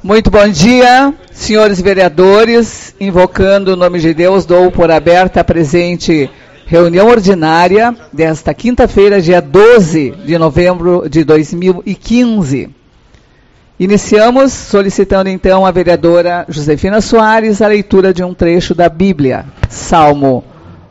Muito bom dia, senhores vereadores. Invocando o nome de Deus, dou por aberta a presente reunião ordinária desta quinta-feira, dia 12 de novembro de 2015. Iniciamos solicitando então a vereadora Josefina Soares a leitura de um trecho da Bíblia, Salmo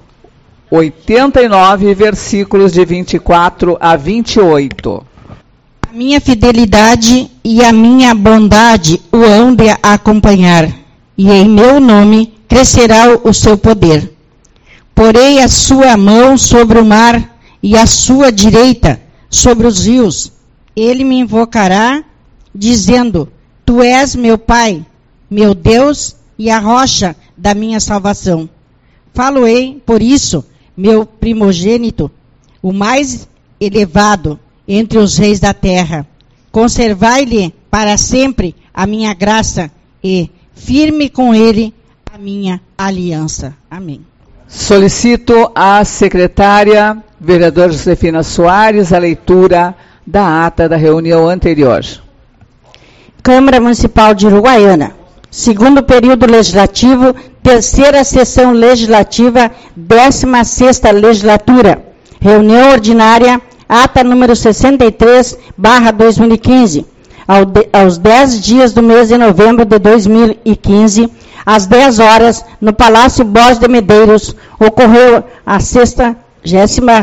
89, versículos de 24 a 28. A minha fidelidade e a minha bondade o hão de acompanhar, e em meu nome crescerá o seu poder. Porei a sua mão sobre o mar e a sua direita sobre os rios. Ele me invocará, dizendo: Tu és meu Pai, meu Deus e a rocha da minha salvação. Falo-ei, por isso, meu primogênito, o mais elevado entre os reis da terra. Conservai-lhe para sempre a minha graça e firme com ele a minha aliança. Amém. Solicito à secretária, vereadora Josefina Soares, a leitura da ata da reunião anterior. Câmara Municipal de Uruguaiana. Segundo período legislativo, terceira sessão legislativa, 16ª legislatura. Reunião ordinária, ata número 63/2015. Aos 10 dias do mês de novembro de 2015, às 10 horas, no Palácio Borges de Medeiros, ocorreu a 60ª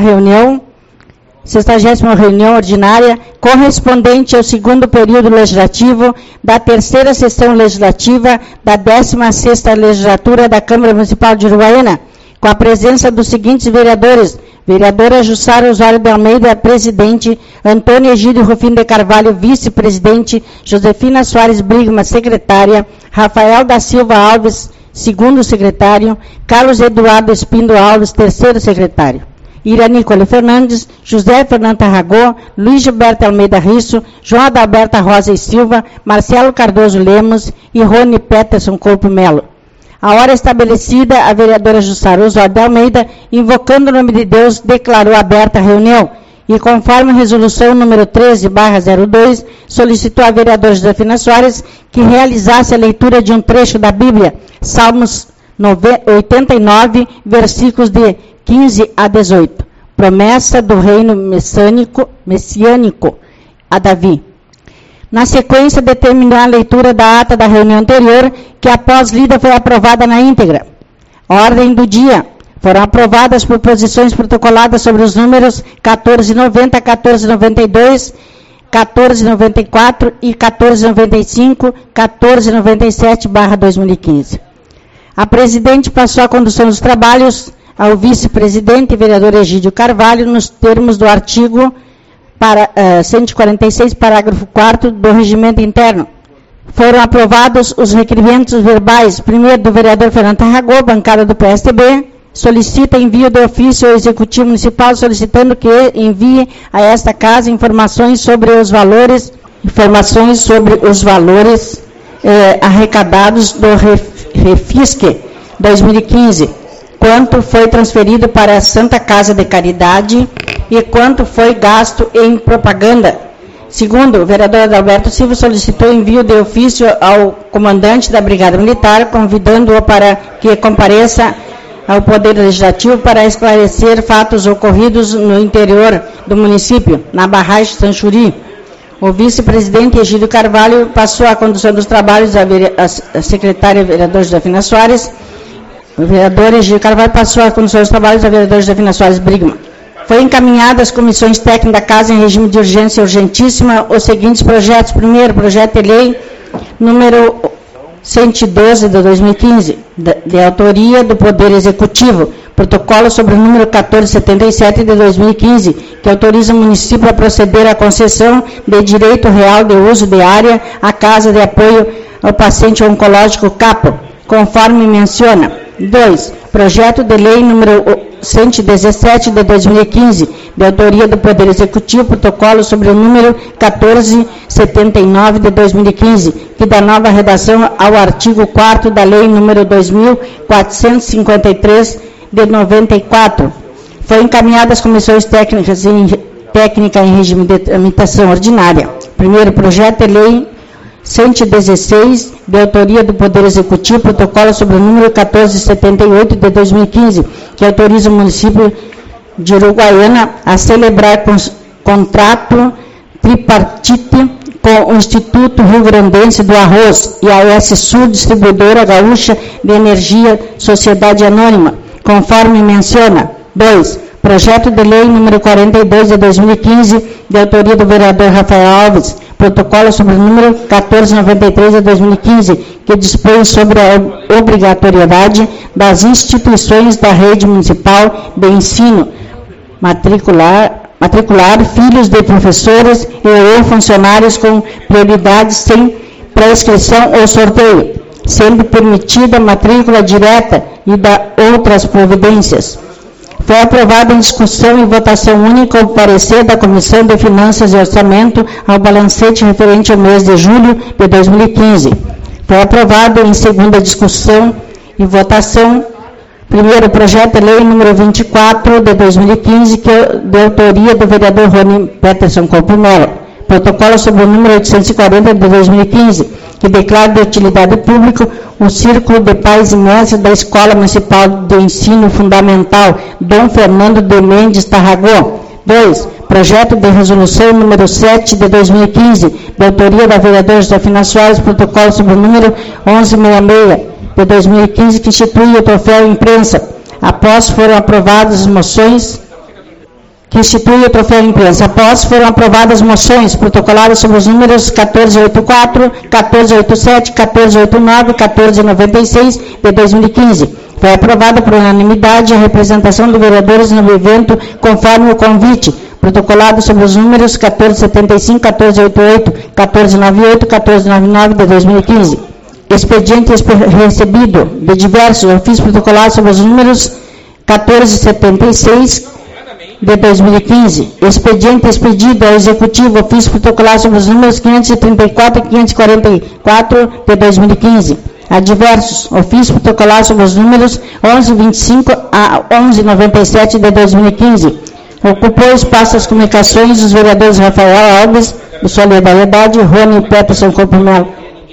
reunião ordinária, correspondente ao segundo período legislativo da terceira sessão legislativa da 16ª legislatura da Câmara Municipal de Uruguaiana, com a presença dos seguintes vereadores: vereadora Jussara Osório de Almeida, presidente; Antônio Egídio Rufino de Carvalho, vice-presidente; Josefina Soares Brigma, secretária; Rafael da Silva Alves, segundo secretário; Carlos Eduardo Espindo Alves, terceiro secretário; Ira Nicole Fernandes, José Fernando Tarragó, Luiz Gilberto Almeida Risso, João Adalberta Rosa e Silva, Marcelo Cardoso Lemos e Rony Peterson Corpo Melo. A hora estabelecida, a vereadora Jussara Osório de Almeida, invocando o nome de Deus, declarou aberta a reunião e, conforme a resolução número 13/02, solicitou à vereadora Josefina Soares que realizasse a leitura de um trecho da Bíblia, Salmos 89, versículos de 15 a 18. Promessa do reino messiânico a Davi. Na sequência, determinou a leitura da ata da reunião anterior, que após lida foi aprovada na íntegra. Ordem do dia. Foram aprovadas proposições protocoladas sobre os números 1490, 1492, 1494 e 1495, 1497/2015. A presidente passou a condução dos trabalhos ao vice-presidente, vereador Egídio Carvalho, nos termos do artigo 146, parágrafo 4º do Regimento Interno. Foram aprovados os requerimentos verbais, primeiro do vereador Fernando Tarragó, bancada do PSDB, solicita envio de ofício ao Executivo Municipal, solicitando que envie a esta casa informações sobre os valores arrecadados do Refisque 2015, quanto foi transferido para a Santa Casa de Caridade e quanto foi gasto em propaganda. Segundo, o vereador Adalberto Silva solicitou envio de ofício ao comandante da Brigada Militar, convidando-o para que compareça ao Poder Legislativo para esclarecer fatos ocorridos no interior do município, na barragem Sanchuri. O vice-presidente Egídio Carvalho passou a condução dos trabalhos à secretária vereadora Josefina Soares. O vereador Egídio Carvalho passou a condução dos trabalhos à vereadora Josefina Soares Brigma. Foi encaminhado às comissões técnicas da Casa em regime de urgência urgentíssima os seguintes projetos. Primeiro, projeto de lei número 112 de 2015, de autoria do Poder Executivo, protocolo sobre o número 1477 de 2015, que autoriza o município a proceder à concessão de direito real de uso de área à Casa de Apoio ao Paciente Oncológico CAPO, conforme menciona. 2. Projeto de lei número 117 de 2015, de autoria do Poder Executivo, protocolo sobre o número 1479 de 2015, que dá nova redação ao artigo 4º da lei número 2453 de 94. Foi encaminhado às comissões técnicas em regime de tramitação ordinária. Primeiro, projeto de lei 116, de autoria do Poder Executivo, protocolo sobre o número 1478 de 2015, que autoriza o município de Uruguaiana a celebrar contrato tripartite com o Instituto Rio Grandense do Arroz e a AS Sul, Distribuidora Gaúcha de Energia, Sociedade Anônima, conforme menciona. 2. Projeto de lei número 42 de 2015, de autoria do vereador Rafael Alves, protocolo sobre o número 1493 de 2015, que dispõe sobre a obrigatoriedade das instituições da rede municipal de ensino matricular filhos de professores e ou funcionários com prioridade sem prescrição ou sorteio, sendo permitida matrícula direta e da outras providências. Foi aprovado em discussão e votação única o parecer da Comissão de Finanças e Orçamento ao balancete referente ao mês de julho de 2015. Foi aprovado em segunda discussão e votação, primeiro projeto de lei número 24 de 2015, que é de autoria do vereador Rony Peterson Corpo Melo. Protocolo sobre o número 840 de 2015, que declara de utilidade pública o Círculo de Pais e Mestres da Escola Municipal de Ensino Fundamental Dom Fernando de Mendes Tarragó. 2. Projeto de resolução número 7 de 2015, de autoria da vereadora Josefina Soares, protocolo sobre o número 1166 de 2015, que institui o troféu imprensa. Após foram aprovadas as moções protocoladas sobre os números 1484, 1487, 1489 e 1496 de 2015. Foi aprovada por unanimidade a representação de vereadores no evento conforme o convite, protocolado sobre os números 1475, 1488, 1498 e 1499 de 2015. Expediente recebido de diversos ofícios protocolados sobre os números 1476 de 2015. Expediente expedido ao Executivo, ofício protocolado sobre os números 534 e 544 de 2015. Adversos, ofício protocolado sobre os números 1125 a 1197 de 2015. Ocupou o espaço das comunicações os vereadores Rafael Alves, do Solidariedade, e Rony Peterson Corpo Melo,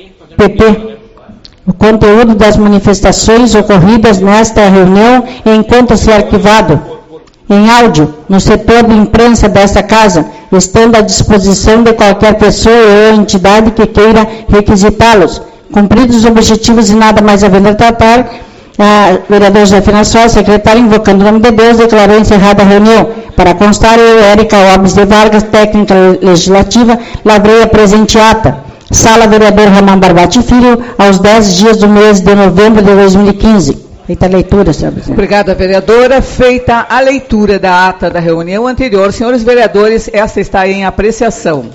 PP. O conteúdo das manifestações ocorridas nesta reunião encontra-se arquivado em áudio no setor de imprensa desta casa, estando à disposição de qualquer pessoa ou entidade que queira requisitá-los. Cumpridos os objetivos e nada mais havendo a tratar, a vereadora Josefina Soares, secretária, invocando o nome de Deus, declarou encerrada a reunião. Para constar, eu, Érica Alves de Vargas, técnica legislativa, lavrei a presente ata. Sala Vereador Ramon Barbati Filho, aos 10 dias do mês de novembro de 2015. Feita a leitura, senhor presidente. Obrigada, vereadora. Feita a leitura da ata da reunião anterior, senhores vereadores, esta está em apreciação.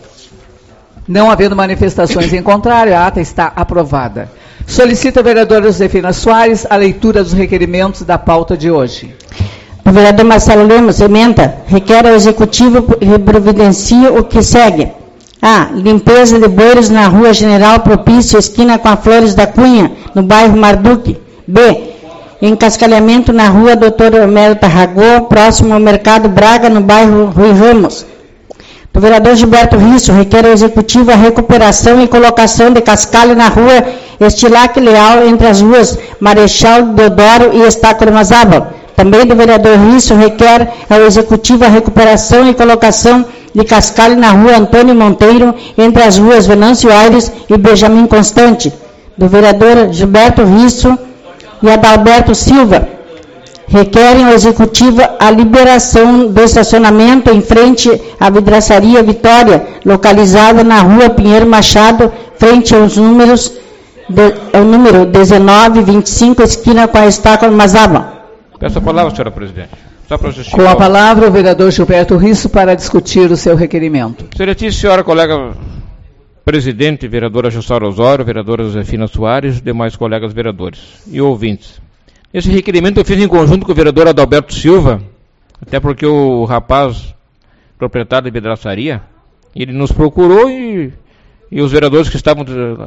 Não havendo manifestações em contrário, a ata está aprovada. Solicita a vereadora Josefina Soares a leitura dos requerimentos da pauta de hoje. O vereador Marcelo Lemos emenda, requer ao Executivo que providencie o que segue. A. Limpeza de bueiros na Rua General Propício, esquina com a Flores da Cunha, no bairro Marduque. B. Encascalhamento na Rua Doutor Homero Tarragó, próximo ao Mercado Braga, no bairro Rui Ramos. O vereador Gilberto Risso requer ao Executivo a recuperação e colocação de cascalho na Rua Estilac Leal, entre as ruas Marechal Deodoro e Estácio Mazábal. Também do vereador Risso requer ao Executivo a recuperação e colocação de cascalho na Rua Antônio Monteiro, entre as ruas Venâncio Aires e Benjamin Constante. Do vereador Gilberto Risso e Adalberto Silva, requerem ao Executivo a liberação do estacionamento em frente à vidraçaria Vitória, localizada na Rua Pinheiro Machado, frente aos números ao número 1925, esquina com a Estácio Mazaba. Peço a palavra, senhora presidente. Com a palavra, o vereador Gilberto Risso para discutir o seu requerimento. Excelentíssima senhora colega presidente, vereadora Jussara Osório, vereadora Josefina Soares, e demais colegas vereadores e ouvintes. Esse requerimento eu fiz em conjunto com o vereador Adalberto Silva, até porque o rapaz, proprietário da vidraçaria, ele nos procurou e os vereadores que estavam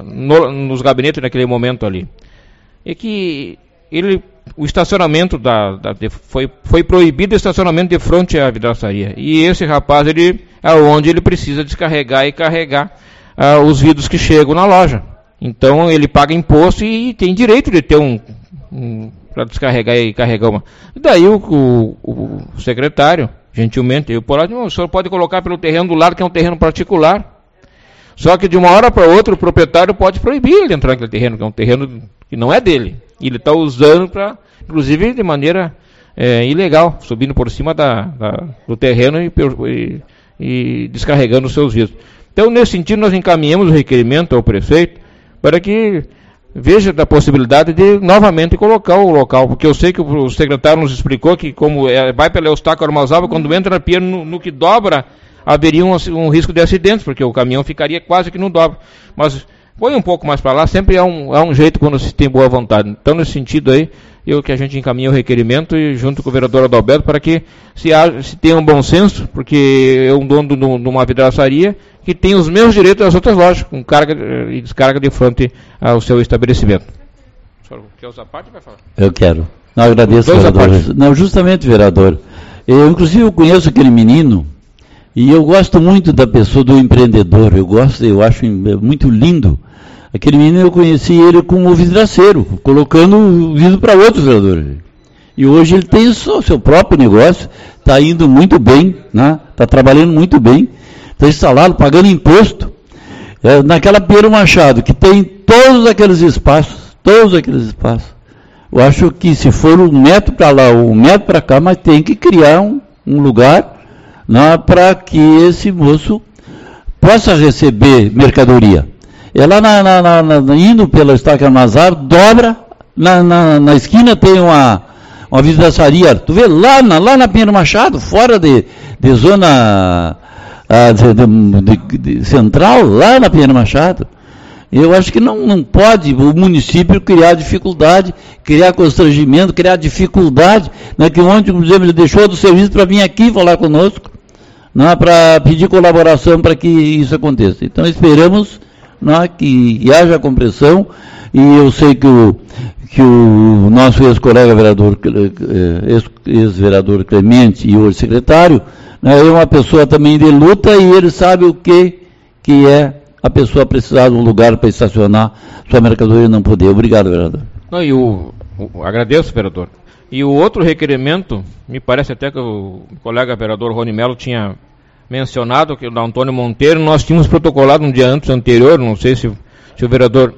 nos gabinetes naquele momento ali. É que o estacionamento foi proibido o estacionamento de frente à vidraçaria. E esse rapaz, é onde ele precisa descarregar e carregar os vidros que chegam na loja. Então ele paga imposto e tem direito de ter para descarregar e carregar uma. E daí o secretário, gentilmente, o senhor pode colocar pelo terreno do lado, que é um terreno particular. Só que de uma hora para outra o proprietário pode proibir ele de entrar naquele terreno, que é um terreno que não é dele. E ele está usando inclusive de maneira ilegal, subindo por cima do terreno e descarregando os seus vidros. Então, nesse sentido, nós encaminhamos o requerimento ao prefeito para que veja da possibilidade de novamente colocar o local, porque eu sei que o secretário nos explicou que como vai pela Eustáquio Armazábal, quando entra na pia no que dobra, haveria um risco de acidentes, porque o caminhão ficaria quase que no dobro. Mas põe um pouco mais para lá, sempre há um jeito quando se tem boa vontade. Então, nesse sentido aí, que a gente encaminha o requerimento e junto com o vereador Adalberto para que se tenha um bom senso, porque é um dono de uma vidraçaria que tem os mesmos direitos das outras lojas, com carga e descarga de frente ao seu estabelecimento. O senhor quer usar parte ou vai falar? Eu quero. Não, agradeço, vereador. Não, justamente, vereador. Inclusive, eu conheço aquele menino e eu gosto muito da pessoa do empreendedor. Eu acho muito lindo. Aquele menino, eu conheci ele como vidraceiro, colocando vidro para outros vereadores. E hoje ele tem o seu próprio negócio, está indo muito bem, né? Está trabalhando muito bem, está instalado, pagando imposto. Naquela Pinheiro Machado, que tem todos aqueles espaços. Eu acho que se for 1 metro para lá, 1 metro para cá, mas tem que criar um lugar, né, para que esse moço possa receber mercadoria. É lá indo pela Eustáquio Armazábal, dobra, na esquina tem uma vidraçaria, tu vê lá na Pinheiro Machado, fora de zona de central, lá na Pinheiro Machado. Eu acho que não pode o município criar dificuldade, criar constrangimento, criar dificuldade, né, que ontem, por exemplo, ele deixou do serviço para vir aqui falar conosco, né, para pedir colaboração para que isso aconteça. Então esperamos, né, que haja compreensão, e eu sei que o nosso ex-colega vereador, ex-vereador Clemente e hoje secretário, né, é uma pessoa também de luta e ele sabe o que é a pessoa precisar de um lugar para estacionar sua mercadoria e não poder. Obrigado, vereador. Não, agradeço, vereador. E o outro requerimento, me parece até que o colega vereador Rony Melo tinha mencionado, que o da Antônio Monteiro, nós tínhamos protocolado um dia anterior, não sei se o vereador...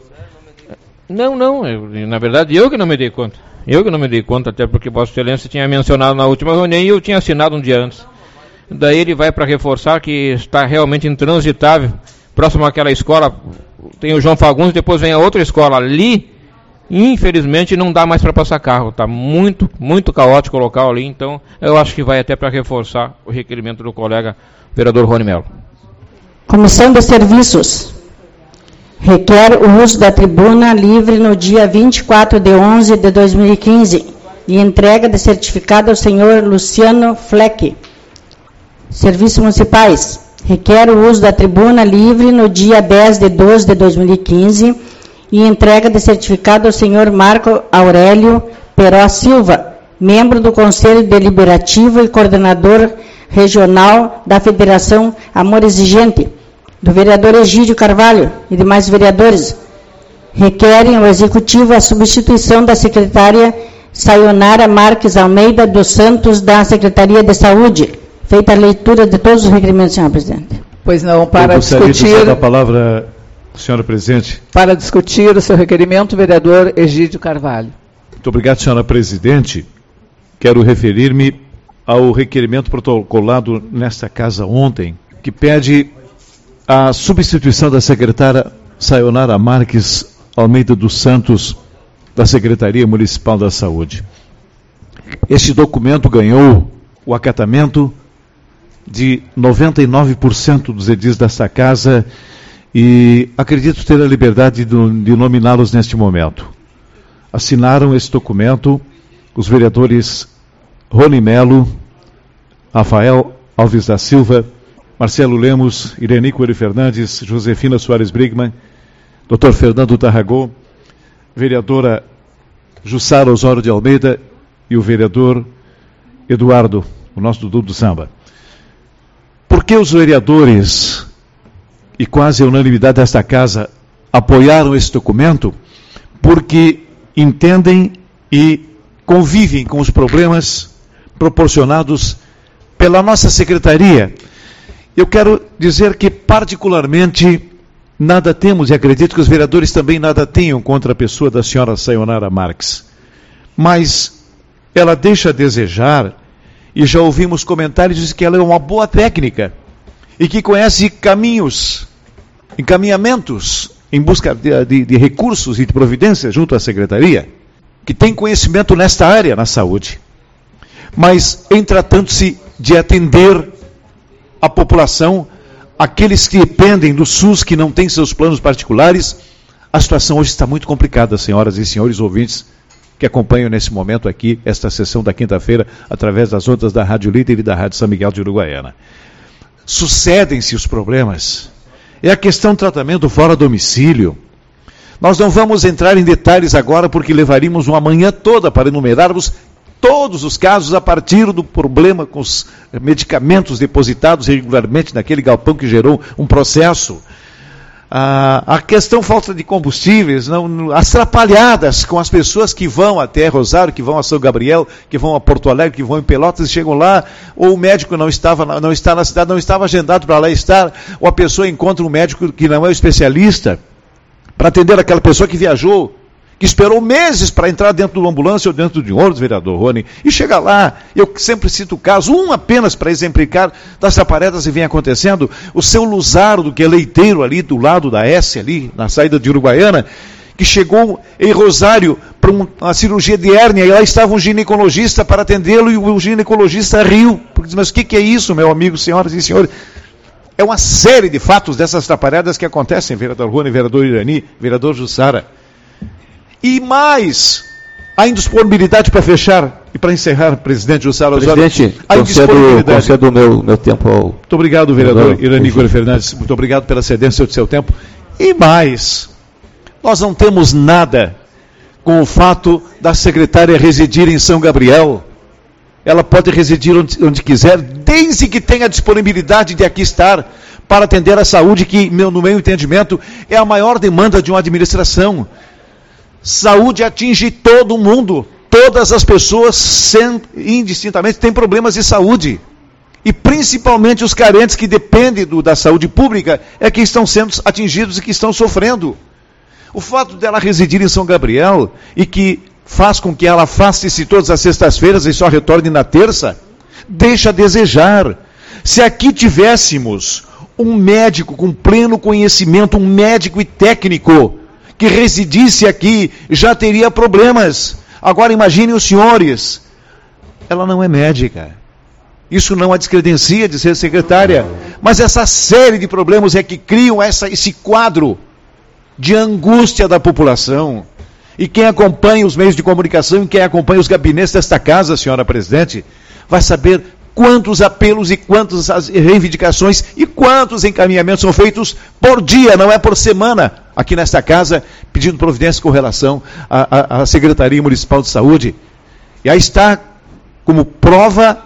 Não, na verdade eu que não me dei conta, até porque Vossa Excelência tinha mencionado na última reunião e eu tinha assinado um dia antes. Daí ele vai para reforçar que está realmente intransitável, próximo àquela escola, tem o João Fagundes, depois vem a outra escola ali, infelizmente não dá mais para passar carro, está muito, muito caótico o local ali, então eu acho que vai até para reforçar o requerimento do colega vereador Rony Melo. Comissão de Serviços requer o uso da tribuna livre no dia 24 de 11 de 2015 e entrega de certificado ao senhor Luciano Fleck. Serviços Municipais requer o uso da tribuna livre no dia 10 de 12 de 2015 e entrega de certificado ao senhor Marco Aurélio Peró Silva, membro do Conselho Deliberativo e coordenador regional da Federação Amor Exigente, do vereador Egídio Carvalho e demais vereadores. Requerem ao Executivo a substituição da secretária Sayonara Marques Almeida dos Santos da Secretaria de Saúde. Feita a leitura de todos os requerimentos, senhor presidente. Pois não, para discutir... Eu gostaria de usar a palavra, senhora presidente. Para discutir o seu requerimento, vereador Egídio Carvalho. Muito obrigado, senhora presidente. Quero referir-me ao requerimento protocolado nesta casa ontem, que pede a substituição da secretária Sayonara Marques Almeida dos Santos, da Secretaria Municipal da Saúde. Este documento ganhou o acatamento de 99% dos edis desta casa e acredito ter a liberdade de nominá-los neste momento. Assinaram esse documento os vereadores Rony Melo, Rafael Alves da Silva, Marcelo Lemos, Ireni Coelho Fernandes, Josefina Soares Brigman, Dr. Fernando Tarragó, vereadora Jussara Osório de Almeida e o vereador Eduardo, o nosso Dudu do Samba. Por que os vereadores e quase a unanimidade desta casa apoiaram esse documento porque entendem e convivem com os problemas proporcionados pela nossa secretaria. Eu quero dizer que, particularmente, nada temos, e acredito que os vereadores também nada tenham contra a pessoa da senhora Sayonara Marques. Mas ela deixa a desejar, e já ouvimos comentários de que ela é uma boa técnica, e que conhece caminhos, encaminhamentos, em busca de recursos e de providências junto à secretaria, que tem conhecimento nesta área, na saúde. Mas, em tratando-se de atender a população, aqueles que dependem do SUS, que não têm seus planos particulares, a situação hoje está muito complicada, senhoras e senhores ouvintes, que acompanham nesse momento aqui, esta sessão da quinta-feira, através das ondas da Rádio Líder e da Rádio São Miguel de Uruguaiana. Sucedem-se os problemas. É a questão do tratamento fora domicílio. Nós não vamos entrar em detalhes agora, porque levaríamos uma manhã toda para enumerarmos todos os casos a partir do problema com os medicamentos depositados irregularmente naquele galpão que gerou um processo. A questão falta de combustíveis, as atrapalhadas com as pessoas que vão até Rosário, que vão a São Gabriel, que vão a Porto Alegre, que vão em Pelotas e chegam lá, ou o médico não está na cidade, não estava agendado para lá estar, ou a pessoa encontra um médico que não é o especialista, para atender aquela pessoa que viajou, que esperou meses para entrar dentro de uma ambulância ou dentro de um ônibus, vereador Rony, e chega lá, eu sempre cito o caso, um apenas para exemplificar das atrapalhadas que vem acontecendo, o seu Luzardo, que é leiteiro ali do lado da S, ali na saída de Uruguaiana, que chegou em Rosário para uma cirurgia de hérnia, e lá estava um ginecologista para atendê-lo, e o ginecologista riu, porque diz, mas o que é isso, meu amigo, senhoras e senhores? É uma série de fatos dessas atrapalhadas que acontecem, vereador Rony, vereador Irani, vereador Jussara. E mais, a indisponibilidade para fechar e para encerrar, presidente Jussara Osório. Presidente, concedo o meu tempo ao... Muito obrigado, vereador Irani Igor Fernandes. Muito obrigado pela cedência do seu tempo. E mais, nós não temos nada com o fato da secretária residir em São Gabriel. Ela pode residir onde quiser, desde que tenha disponibilidade de aqui estar para atender a saúde, que, no meu entendimento, é a maior demanda de uma administração. Saúde atinge todo mundo, todas as pessoas, indistintamente, têm problemas de saúde. E principalmente os carentes que dependem da saúde pública é que estão sendo atingidos e que estão sofrendo. O fato dela residir em São Gabriel e que faz com que ela afaste-se todas as sextas-feiras e só retorne na terça, deixa a desejar. Se aqui tivéssemos um médico com pleno conhecimento, um médico e técnico, que residisse aqui, já teria problemas. Agora imaginem os senhores, ela não é médica, isso não a descredencia de ser secretária, mas essa série de problemas é que criam esse quadro de angústia da população. E quem acompanha os meios de comunicação e quem acompanha os gabinetes desta casa, senhora presidente, vai saber quantos apelos e quantas reivindicações e quantos encaminhamentos são feitos por dia, não é por semana, aqui nesta casa, pedindo providência com relação à Secretaria Municipal de Saúde. E aí está como prova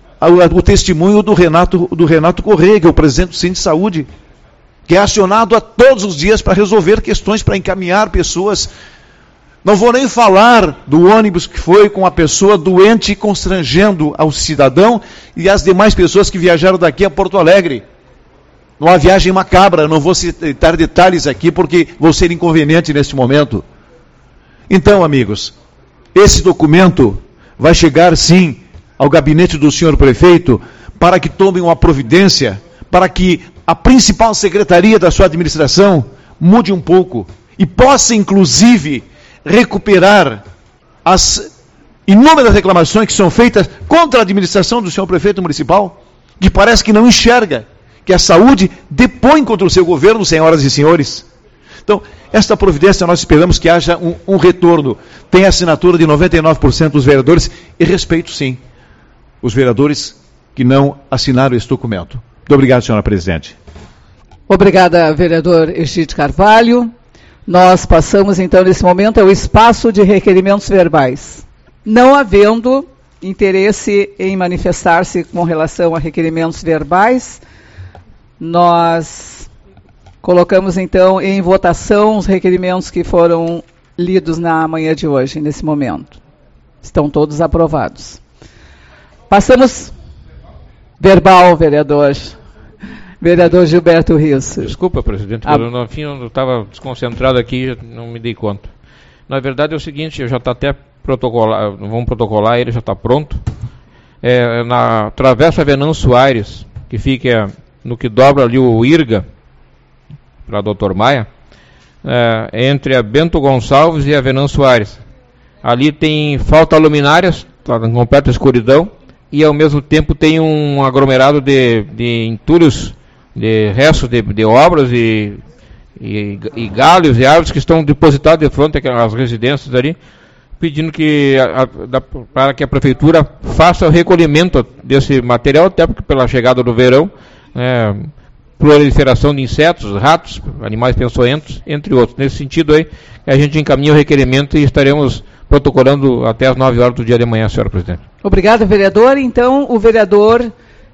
o testemunho do Renato Correia, que é o presidente do Cine de Saúde, que é acionado a todos os dias para resolver questões, para encaminhar pessoas. Não vou nem falar do ônibus que foi com a pessoa doente constrangendo ao cidadão e as demais pessoas que viajaram daqui a Porto Alegre. Numa viagem macabra, não vou citar detalhes aqui porque vou ser inconveniente neste momento. Então, amigos, esse documento vai chegar sim ao gabinete do senhor prefeito para que tomem uma providência, para que a principal secretaria da sua administração mude um pouco e possa, inclusive, recuperar as inúmeras reclamações que são feitas contra a administração do senhor prefeito municipal, que parece que não enxerga que a saúde depõe contra o seu governo, senhoras e senhores. Então, esta providência nós esperamos que haja um retorno. Tem a assinatura de 99% dos vereadores e respeito, sim, os vereadores que não assinaram esse documento. Muito obrigado, senhora presidente. Obrigada, vereador Egídio Carvalho. Nós passamos, então, nesse momento, ao espaço de requerimentos verbais. Não havendo interesse em manifestar-se com relação a requerimentos verbais, nós Colocamos, então, em votação os requerimentos que foram lidos na manhã de hoje, nesse momento. Estão todos aprovados. Passamos... Verbal, vereador. Vereador Gilberto Risso. Desculpa, presidente, no fim eu estava desconcentrado aqui, não me dei conta. Na verdade é o seguinte, já está até protocolar, vamos protocolar, ele já está pronto. Na Travessa Venâncio Aires, que fica no que dobra ali o IRGA, para Dr. Maia, entre a Bento Gonçalves e a Venâncio Aires. Ali tem falta luminárias, está em completa escuridão, e ao mesmo tempo tem um aglomerado de entulhos, de restos de obras e galhos e árvores que estão depositados de frente às residências ali, pedindo para que a prefeitura faça o recolhimento desse material, até porque pela chegada do verão, proliferação de insetos, ratos, animais peçonhentos, entre outros. Nesse sentido aí, a gente encaminha o requerimento e estaremos protocolando até as 9 horas do dia de manhã, senhora presidente. Obrigado, vereador. Então, o vereador,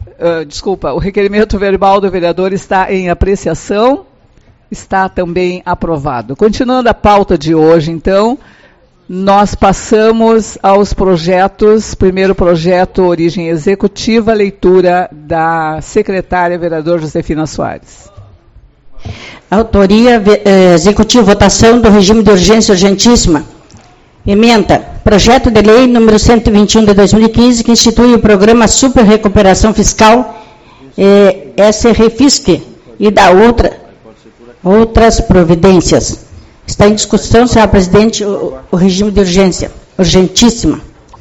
o requerimento verbal do vereador está em apreciação, está também aprovado. Continuando a pauta de hoje, então, nós passamos aos projetos. Primeiro projeto, origem executiva, leitura da secretária vereador Josefina Soares. Autoria executiva, votação do regime de urgência urgentíssima. Emenda, projeto de lei número 121 de 2015, que institui o programa Super Recuperação Fiscal, SRFISC, e da outras providências. Está em discussão, senhora presidente, o regime de urgência, urgentíssima.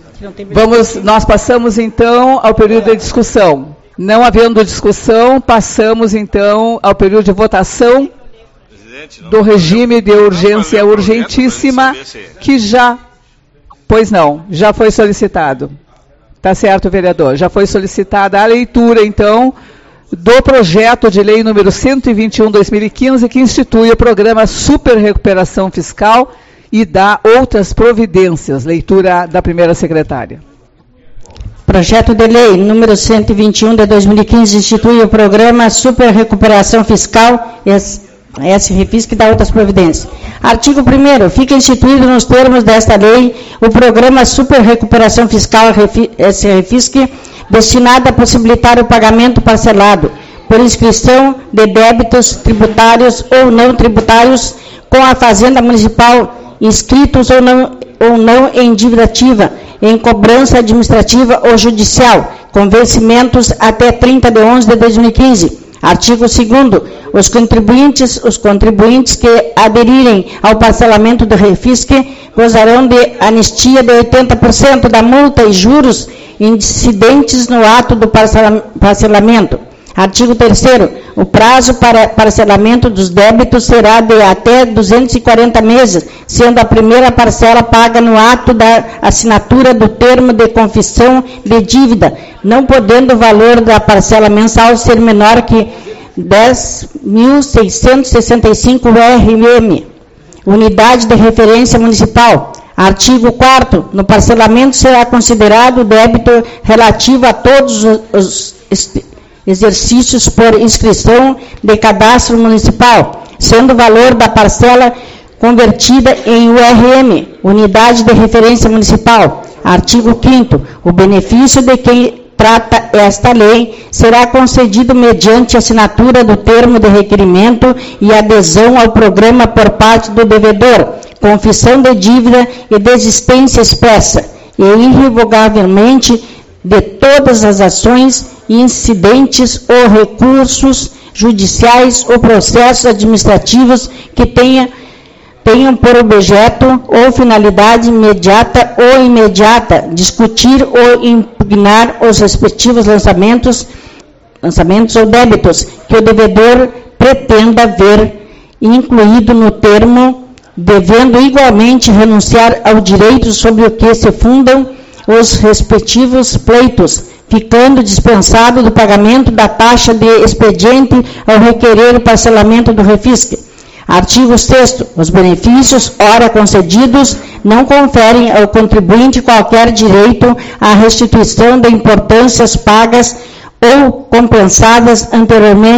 Nós passamos então ao período de discussão. Não havendo discussão, passamos então ao período de votação do regime de urgência urgentíssima, que já foi solicitado. Está certo, vereador? Já foi solicitada a leitura, então, do projeto de lei número 121/2015, que institui o programa Super Recuperação Fiscal e dá outras providências. Leitura da primeira secretária. Projeto de lei número 121 de 2015 institui o programa Super Recuperação Fiscal SRFISC e dá outras providências. Artigo 1º. Fica instituído nos termos desta lei o programa Super Recuperação Fiscal SRFISC, destinado a possibilitar o pagamento parcelado por inscrição de débitos tributários ou não tributários com a Fazenda Municipal, inscritos ou não em dívida ativa, em cobrança administrativa ou judicial, com vencimentos até 30 de 11 de 2015. Artigo 2º. Os contribuintes que aderirem ao parcelamento do REFISC gozarão de anistia de 80% da multa e juros incidentes no ato do parcelamento. Artigo 3º. O prazo para parcelamento dos débitos será de até 240 meses, sendo a primeira parcela paga no ato da assinatura do termo de confissão de dívida, não podendo o valor da parcela mensal ser menor que 10.665 RM, unidade de referência municipal. Artigo 4º. No parcelamento será considerado o débito relativo a todos os exercícios por inscrição de cadastro municipal, sendo o valor da parcela convertida em URM, unidade de referência municipal. Artigo 5º. O benefício de quem trata esta lei será concedido mediante assinatura do termo de requerimento e adesão ao programa por parte do devedor, confissão de dívida e desistência expressa, e irrevogavelmente de todas as ações, incidentes ou recursos judiciais ou processos administrativos que tenham por objeto ou finalidade imediata ou imediata discutir ou impugnar os respectivos lançamentos ou débitos que o devedor pretenda ver incluído no termo, devendo igualmente renunciar ao direito sobre o que se fundam os respectivos pleitos, ficando dispensado do pagamento da taxa de expediente ao requerer o parcelamento do REFISC. Artigo 6º. Os benefícios, ora concedidos, não conferem ao contribuinte qualquer direito à restituição de importâncias pagas ou compensadas anteriormente,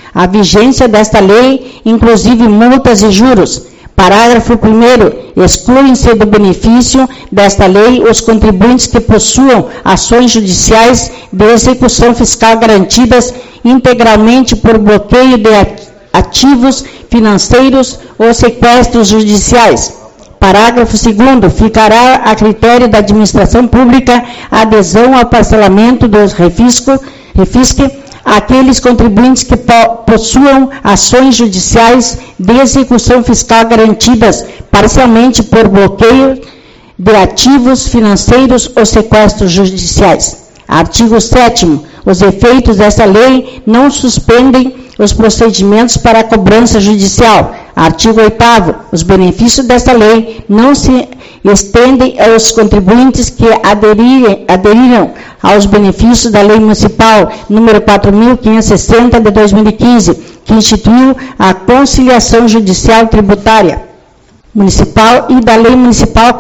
a vigência desta lei, inclusive multas e juros. Parágrafo 1º. Excluem-se do benefício desta lei os contribuintes que possuam ações judiciais de execução fiscal garantidas integralmente por bloqueio de ativos financeiros ou sequestros judiciais. Parágrafo 2º. Ficará a critério da administração pública a adesão ao parcelamento dos refisque aqueles contribuintes que possuam ações judiciais de execução fiscal garantidas parcialmente por bloqueio de ativos financeiros ou sequestros judiciais. Artigo 7º. Os efeitos desta lei não suspendem os procedimentos para a cobrança judicial. Artigo 8º. Os benefícios desta lei não se estendem aos contribuintes que aderiram aos benefícios da Lei Municipal número 4.560 de 2015, que instituiu a conciliação judicial tributária municipal, e da Lei Municipal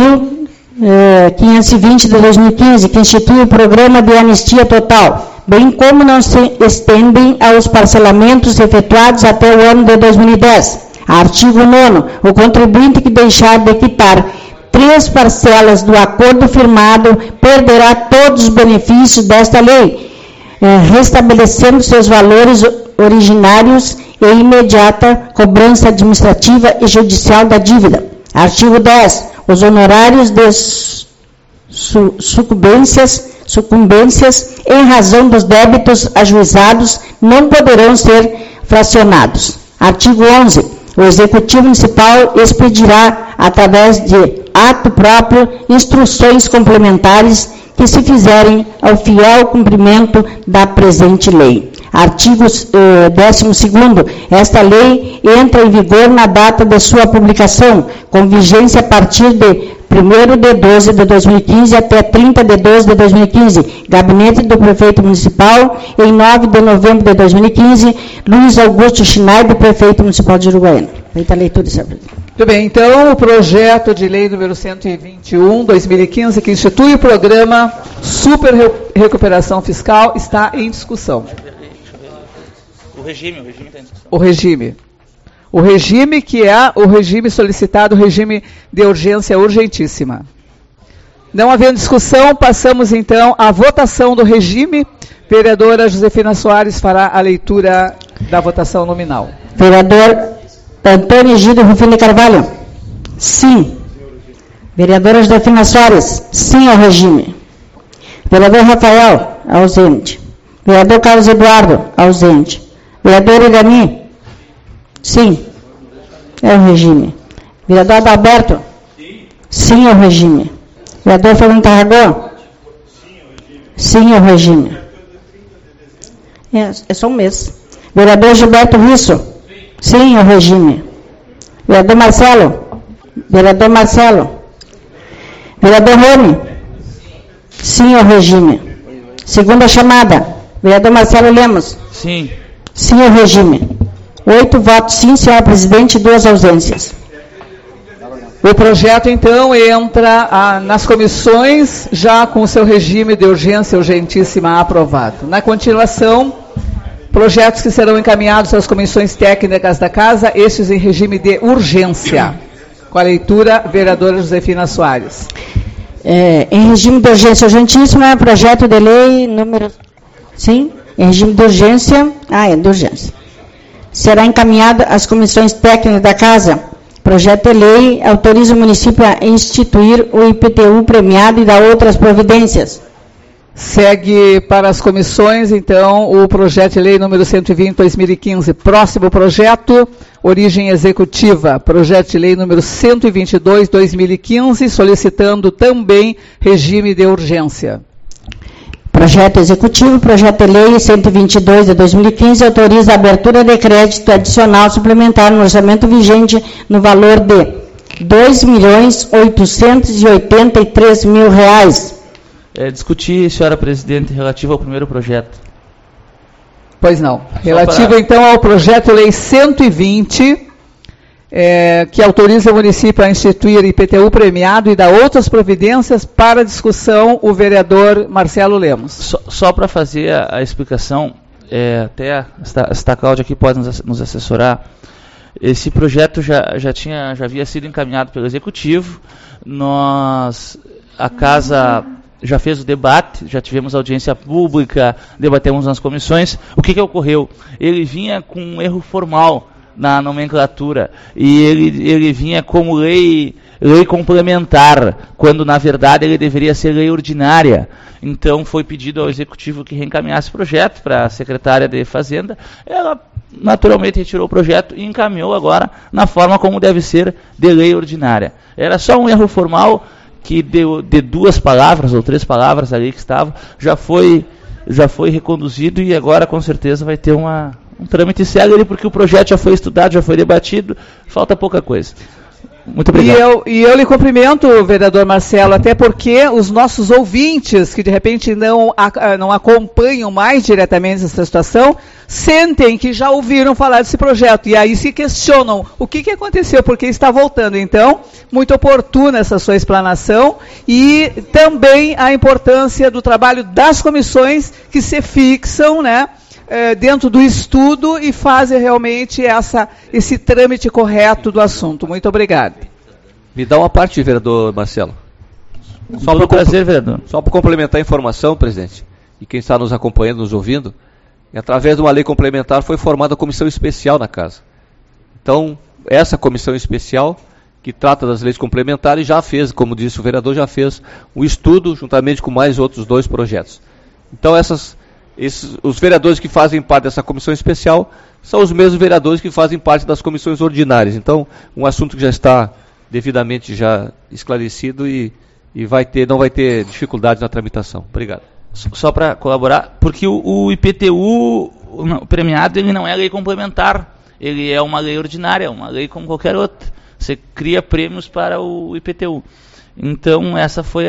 4.520 de 2015, que institui o Programa de Anistia Total, bem como não se estendem aos parcelamentos efetuados até o ano de 2010. Artigo 9º. O contribuinte que deixar de quitar 3 parcelas do acordo firmado perderá todos os benefícios desta lei, restabelecendo seus valores originários e imediata cobrança administrativa e judicial da dívida. Artigo 10. Os honorários de sucumbências em razão dos débitos ajuizados não poderão ser fracionados. Artigo 11. O Executivo Municipal expedirá, através de ato próprio, instruções complementares que se fizerem ao fiel cumprimento da presente lei. Artigo 12º. Esta lei entra em vigor na data de sua publicação, com vigência a partir de 1º de 12 de 2015 até 30 de 12 de 2015. Gabinete do Prefeito Municipal, em 9 de novembro de 2015, Luiz Augusto Schneider, Prefeito Municipal de Uruguaiana. Feita a leitura, senhor presidente. Muito bem, então o projeto de lei número 121/2015, que institui o programa Super Recuperação Fiscal, está em discussão. O regime está em discussão. O regime que é o regime solicitado, o regime de urgência urgentíssima. Não havendo discussão, passamos então à votação do regime. Vereadora Josefina Soares fará a leitura da votação nominal. Vereador Antônio Egídio Rufino Carvalho. Sim. Vereadora Josefina Soares. Sim ao regime. Vereador Rafael. Ausente. Vereador Carlos Eduardo. Ausente. Vereador Irani. Sim. É o regime. Vereador Adalberto. Sim ao regime. Vereador Fernando Tarragó. Sim ao regime. É só um mês. Vereador Gilberto Risso. Sim ao regime. Vereador Marcelo. Vereador Marcelo. Vereador Rony. Sim ao regime. Segunda chamada. Vereador Marcelo Lemos. Sim. Sim ao regime. 8 votos sim, senhor presidente, 2 ausências. O projeto, então, entra nas comissões, já com o seu regime de urgência urgentíssima aprovado. Na continuação, projetos que serão encaminhados às comissões técnicas da Casa, estes em regime de urgência. Com a leitura, vereadora Josefina Soares. Em regime de urgência urgentíssima, projeto de lei número... Sim, em regime de urgência... de urgência. Será encaminhado às comissões técnicas da Casa. Projeto de lei autoriza o município a instituir o IPTU premiado e dá outras providências. Segue para as comissões, então, o projeto de lei número 120/2015. Próximo projeto, origem executiva. Projeto de lei número 122/2015, solicitando também regime de urgência. Projeto executivo, projeto de lei 122 de 2015, autoriza a abertura de crédito adicional suplementar no orçamento vigente no valor de R$ 2.883.000. Discutir, senhora presidente, relativo ao primeiro projeto. Pois não. Relativo, então, ao projeto de lei 120, que autoriza o município a instituir IPTU premiado e dá outras providências. Para discussão, o vereador Marcelo Lemos. Só para fazer a explicação, até esta Cláudia aqui pode nos assessorar. Esse projeto já havia sido encaminhado pelo Executivo. A Casa já fez o debate, já tivemos audiência pública, debatemos nas comissões. O que ocorreu? Ele vinha com um erro formal na nomenclatura, e ele vinha como lei complementar, quando na verdade ele deveria ser lei ordinária. Então foi pedido ao Executivo que reencaminhasse o projeto para a Secretária de Fazenda. Ela naturalmente retirou o projeto e encaminhou agora na forma como deve ser, de lei ordinária. Era só um erro formal que de 2 palavras ou 3 palavras ali que estava, já foi reconduzido, e agora com certeza vai ter um trâmite célere, porque o projeto já foi estudado, já foi debatido, falta pouca coisa. Muito obrigado. E eu lhe cumprimento, vereador Marcelo, até porque os nossos ouvintes, que de repente não acompanham mais diretamente essa situação, sentem que já ouviram falar desse projeto, e aí se questionam o que aconteceu, porque está voltando. Então, muito oportuna essa sua explanação, e também a importância do trabalho das comissões que se fixam, né, dentro do estudo e fazem realmente esse trâmite correto do assunto. Muito obrigado. Me dá uma parte, vereador Marcelo. Vereador. Só para complementar a informação, presidente, e quem está nos acompanhando, nos ouvindo, através de uma lei complementar foi formada a comissão especial na Casa. Então, essa comissão especial, que trata das leis complementares, já fez, como disse o vereador, já fez um estudo juntamente com mais outros 2 projetos. Então, os vereadores que fazem parte dessa comissão especial são os mesmos vereadores que fazem parte das comissões ordinárias. Então, um assunto que já está devidamente já esclarecido e não vai ter dificuldades na tramitação. Obrigado. Só para colaborar, porque o IPTU premiado, ele não é lei complementar, ele é uma lei ordinária, uma lei como qualquer outra. Você cria prêmios para o IPTU. Então, essa foi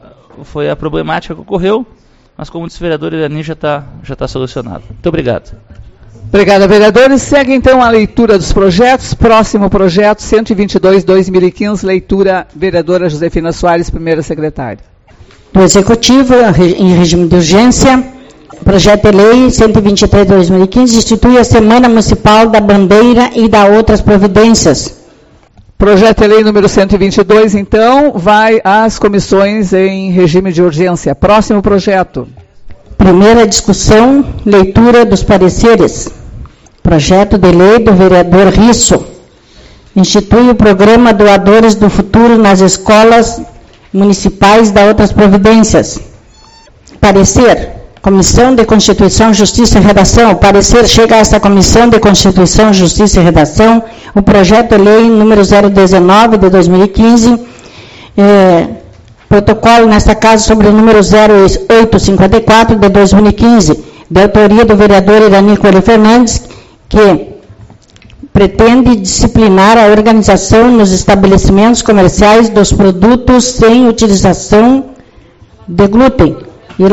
a problemática que ocorreu. Mas, como disse o vereador, Irani, já está solucionado. Muito obrigado. Obrigada, vereadores. Segue, então, a leitura dos projetos. Próximo projeto, 122/2015, leitura, vereadora Josefina Soares, primeira secretária. Do Executivo, em regime de urgência, projeto de lei 123/2015, institui a Semana Municipal da Bandeira e da outras providências. Projeto de lei número 122, então, vai às comissões em regime de urgência. Próximo projeto. Primeira discussão, leitura dos pareceres. Projeto de lei do vereador Risso. Institui o programa Doadores do Futuro nas escolas municipais da outras providências. Parecer. Comissão de Constituição, Justiça e Redação. O parecer chega a esta Comissão de Constituição, Justiça e Redação o projeto de lei número 019 de 2015, protocolo nesta casa sobre o número 0854 de 2015, de autoria do vereador Irani Coelho Fernandes, que pretende disciplinar a organização nos estabelecimentos comerciais dos produtos sem utilização de glúten e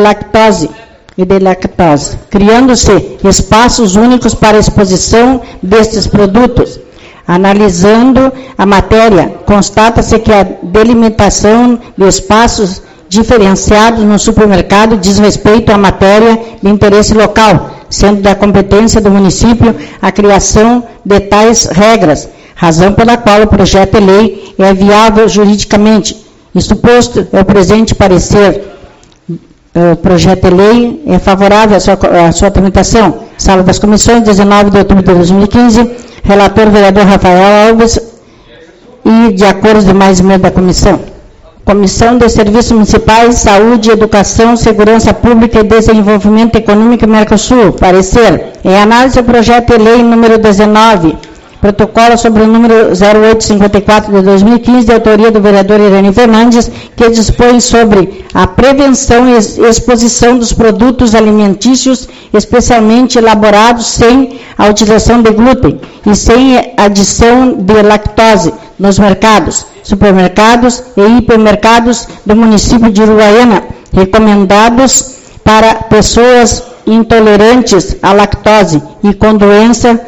de lactose, criando-se espaços únicos para exposição destes produtos. Analisando a matéria, constata-se que a delimitação de espaços diferenciados no supermercado diz respeito à matéria de interesse local, sendo da competência do município a criação de tais regras, razão pela qual o projeto de lei é viável juridicamente. Isto posto, é o presente parecer. O projeto de lei é favorável à sua tramitação. Sala das Comissões, 19 de outubro de 2015, relator vereador Rafael Alves, e de acordo demais membros da comissão. Comissão de Serviços Municipais, Saúde, Educação, Segurança Pública e Desenvolvimento Econômico Mercosul. Parecer. Em análise ao projeto de lei número 19, protocolo sobre o número 0854 de 2015, de autoria do vereador Irani Fernandes, que dispõe sobre a prevenção e exposição dos produtos alimentícios, especialmente elaborados sem a utilização de glúten e sem adição de lactose, nos mercados, supermercados e hipermercados do município de Uruguaiana, recomendados para pessoas intolerantes à lactose e com doença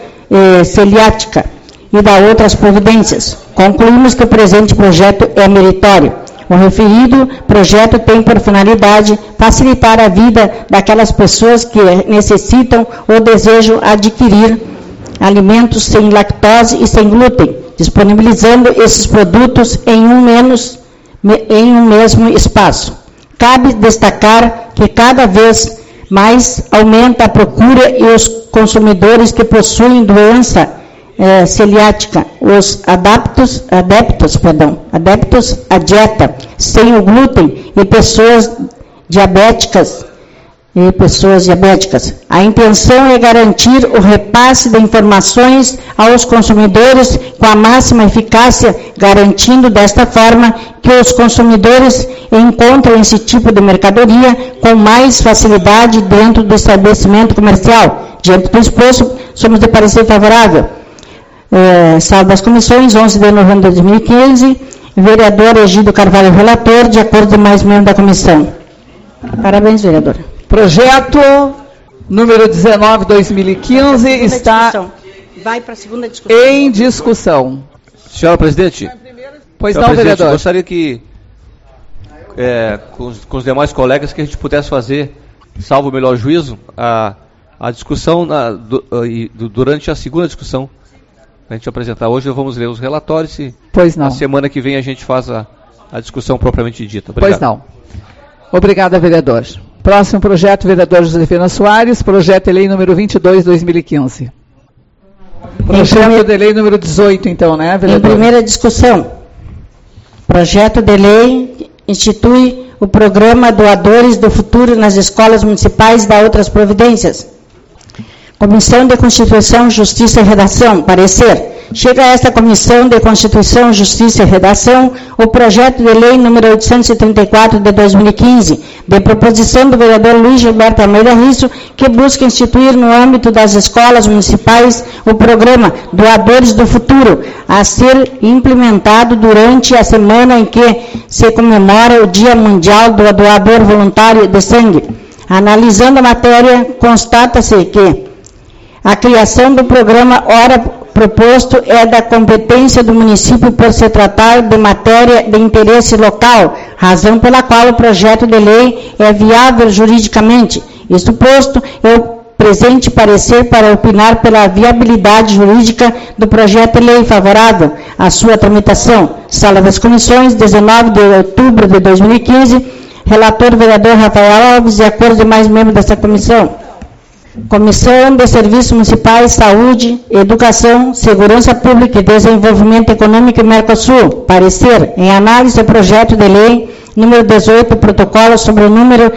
celíaca e da outras providências. Concluímos que o presente projeto é meritório. O referido projeto tem por finalidade facilitar a vida daquelas pessoas que necessitam ou desejam adquirir alimentos sem lactose e sem glúten, disponibilizando esses produtos em um mesmo espaço. Cabe destacar que cada vez mais aumenta a procura e os consumidores que possuem doença celiática, os adeptos à dieta sem o glúten e pessoas diabéticas. A intenção é garantir o repasse de informações aos consumidores com a máxima eficácia, garantindo desta forma que os consumidores encontrem esse tipo de mercadoria com mais facilidade dentro do estabelecimento comercial. Diante do exposto, somos de parecer favorável. Sala das Comissões, 11 de novembro de 2015, vereador Egídio Carvalho, relator, de acordo com mais membros da comissão. Parabéns, vereador. Projeto número 19/2015 está Vai para a segunda discussão. Em discussão. Senhora presidente. Pois não, vereador. Gostaria que, com os demais colegas, que a gente pudesse fazer, salvo o melhor juízo, a discussão durante a segunda discussão. A gente apresentar hoje, vamos ler os relatórios e na semana que vem a gente faz a discussão propriamente dita. Obrigado. Pois não. Obrigada, vereador. Próximo projeto, vereador Josefina Soares, projeto de lei número 22/2015. Projeto de lei número 18, então, né, vereador? Em primeira discussão, projeto de lei institui o programa Doadores do Futuro nas escolas municipais e dá outras providências. Comissão de Constituição, Justiça e Redação, parecer. Chega a esta Comissão de Constituição, Justiça e Redação o projeto de lei número 834 de 2015, de proposição do vereador Luiz Gilberto Almeida Risso, que busca instituir no âmbito das escolas municipais o programa Doadores do Futuro, a ser implementado durante a semana em que se comemora o Dia Mundial do Doador Voluntário de Sangue. Analisando a matéria, constata-se que a criação do programa ora proposto é da competência do município por se tratar de matéria de interesse local, razão pela qual o projeto de lei é viável juridicamente. Isto posto, eu presente parecer para opinar pela viabilidade jurídica do projeto de lei favorável à sua tramitação. Sala das Comissões, 19 de outubro de 2015, relator vereador Rafael Alves, de acordo com demais membros desta comissão. Comissão de Serviços Municipais, Saúde, Educação, Segurança Pública e Desenvolvimento Econômico e Mercosul. Parecer, em análise do projeto de lei número 18, protocolo sobre o número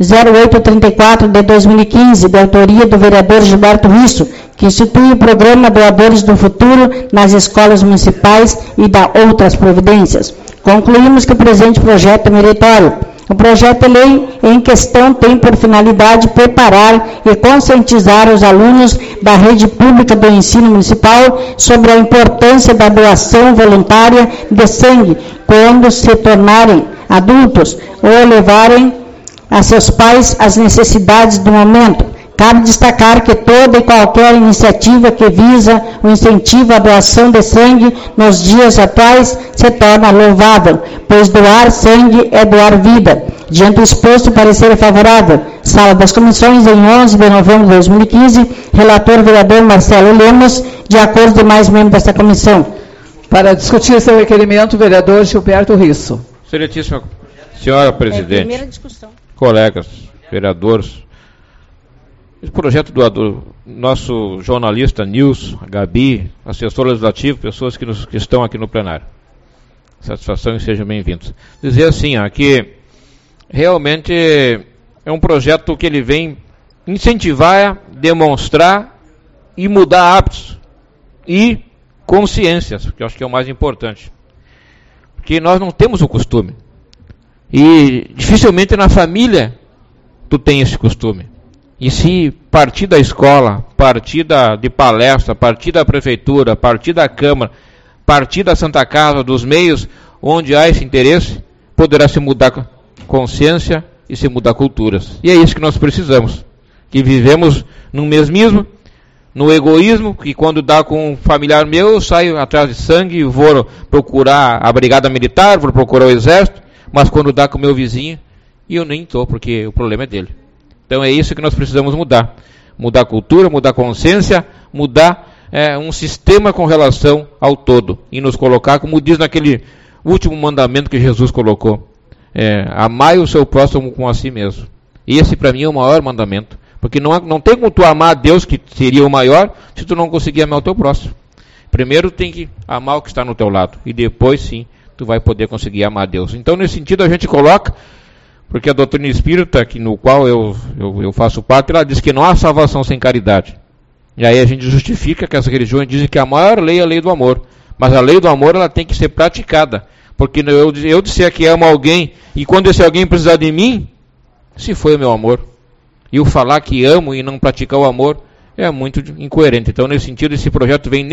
0834 de 2015, de autoria do vereador Gilberto Risso, que institui o programa Doadores do Futuro nas escolas municipais e dá outras providências. Concluímos que o presente projeto é meritório. O projeto de lei em questão tem por finalidade preparar e conscientizar os alunos da rede pública do ensino municipal sobre a importância da doação voluntária de sangue quando se tornarem adultos ou levarem a seus pais as necessidades do momento. Cabe destacar que toda e qualquer iniciativa que visa o incentivo à doação de sangue nos dias atuais se torna louvável, pois doar sangue é doar vida. Diante do exposto, parecer favorável. Sala das Comissões, em 11 de novembro de 2015, relator vereador Marcelo Lemos, de acordo com mais membros desta comissão. Para discutir seu requerimento, vereador Gilberto Risso. Excelentíssima senhora presidente, primeira discussão. Colegas, vereadores, esse projeto do nosso jornalista Nilson, a Gabi, assessor legislativo, pessoas que estão aqui no plenário. Satisfação e sejam bem-vindos. Dizer assim, que realmente é um projeto que ele vem incentivar, demonstrar e mudar hábitos e consciências, que eu acho que é o mais importante. Porque nós não temos o costume. E dificilmente na família tu tem esse costume. E se partir da escola, partir de palestra, partir da prefeitura, partir da Câmara, partir da Santa Casa, dos meios onde há esse interesse, poderá se mudar consciência e se mudar culturas. E é isso que nós precisamos. Que vivemos no mesmismo, no egoísmo, que quando dá com um familiar meu, eu saio atrás de sangue, vou procurar a brigada militar, vou procurar o exército, mas quando dá com o meu vizinho, eu nem estou, porque o problema é dele. Então é isso que nós precisamos mudar. Mudar a cultura, mudar a consciência, mudar um sistema com relação ao todo. E nos colocar, como diz naquele último mandamento que Jesus colocou, amai o seu próximo como a si mesmo. E esse para mim é o maior mandamento. Porque não tem como tu amar a Deus, que seria o maior, se tu não conseguir amar o teu próximo. Primeiro tem que amar o que está no teu lado. E depois sim, tu vai poder conseguir amar a Deus. Então nesse sentido a gente coloca, porque a doutrina espírita, no qual eu faço parte, ela diz que não há salvação sem caridade. E aí a gente justifica que as religiões dizem que a maior lei é a lei do amor. Mas a lei do amor ela tem que ser praticada. Porque eu disser que amo alguém, e quando esse alguém precisar de mim, se foi o meu amor. E o falar que amo e não praticar o amor é muito incoerente. Então, nesse sentido, esse projeto vem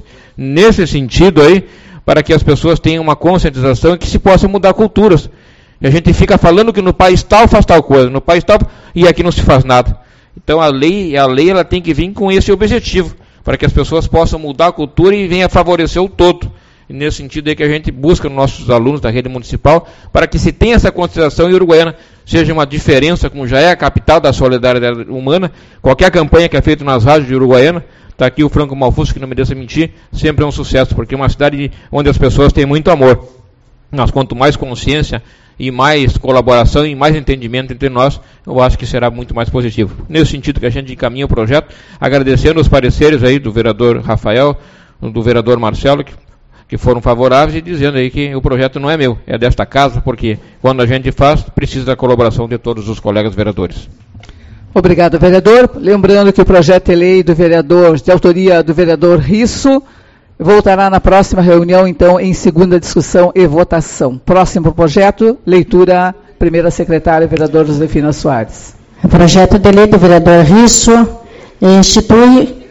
nesse sentido aí, para que as pessoas tenham uma conscientização e que se possam mudar culturas. E a gente fica falando que no país tal faz tal coisa, no país tal, e aqui não se faz nada. Então, a lei ela tem que vir com esse objetivo, para que as pessoas possam mudar a cultura e venha favorecer o todo. E nesse sentido é que a gente busca nos nossos alunos da rede municipal, para que se tenha essa conscientização e Uruguaiana seja uma diferença, como já é a capital da solidariedade humana. Qualquer campanha que é feita nas rádios de Uruguaiana, está aqui o Franco Malfusco, que não me deixa mentir, sempre é um sucesso, porque é uma cidade onde as pessoas têm muito amor. Mas quanto mais consciência e mais colaboração e mais entendimento entre nós, eu acho que será muito mais positivo. Nesse sentido que a gente encaminha o projeto, agradecendo os pareceres aí do vereador Rafael, do vereador Marcelo, que foram favoráveis, e dizendo aí que o projeto não é meu, é desta casa, porque quando a gente faz, precisa da colaboração de todos os colegas vereadores. Obrigado, vereador. Lembrando que o projeto de lei do vereador, de autoria do vereador Risso, voltará na próxima reunião, então, em segunda discussão e votação. Próximo projeto, leitura, primeira secretária, vereador Josefina Soares. O projeto de lei do vereador Risso institui,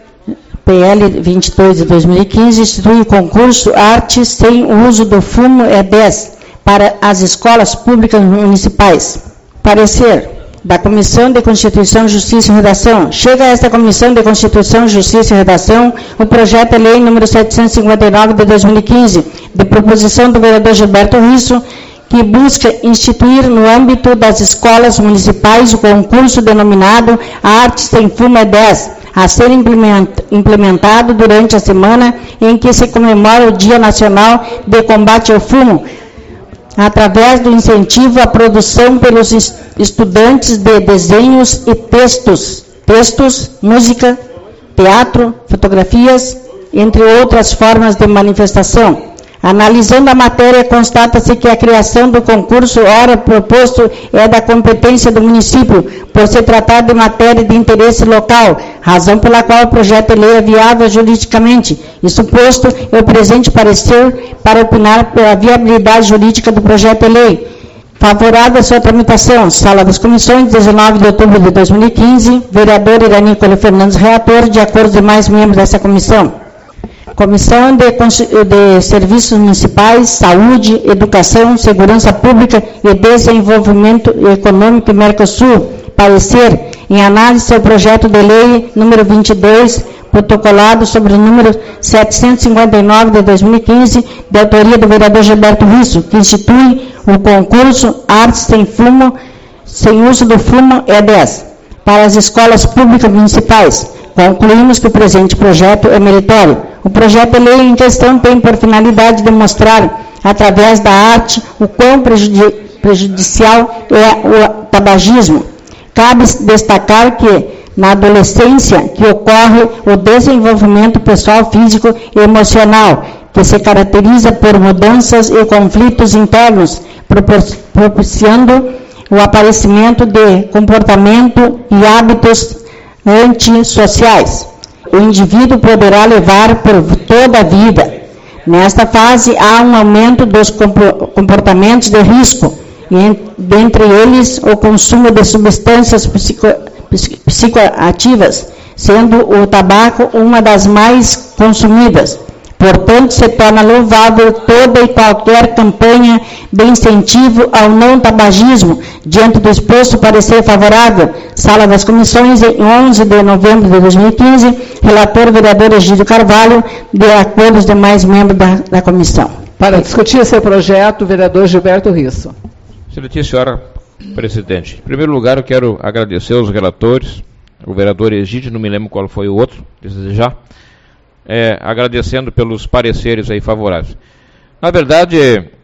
PL 22 de 2015, institui o concurso Arte sem o uso do fumo E10 para as escolas públicas municipais. Parecer da Comissão de Constituição, Justiça e Redação. Chega a esta Comissão de Constituição, Justiça e Redação o projeto de lei número 759 de 2015, de proposição do vereador Gilberto Risso, que busca instituir no âmbito das escolas municipais o concurso denominado Arte sem fumo E10, a ser implementado durante a semana em que se comemora o Dia Nacional de Combate ao Fumo, através do incentivo à produção pelos estudantes de desenhos e textos, música, teatro, fotografias, entre outras formas de manifestação. Analisando a matéria, constata-se que a criação do concurso ora proposto é da competência do município, por se tratar de matéria de interesse local, razão pela qual o projeto de lei é viável juridicamente, e suposto é o presente parecer para opinar pela viabilidade jurídica do projeto de lei. Favorável a sua tramitação, Sala das Comissões, 19 de outubro de 2015, vereador Iranícola Fernandes, relator, de acordo com demais membros dessa comissão. Comissão de Serviços Municipais, Saúde, Educação, Segurança Pública e Desenvolvimento Econômico e Mercosul. Parecer em análise ao projeto de lei número 22, protocolado sobre o número 759 de 2015, de autoria do vereador Gilberto Risso, que institui o concurso Artes sem fumo, sem uso do fumo E10, para as escolas públicas municipais. Concluímos que o presente projeto é meritório. O projeto de lei em questão tem por finalidade demonstrar, através da arte, o quão prejudicial é o tabagismo. Cabe destacar que, na adolescência, que ocorre o desenvolvimento pessoal, físico e emocional, que se caracteriza por mudanças e conflitos internos, propiciando o aparecimento de comportamento e hábitos antissociais. O indivíduo poderá levar por toda a vida. Nesta fase, há um aumento dos comportamentos de risco, e dentre eles o consumo de substâncias psicoativas, sendo o tabaco uma das mais consumidas. Portanto, se torna louvável toda e qualquer campanha de incentivo ao não tabagismo. Diante do exposto, parecer favorável. Sala das Comissões, em 11 de novembro de 2015, relator vereador Egídio Carvalho, de acordo com os demais membros da comissão. Para discutir esse projeto, o vereador Gilberto Risso. Excelentíssima senhora presidente, em primeiro lugar eu quero agradecer aos relatores, o vereador Egídio, não me lembro qual foi o outro, desejar, agradecendo pelos pareceres aí favoráveis. Na verdade,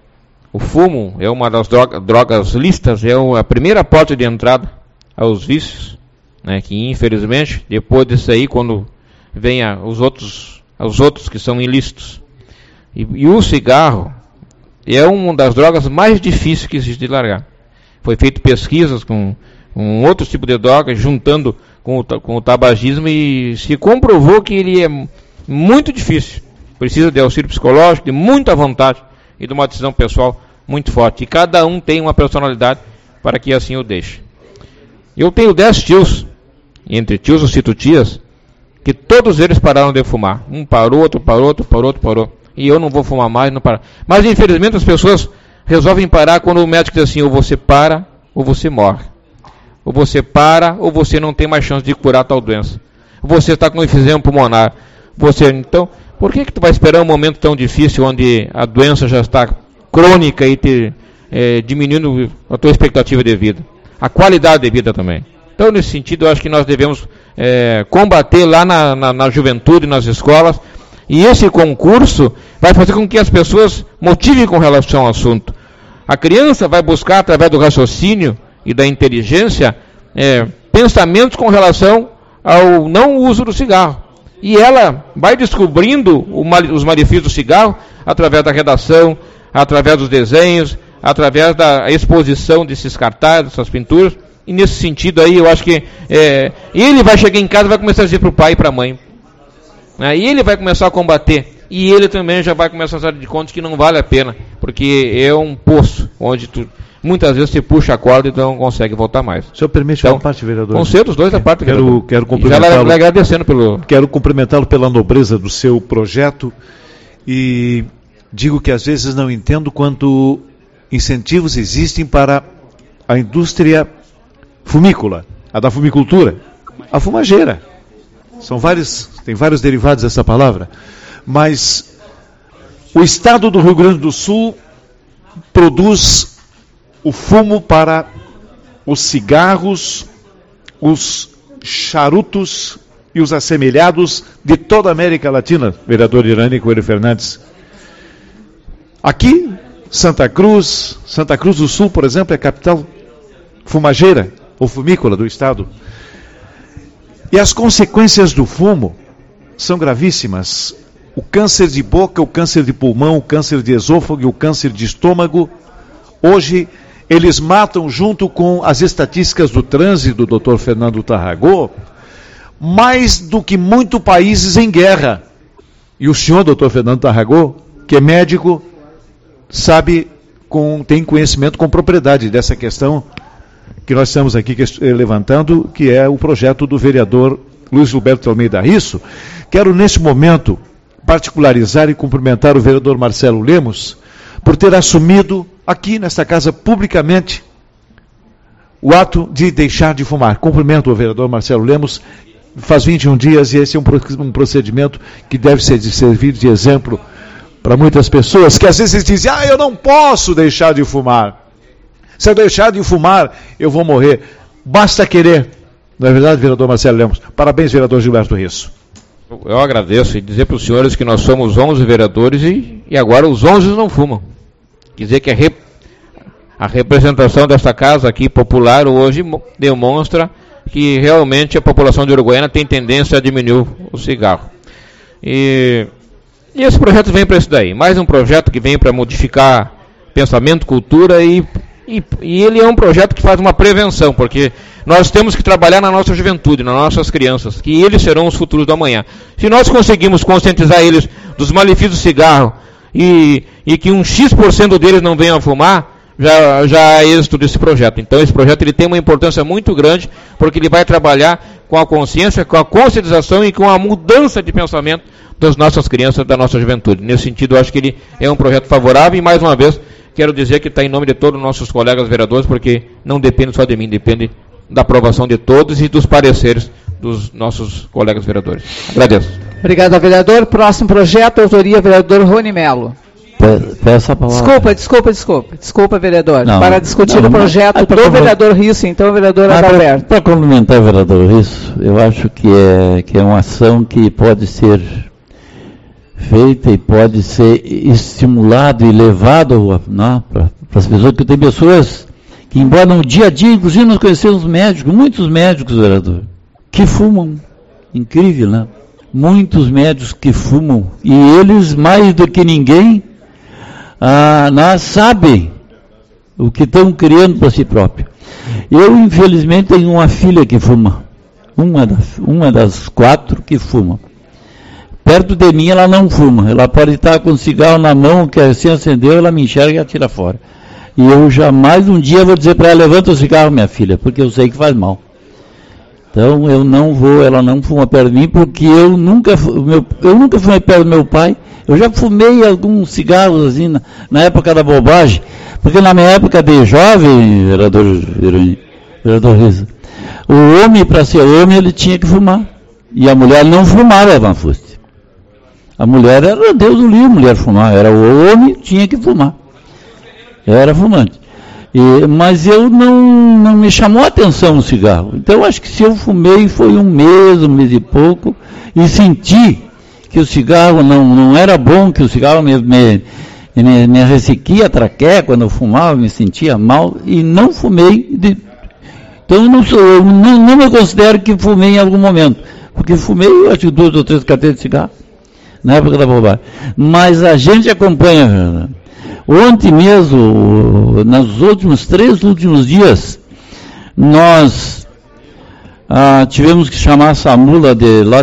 o fumo é uma das drogas lícitas, é a primeira porta de entrada aos vícios, né, que infelizmente, depois disso aí, quando vem os outros que são ilícitos. E o cigarro é uma das drogas mais difíceis que existe de largar. Foi feito pesquisas com outro tipo de droga, juntando com o tabagismo, e se comprovou que ele é muito difícil. Precisa de auxílio psicológico, de muita vontade e de uma decisão pessoal muito forte. E cada um tem uma personalidade para que assim o deixe. Eu tenho 10 tios, entre tios eu cito tias, que todos eles pararam de fumar. Um parou, outro parou, outro parou, outro parou. E eu não vou fumar mais, não parar. Mas infelizmente as pessoas resolvem parar quando o médico diz assim, ou você para, ou você morre. Ou você para, ou você não tem mais chance de curar tal doença. Você está com enfisema pulmonar. Então, por que tu vai esperar um momento tão difícil onde a doença já está crônica e diminuindo a tua expectativa de vida? A qualidade de vida também. Então, nesse sentido, eu acho que nós devemos combater lá na juventude, nas escolas, e esse concurso vai fazer com que as pessoas motivem com relação ao assunto. A criança vai buscar, através do raciocínio e da inteligência, pensamentos com relação ao não uso do cigarro. E ela vai descobrindo os malefícios do cigarro através da redação, através dos desenhos, através da exposição desses cartazes, dessas pinturas. E nesse sentido aí, eu acho que ele vai chegar em casa e vai começar a dizer para o pai e para a mãe. E ele vai começar a combater. E ele também já vai começar a dar de conta que não vale a pena, porque é um poço onde muitas vezes você puxa a corda e não consegue voltar mais. O senhor permite uma parte, vereador? Concedo os dois da parte, vereador. Quero cumprimentá-lo. Já agradecendo Quero cumprimentá-lo pela nobreza do seu projeto e digo que às vezes não entendo quanto incentivos existem para a indústria fumícola, a da fumicultura, a fumageira. Tem vários derivados dessa palavra, mas o estado do Rio Grande do Sul produz o fumo para os cigarros, os charutos e os assemelhados de toda a América Latina, vereador Irani Coelho Fernandes. Aqui, Santa Cruz do Sul, por exemplo, é a capital fumageira ou fumícola do estado. E as consequências do fumo são gravíssimas. O câncer de boca, o câncer de pulmão, o câncer de esôfago e o câncer de estômago, hoje eles matam, junto com as estatísticas do trânsito do Dr. Fernando Tarragó, mais do que muitos países em guerra. E o senhor, Dr. Fernando Tarragó, que é médico, tem conhecimento com propriedade dessa questão que nós estamos aqui levantando, que é o projeto do vereador Luiz Gilberto Almeida Risso. Quero, nesse momento, particularizar e cumprimentar o vereador Marcelo Lemos por ter assumido aqui nesta casa publicamente o ato de deixar de fumar. Cumprimento o vereador Marcelo Lemos, faz 21 dias e esse é um procedimento que deve servir de exemplo para muitas pessoas que às vezes dizem, eu não posso deixar de fumar. Se eu deixar de fumar, eu vou morrer. Basta querer. Não é verdade, vereador Marcelo Lemos? Parabéns, vereador Gilberto Risso. Eu agradeço e dizer para os senhores que nós somos 11 vereadores e agora os 11 não fumam. Quer dizer que a representação desta casa aqui popular hoje demonstra que realmente a população de Uruguaiana tem tendência a diminuir o cigarro. E esse projeto vem para isso daí. Mais um projeto que vem para modificar pensamento, cultura e ele é um projeto que faz uma prevenção, porque nós temos que trabalhar na nossa juventude, nas nossas crianças, que eles serão os futuros do amanhã. Se nós conseguimos conscientizar eles dos malefícios do cigarro e que um X% deles não venham a fumar, já é êxito desse projeto. Então esse projeto ele tem uma importância muito grande, porque ele vai trabalhar com a consciência, com a conscientização e com a mudança de pensamento das nossas crianças, da nossa juventude. Nesse sentido, eu acho que ele é um projeto favorável e, mais uma vez, quero dizer que está em nome de todos os nossos colegas vereadores, porque não depende só de mim, depende da aprovação de todos e dos pareceres dos nossos colegas vereadores. Agradeço. Obrigado, vereador. Próximo projeto, autoria, vereador Rony Melo. Peço a palavra. Desculpa, vereador. Não, para discutir o projeto do vereador Risso, então, vereador Adalberto. Para complementar o vereador Risso, eu acho que é uma ação que pode ser feita e pode ser estimulado e levado para as pessoas, porque tem pessoas que, embora no dia a dia, inclusive nós conhecemos médicos, muitos médicos, vereador, que fumam. Incrível, né? Muitos médicos que fumam, e eles, mais do que ninguém, nós sabem o que estão criando para si próprio. Eu, infelizmente, tenho uma filha que fuma, uma das 4 que fuma. Perto de mim ela não fuma, ela pode estar com um cigarro na mão, que assim acendeu, ela me enxerga e atira fora. E eu jamais um dia vou dizer para ela, levanta o cigarro, minha filha, porque eu sei que faz mal. Então eu não vou, ela não fuma perto de mim, porque eu nunca fumei perto do meu pai. Eu já fumei alguns cigarros assim na época da bobagem, porque na minha época de jovem, vereador Riso, o homem, para ser homem, ele tinha que fumar. E a mulher não fumava, Van Fuste. A mulher era, Deus do livre, a mulher fumar, era o homem, tinha que fumar. Eu era fumante. Mas eu não me chamou a atenção o cigarro. Então eu acho que se eu fumei foi um mês e pouco, e senti que o cigarro não era bom, que o cigarro me ressequia a traqueia quando eu fumava, me sentia mal, e não fumei. Então eu não me considero que fumei em algum momento, porque fumei, eu acho, 2 ou 3 carteiras de cigarro, na época da bobagem. Mas a gente acompanha. Ontem mesmo, nos 3 últimos dias, nós tivemos que chamar essa mula de lá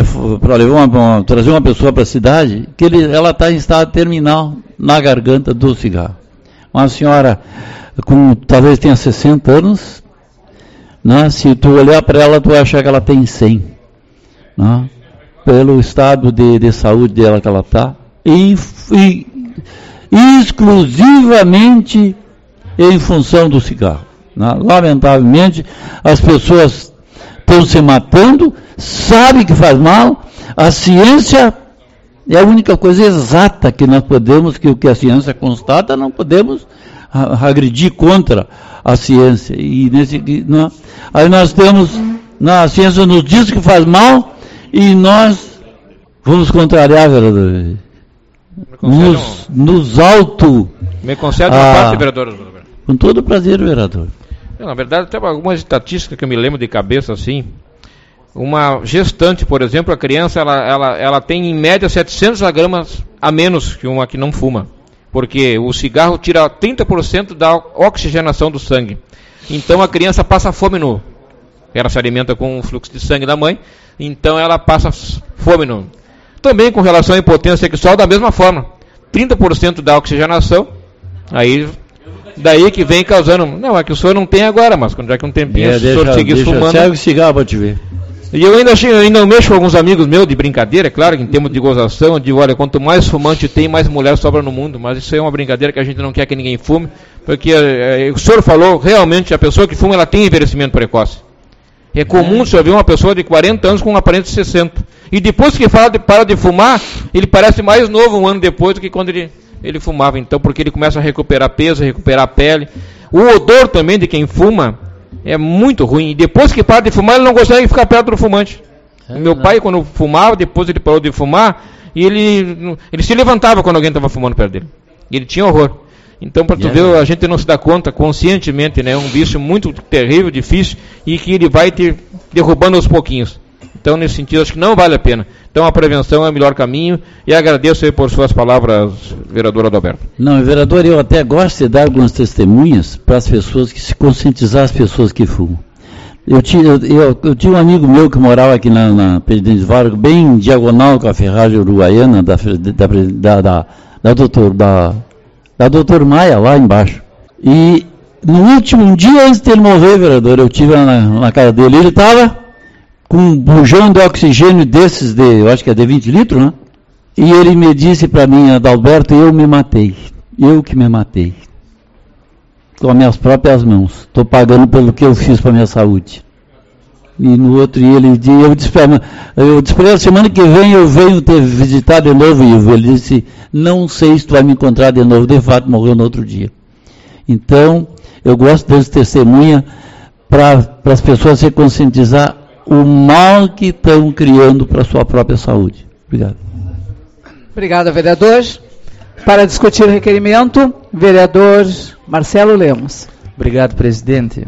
para trazer uma pessoa para a cidade, que ela está em estado terminal na garganta do cigarro. Uma senhora talvez tenha 60 anos, né? Se tu olhar para ela, tu vai achar que ela tem 100, né? Pelo estado de saúde dela que ela está, e exclusivamente em função do cigarro, né? Lamentavelmente, as pessoas estão se matando, sabem que faz mal. A ciência é a única coisa exata que nós podemos, que o que a ciência constata, não podemos agredir contra a ciência. E aí nós temos, a ciência nos diz que faz mal, e nós vamos contrariar, vereador. Nos auto... Me concede uma parte, vereador? Com todo prazer, vereador. Na verdade, tem algumas estatísticas que eu me lembro de cabeça, assim. Uma gestante, por exemplo, a criança, ela tem em média 700 gramas a menos que uma que não fuma. Porque o cigarro tira 30% da oxigenação do sangue. Então a criança passa fome ela se alimenta com o fluxo de sangue da mãe, então ela passa fome Também com relação à impotência sexual, da mesma forma. 30% da oxigenação, daí que vem causando... Não, é que o senhor não tem agora, mas quando é que um tempinho o senhor seguir fumando... Segue o cigarro para te ver. E eu ainda mexo com alguns amigos meus de brincadeira, é claro que em termos de gozação, eu digo, olha, quanto mais fumante tem, mais mulher sobra no mundo, mas isso é uma brincadeira que a gente não quer que ninguém fume, porque o senhor falou, realmente, a pessoa que fuma, ela tem envelhecimento precoce. É comum você ver uma pessoa de 40 anos com um aparente de 60. E depois que para de fumar, ele parece mais novo um ano depois do que quando ele fumava. Então, porque ele começa a recuperar peso, recuperar a pele. O odor também de quem fuma é muito ruim. E depois que para de fumar, ele não consegue ficar perto do fumante. Meu pai, quando fumava, depois ele parou de fumar, e ele se levantava quando alguém estava fumando perto dele. E ele tinha horror. Então, para tu ver, a gente não se dá conta conscientemente, né? É um vício muito terrível, difícil, e que ele vai te derrubando aos pouquinhos. Então, nesse sentido, acho que não vale a pena. Então, a prevenção é o melhor caminho, e agradeço aí por suas palavras, vereador Adalberto. Não, vereador, eu até gosto de dar algumas testemunhas para as pessoas, que se conscientizar as pessoas que fumam. Eu tinha um amigo meu que morava aqui na Presidente Vargas, bem diagonal com a ferragem uruguaiana da doutor Maia, lá embaixo. E no último dia antes de ele morrer, vereador, eu estive na casa dele, ele estava com um bujão de oxigênio desses, eu acho que é de 20 litros, né? E ele me disse para mim, Adalberto, eu me matei. Eu que me matei. Com as minhas próprias mãos. Estou pagando pelo que eu fiz para a minha saúde. E no outro dia eu disse para ele, semana que vem eu venho te visitar de novo, Ivo. Ele disse, não sei se tu vai me encontrar de novo. De fato, morreu no outro dia. Então, eu gosto desse testemunha para as pessoas se conscientizar o mal que estão criando para a sua própria saúde. Obrigado. Obrigado, vereador. Para discutir o requerimento, vereador Marcelo Lemos. Obrigado, presidente.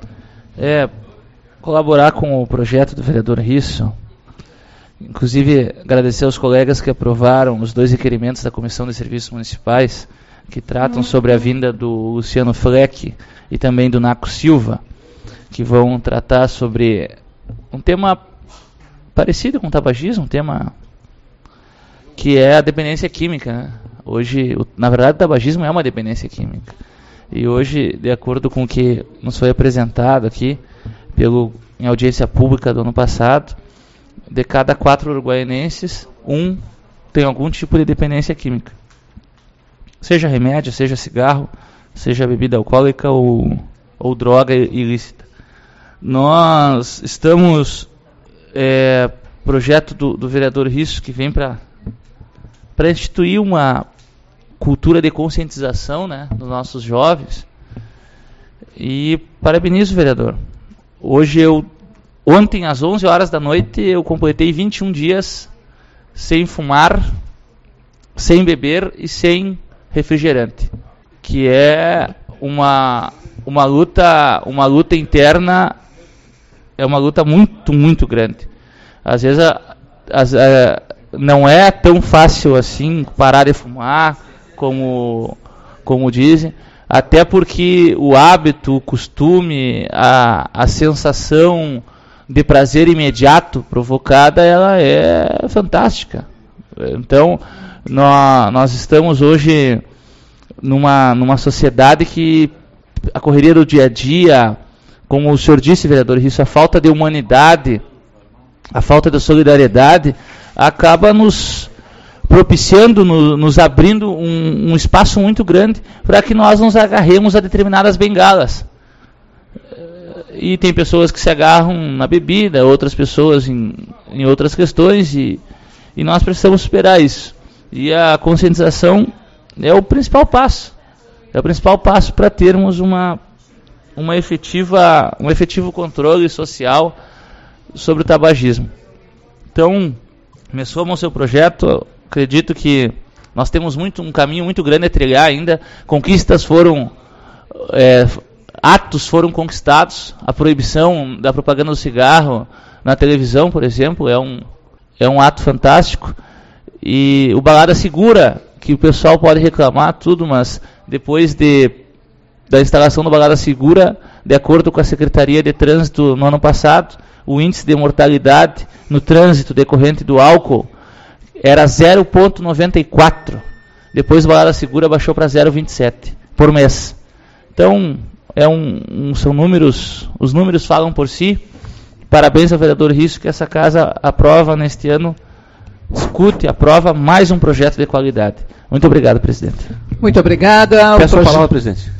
Colaborar com o projeto do vereador Risso, inclusive agradecer aos colegas que aprovaram os 2 requerimentos da Comissão de Serviços Municipais, que tratam sobre a vinda do Luciano Fleck e também do Naco Silva, que vão tratar sobre um tema parecido com o tabagismo, um tema que é a dependência química, né? Hoje, na verdade, o tabagismo é uma dependência química. E hoje, de acordo com o que nos foi apresentado aqui, em audiência pública do ano passado, de cada 4 uruguaianenses, 1 tem algum tipo de dependência química. Seja remédio, seja cigarro, seja bebida alcoólica ou droga ilícita. Nós estamos, projeto do vereador Risso, que vem para instituir uma cultura de conscientização, né, dos nossos jovens. E parabenizo o vereador. Ontem, às 11 horas da noite, eu completei 21 dias sem fumar, sem beber e sem refrigerante, que é uma luta interna, é uma luta muito, muito grande. Às vezes não é tão fácil assim parar de fumar, como dizem, até porque o hábito, o costume, a sensação de prazer imediato provocada, ela é fantástica. Então, nós estamos hoje numa sociedade que a correria do dia a dia, como o senhor disse, vereador Risso, a falta de humanidade, a falta de solidariedade, acaba nos propiciando, nos abrindo um espaço muito grande para que nós nos agarremos a determinadas bengalas. E tem pessoas que se agarram na bebida, outras pessoas em outras questões, e nós precisamos superar isso. E a conscientização é o principal passo. É o principal passo para termos um efetivo controle social sobre o tabagismo. Então, me somo ao seu projeto. Acredito que nós temos um caminho muito grande a trilhar ainda. Atos foram conquistados. A proibição da propaganda do cigarro na televisão, por exemplo, é um ato fantástico. E o Balada Segura, que o pessoal pode reclamar tudo, mas depois da instalação do Balada Segura, de acordo com a Secretaria de Trânsito no ano passado, o índice de mortalidade no trânsito decorrente do álcool era 0,94. Depois o Balada Segura baixou para 0,27 por mês. Então, são números, os números falam por si. Parabéns ao vereador Risso, que essa casa aprova neste ano, aprova mais um projeto de qualidade. Muito obrigado, presidente. Muito obrigada. Peço a palavra, presidente.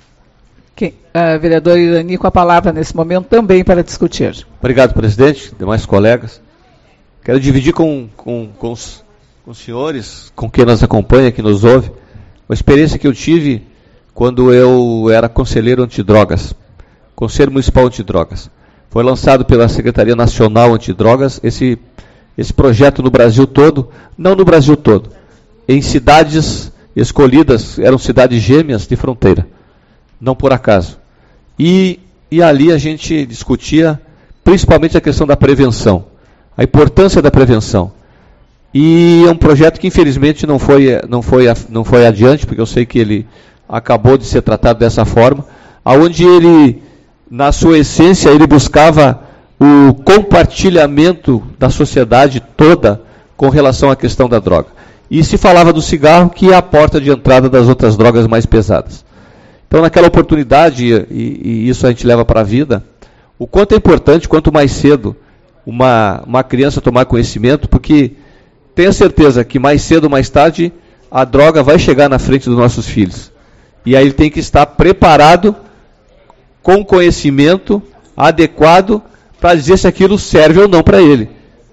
Vereador Irani, com a palavra nesse momento também para discutir. Obrigado, presidente, demais colegas. Quero dividir com os senhores, com quem nos acompanha, que nos ouve, uma experiência que eu tive quando eu era conselheiro antidrogas, Conselho Municipal Antidrogas. Foi lançado pela Secretaria Nacional Antidrogas esse projeto no Brasil todo, não no Brasil todo, em cidades escolhidas, eram cidades gêmeas de fronteira, não por acaso. E ali a gente discutia principalmente a questão da prevenção, a importância da prevenção. E é um projeto que infelizmente não foi adiante, porque eu sei que ele acabou de ser tratado dessa forma, aonde ele, na sua essência, ele buscava o compartilhamento da sociedade toda com relação à questão da droga. E se falava do cigarro, que é a porta de entrada das outras drogas mais pesadas. Então, naquela oportunidade, e isso a gente leva para a vida, o quanto é importante, quanto mais cedo, uma criança tomar conhecimento, porque tenha certeza que mais cedo ou mais tarde, a droga vai chegar na frente dos nossos filhos. E aí ele tem que estar preparado, com conhecimento adequado, para dizer se aquilo serve ou não para ele.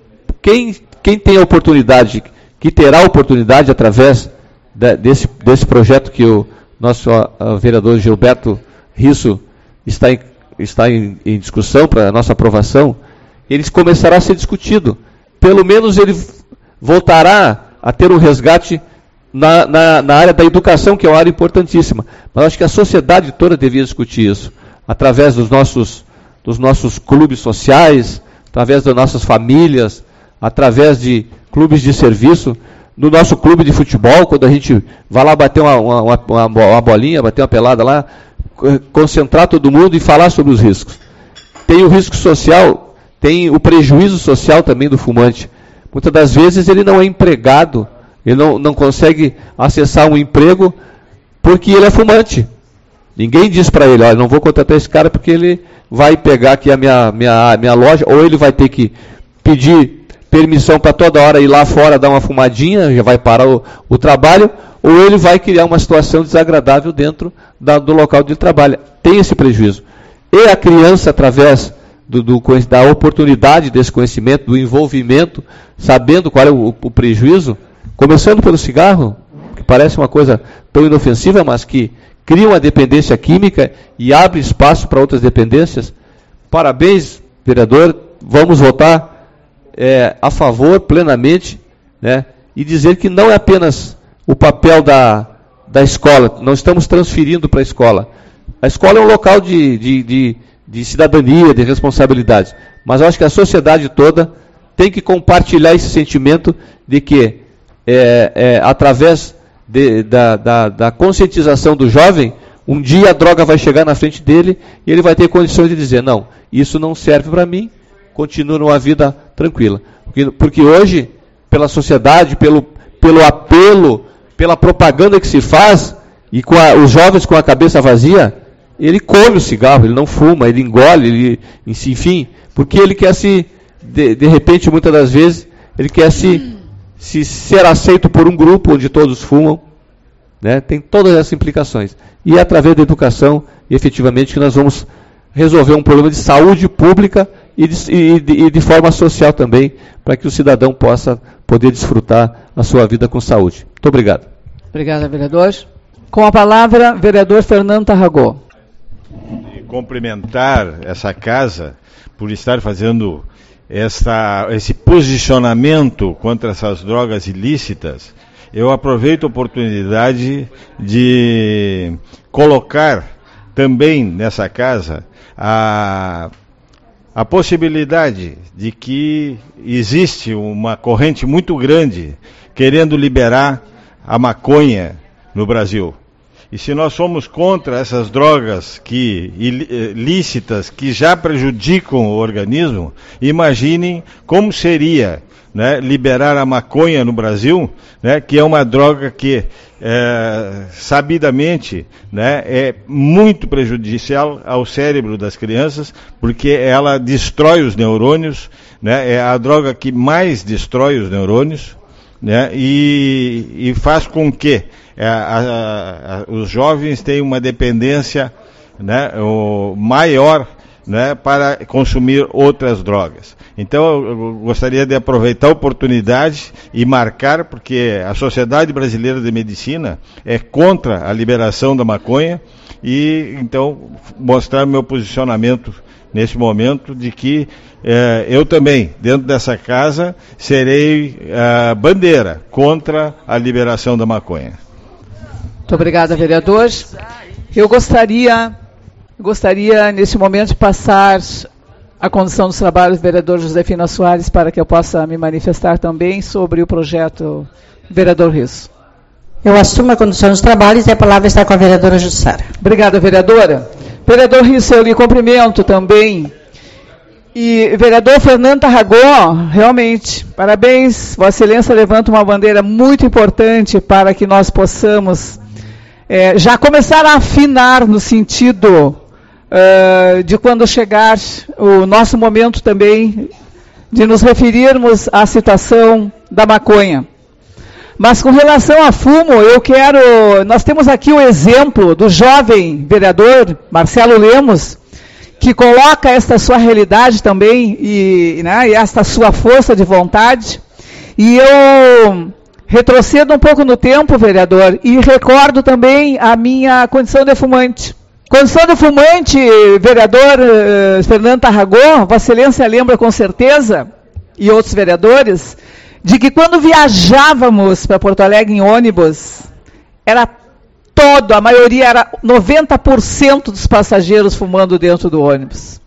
Quem tem a oportunidade, que terá a oportunidade através desse projeto que o nosso vereador Gilberto Risso está em discussão para a nossa aprovação, ele começará a ser discutido. Pelo menos ele voltará a ter um resgate na área da educação, que é uma área importantíssima. Mas acho que a sociedade toda devia discutir isso, através dos nossos clubes sociais, através das nossas famílias, através de clubes de serviço, no nosso clube de futebol, quando a gente vai lá bater uma bolinha, bater uma pelada lá, concentrar todo mundo e falar sobre os riscos. Tem o risco social, tem o prejuízo social também do fumante. Muitas das vezes ele não é empregado, ele não consegue acessar um emprego porque ele é fumante. Ninguém diz para ele, olha, não vou contratar esse cara porque ele vai pegar aqui a minha loja, ou ele vai ter que pedir permissão para toda hora ir lá fora dar uma fumadinha, já vai parar o trabalho, ou ele vai criar uma situação desagradável dentro do local onde ele trabalha. Tem esse prejuízo. E a criança, através da oportunidade desse conhecimento, do envolvimento, sabendo qual é o prejuízo, começando pelo cigarro, que parece uma coisa tão inofensiva, mas que cria uma dependência química e abre espaço para outras dependências. Parabéns, vereador, vamos votar a favor plenamente, né, e dizer que não é apenas o papel da escola, não estamos transferindo para a escola. A escola é um local de cidadania, de responsabilidade, mas eu acho que a sociedade toda tem que compartilhar esse sentimento de que, através da conscientização do jovem, um dia a droga vai chegar na frente dele e ele vai ter condições de dizer, não, isso não serve para mim, continua numa vida tranquila. Porque hoje, pela sociedade, pelo apelo, pela propaganda que se faz, e com os jovens com a cabeça vazia, ele come o cigarro, ele não fuma, ele engole, enfim, porque ele quer de repente, muitas das vezes, ele quer se ser aceito por um grupo onde todos fumam, né? Tem todas essas implicações. E é através da educação, efetivamente, que nós vamos resolver um problema de saúde pública e de forma social também, para que o cidadão possa poder desfrutar a sua vida com saúde. Muito obrigado. Obrigada, vereador. Com a palavra, vereador Fernando Tarragó. Cumprimentar essa casa por estar fazendo esse posicionamento contra essas drogas ilícitas. Eu aproveito a oportunidade de colocar também nessa casa a possibilidade de que existe uma corrente muito grande querendo liberar a maconha no Brasil. E se nós somos contra essas drogas ilícitas que já prejudicam o organismo, imaginem como seria, né, liberar a maconha no Brasil, né, que é uma droga que sabidamente, né, é muito prejudicial ao cérebro das crianças, porque ela destrói os neurônios, né, é a droga que mais destrói os neurônios, né, e faz com que os jovens tenham uma dependência, né, maior, né, para consumir outras drogas. Então eu gostaria de aproveitar a oportunidade e marcar, porque a Sociedade Brasileira de Medicina é contra a liberação da maconha, e então mostrar meu posicionamento nesse momento de que eu também, dentro dessa casa, serei bandeira contra a liberação da maconha. Muito obrigada, vereador. Eu gostaria, nesse momento, de passar a condução dos trabalhos do vereador Josefina Soares para que eu possa me manifestar também sobre o projeto vereador Risso. Eu assumo a condução dos trabalhos e a palavra está com a vereadora Jussara. Obrigada, vereadora. Vereador Risso, eu lhe cumprimento também. E vereador Fernando Tarragó, realmente, parabéns, Vossa Excelência levanta uma bandeira muito importante para que nós possamos já começar a afinar no sentido de quando chegar o nosso momento também de nos referirmos à situação da maconha. Mas com relação a fumo, nós temos aqui o exemplo do jovem vereador Marcelo Lemos, que coloca esta sua realidade também e esta sua força de vontade. E eu retrocedo um pouco no tempo, vereador, e recordo também a minha condição de fumante. Condição de fumante, vereador Fernando Tarragó, Vossa Excelência lembra com certeza, e outros vereadores, de que quando viajávamos para Porto Alegre em ônibus, era a maioria era 90% dos passageiros fumando dentro do ônibus.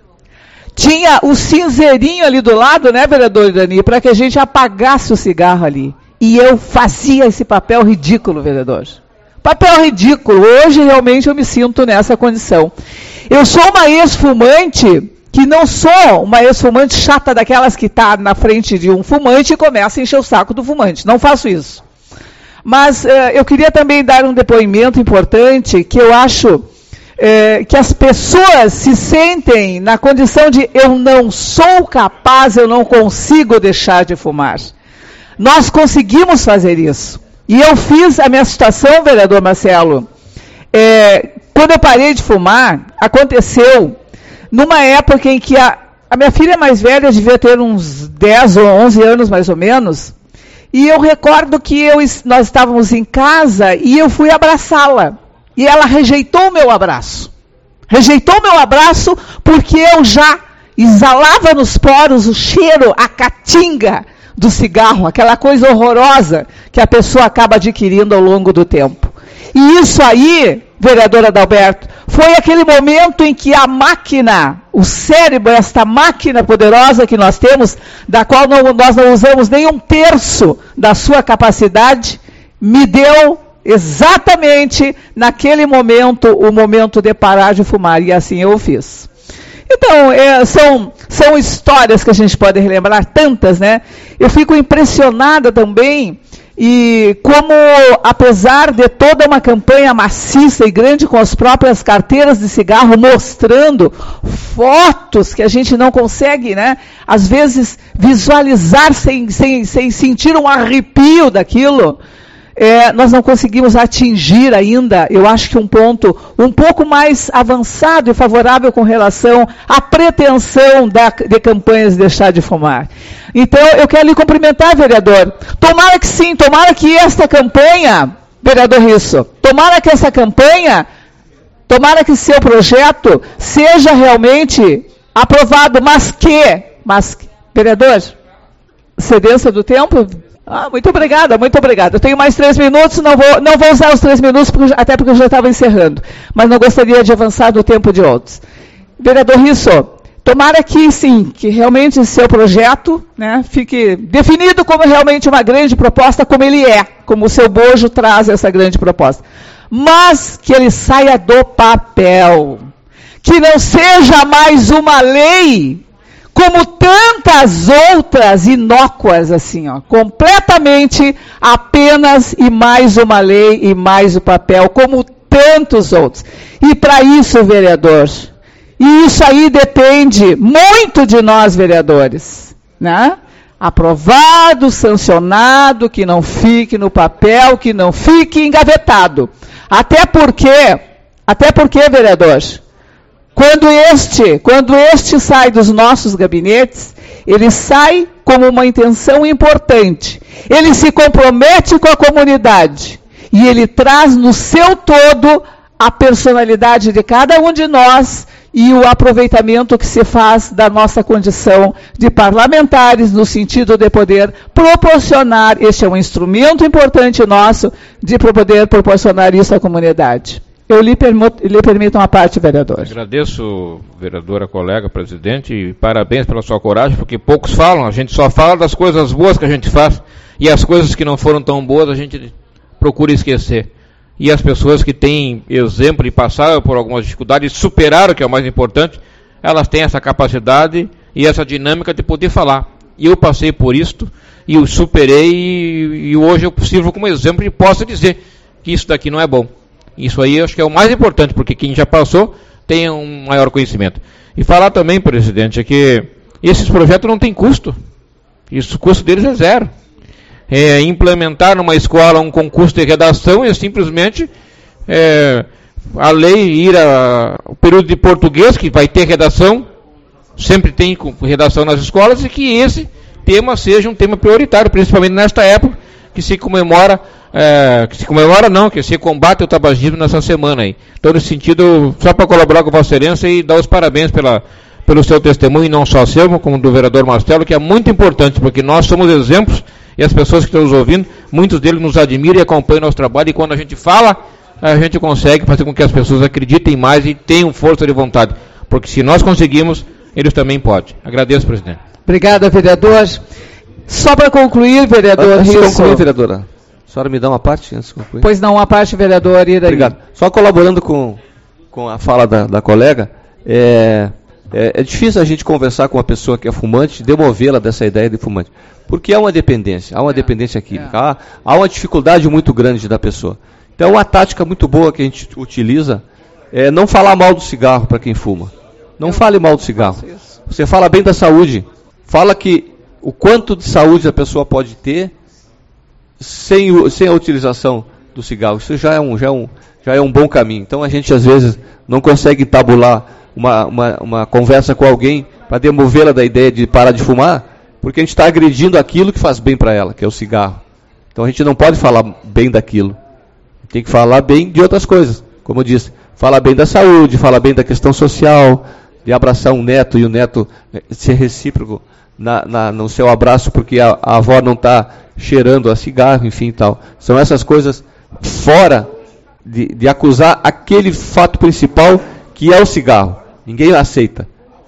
Tinha o cinzeirinho ali do lado, né, vereador Irani, para que a gente apagasse o cigarro ali. E eu fazia esse papel ridículo, vereador. Papel ridículo. Hoje, realmente, eu me sinto nessa condição. Eu sou uma ex-fumante, que não sou uma ex-fumante chata daquelas que está na frente de um fumante e começa a encher o saco do fumante. Não faço isso. Mas eu queria também dar um depoimento importante, que eu acho que as pessoas se sentem na condição de eu não sou capaz, eu não consigo deixar de fumar. Nós conseguimos fazer isso. E eu fiz a minha situação, vereador Marcelo. Quando eu parei de fumar, aconteceu numa época em que a minha filha mais velha devia ter uns 10 ou 11 anos mais ou menos, e eu recordo que nós estávamos em casa e eu fui abraçá-la. E ela rejeitou o meu abraço. Rejeitou o meu abraço porque eu já exalava nos poros o cheiro, a caatinga do cigarro, aquela coisa horrorosa que a pessoa acaba adquirindo ao longo do tempo. E isso aí, vereadora Adalberto, foi aquele momento em que a máquina, o cérebro, esta máquina poderosa que nós temos, da qual nós não usamos nem um terço da sua capacidade, me deu exatamente naquele momento, o momento de parar de fumar, e assim eu fiz. Então, são histórias que a gente pode relembrar, tantas, né? Eu fico impressionada também, e como, apesar de toda uma campanha maciça e grande com as próprias carteiras de cigarro, mostrando fotos que a gente não consegue, né, às vezes, visualizar sem sentir um arrepio daquilo, nós não conseguimos atingir ainda, eu acho que um ponto um pouco mais avançado e favorável com relação à pretensão de campanhas de deixar de fumar. Então, eu quero lhe cumprimentar, vereador. Tomara que sim, tomara que esta campanha, vereador Risso, tomara que essa campanha, tomara que seu projeto seja realmente aprovado, mas vereador, cedência do tempo? Muito obrigada, muito obrigada. Eu tenho mais 3 minutos, não vou usar os 3 minutos, até porque eu já estava encerrando. Mas não gostaria de avançar do tempo de outros. Vereador Risso, tomara que sim, que realmente seu projeto, né, fique definido como realmente uma grande proposta, como ele é, como o seu bojo traz essa grande proposta. Mas que ele saia do papel. Que não seja mais uma lei, como tantas outras inócuas, assim, ó, completamente apenas e mais uma lei e mais o papel, como tantos outros. E para isso, vereador, e isso aí depende muito de nós, vereadores, né? Aprovado, sancionado, que não fique no papel, que não fique engavetado. Até porque, vereador, quando este sai dos nossos gabinetes, ele sai como uma intenção importante. Ele se compromete com a comunidade e ele traz no seu todo a personalidade de cada um de nós e o aproveitamento que se faz da nossa condição de parlamentares, no sentido de poder proporcionar, este é um instrumento importante nosso, de poder proporcionar isso à comunidade. Eu lhe permito uma parte, vereador. Agradeço, vereadora, colega, presidente, e parabéns pela sua coragem, porque poucos falam, a gente só fala das coisas boas que a gente faz, e as coisas que não foram tão boas a gente procura esquecer. E as pessoas que têm exemplo e passaram por algumas dificuldades e superaram, que é o mais importante, elas têm essa capacidade e essa dinâmica de poder falar. E eu passei por isto, e eu superei, e hoje eu sirvo como exemplo e posso dizer que isso daqui não é bom. Isso aí eu acho que é o mais importante, porque quem já passou tem um maior conhecimento. E falar também, presidente, é que esses projetos não têm custo. Isso, o custo deles é zero. Implementar numa escola um concurso de redação é simplesmente a lei ir período de português, que vai ter redação, sempre tem redação nas escolas, e que esse tema seja um tema prioritário, principalmente nesta época, que se combate o tabagismo nessa semana aí. Então, nesse sentido, só para colaborar com a Vossa Excelência e dar os parabéns pelo seu testemunho, e não só seu, como do vereador Marcelo, que é muito importante, porque nós somos exemplos, e as pessoas que estão nos ouvindo, muitos deles nos admiram e acompanham nosso trabalho, e quando a gente fala, a gente consegue fazer com que as pessoas acreditem mais e tenham força de vontade, porque se nós conseguimos, eles também podem. Agradeço, presidente. Obrigada, vereador. Só para concluir, vereador Antes de Risso. concluir, vereadora, a senhora me dá uma parte antes de concluir? Pois não, uma parte, vereador Iraí. Obrigado. Só colaborando com a fala da colega, é difícil a gente conversar com uma pessoa que é fumante, demovê-la dessa ideia de fumante. Porque há uma dependência química, há uma dificuldade muito grande da pessoa. Então, uma tática muito boa que a gente utiliza é não falar mal do cigarro para quem fuma. Não fale mal do cigarro. Você fala bem da saúde. Fala que o quanto de saúde a pessoa pode ter sem a utilização do cigarro. Isso já é um bom caminho. Então, a gente, às vezes, não consegue tabular uma conversa com alguém para demovê-la da ideia de parar de fumar, porque a gente está agredindo aquilo que faz bem para ela, que é o cigarro. Então, a gente não pode falar bem daquilo. Tem que falar bem de outras coisas. Como eu disse, falar bem da saúde, falar bem da questão social, de abraçar um neto e o neto ser recíproco no seu abraço, porque a avó não está cheirando a cigarro, enfim e tal. São essas coisas fora de acusar aquele fato principal que é o cigarro. Ninguém aceita.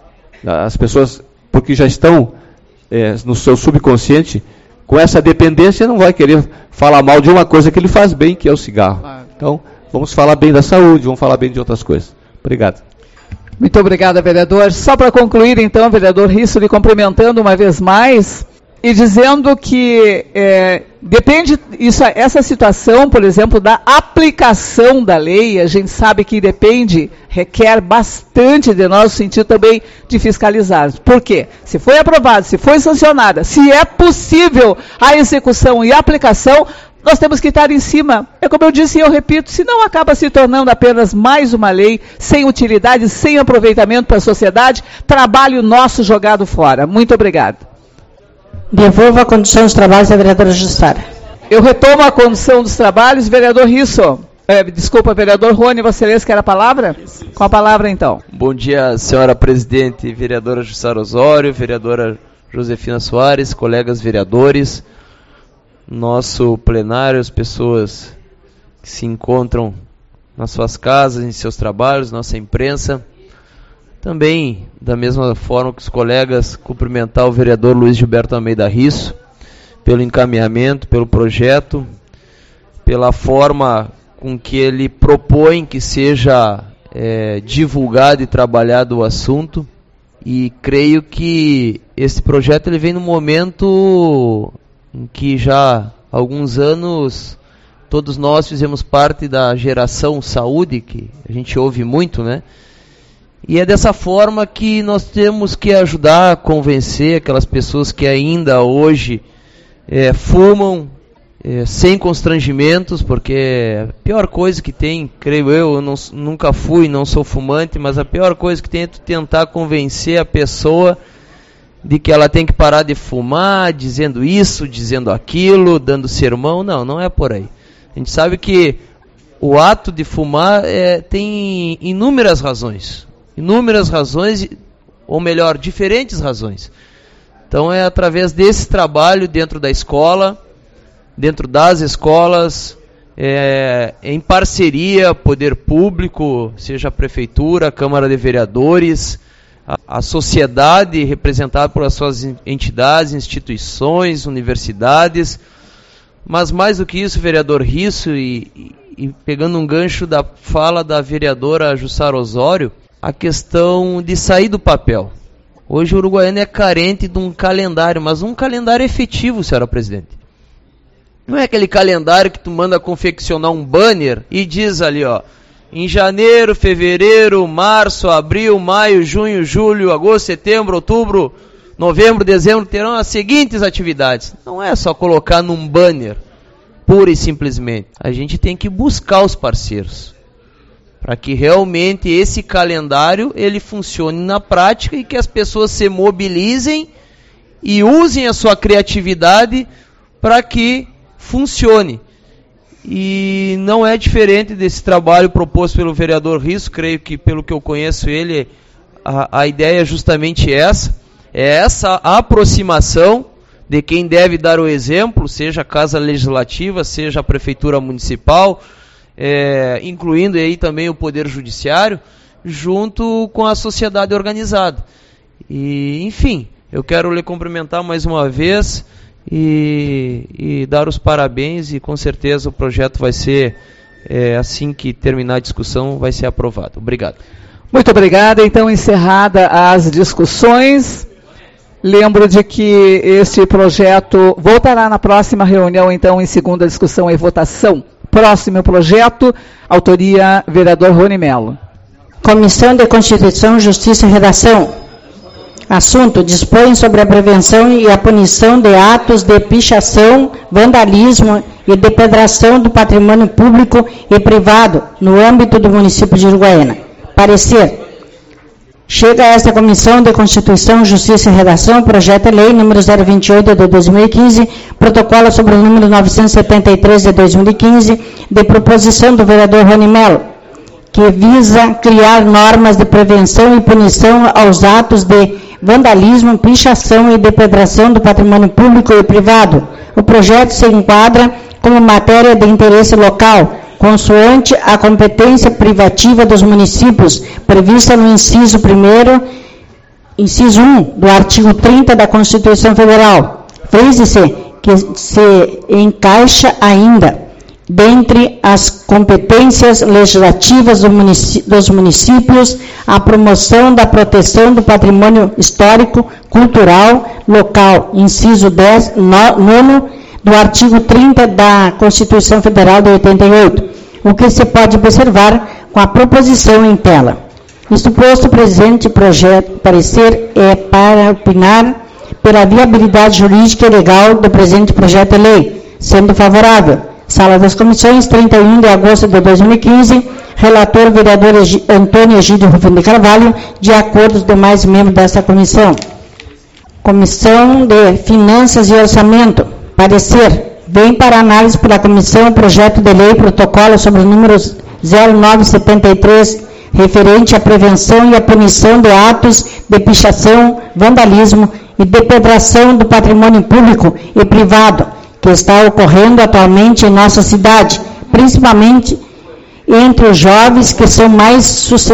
As pessoas, porque já estão no seu subconsciente, com essa dependência, não vai querer falar mal de uma coisa que ele faz bem, que é o cigarro. Então, vamos falar bem da saúde, vamos falar bem de outras coisas. Obrigado. Muito obrigada, vereador. Só para concluir, então, vereador Risso, lhe cumprimentando uma vez mais e dizendo que depende, essa situação, por exemplo, da aplicação da lei, a gente sabe que requer bastante de nós, no sentido também de fiscalizar. Por quê? Se foi aprovado, se foi sancionada, se é possível a execução e a aplicação, nós temos que estar em cima. É como eu disse e eu repito, senão acaba se tornando apenas mais uma lei, sem utilidade, sem aproveitamento para a sociedade, trabalho nosso jogado fora. Muito obrigado. Devolvo a condução dos trabalhos à vereadora Jussara. Eu retomo a condução dos trabalhos, vereador Risso. Vereador Rony, Vossa Excelência quer a palavra? Com a palavra, então. Bom dia, senhora presidente, vereadora Jussara Osório, vereadora Josefina Soares, colegas vereadores, nosso plenário, as pessoas que se encontram nas suas casas, em seus trabalhos, nossa imprensa. Também, da mesma forma que os colegas, cumprimentar o vereador Luiz Gilberto Almeida Risso pelo encaminhamento, pelo projeto, pela forma com que ele propõe que seja divulgado e trabalhado o assunto. E creio que esse projeto ele vem no momento em que já há alguns anos todos nós fizemos parte da geração saúde, que a gente ouve muito, né? E é dessa forma que nós temos que ajudar a convencer aquelas pessoas que ainda hoje fumam sem constrangimentos, porque a pior coisa que tem, creio eu nunca fui, não sou fumante, mas a pior coisa que tem é tu tentar convencer a pessoa de que ela tem que parar de fumar, dizendo isso, dizendo aquilo, dando sermão. Não é por aí. A gente sabe que o ato de fumar tem inúmeras razões, ou melhor, diferentes razões. Então é através desse trabalho dentro da escola, dentro das escolas, em parceria, poder público, seja a prefeitura, a Câmara de Vereadores, a sociedade representada por as suas entidades, instituições, universidades, mas mais do que isso, vereador Risso, e pegando um gancho da fala da vereadora Jussara Osório, a questão de sair do papel. Hoje o Uruguaiana é carente de um calendário, mas um calendário efetivo, senhora presidente. Não é aquele calendário que tu manda confeccionar um banner e diz ali, ó, em janeiro, fevereiro, março, abril, maio, junho, julho, agosto, setembro, outubro, novembro, dezembro, terão as seguintes atividades. Não é só colocar num banner, pura e simplesmente. A gente tem que buscar os parceiros. para que realmente esse calendário ele funcione na prática e que as pessoas se mobilizem e usem a sua criatividade para que funcione. E não é diferente desse trabalho proposto pelo vereador Risso. Creio que, pelo que eu conheço ele, a ideia é justamente essa. É essa aproximação de quem deve dar o exemplo, seja a Casa Legislativa, seja a Prefeitura Municipal, incluindo aí também o Poder Judiciário, junto com a sociedade organizada. E, enfim, eu quero lhe cumprimentar mais uma vez e dar os parabéns, e com certeza o projeto vai ser, assim que terminar a discussão, vai ser aprovado. Obrigado. Muito obrigada. Então, encerrada as discussões, lembro de que este projeto voltará na próxima reunião, então, em segunda discussão e votação. Próximo projeto, autoria vereador Rony Melo. Comissão de Constituição, Justiça e Redação. Assunto: dispõe sobre a prevenção e a punição de atos de pichação, vandalismo e depredação do patrimônio público e privado no âmbito do município de Uruguaiana. Parecer: chega a esta Comissão de Constituição, Justiça e Redação projeto de lei número 028 de 2015, protocolo sobre o número 973 de 2015, de proposição do vereador Rony Melo, que visa criar normas de prevenção e punição aos atos de vandalismo, pichação e depredação do patrimônio público e privado. O projeto se enquadra como matéria de interesse local, consoante a competência privativa dos municípios, prevista no inciso 1 do artigo 30 da Constituição Federal. Frise-se que se encaixa ainda dentre as competências legislativas dos municípios a promoção da proteção do patrimônio histórico, cultural, local, inciso 9 do artigo 30 da Constituição Federal de 88, o que se pode observar com a proposição em tela. Isto posto, o presente projeto parecer é para opinar pela viabilidade jurídica e legal do presente projeto de lei, sendo favorável. Sala das Comissões, 31 de agosto de 2015, relator vereador Antônio Egídio Rufino de Carvalho, de acordo com os demais membros desta comissão. Comissão de Finanças e Orçamento, parecer: vem para análise pela comissão o projeto de lei protocolo sobre o número 0973, referente à prevenção e à punição de atos de pichação, vandalismo e depredação do patrimônio público e privado, que está ocorrendo atualmente em nossa cidade, principalmente entre os jovens que são mais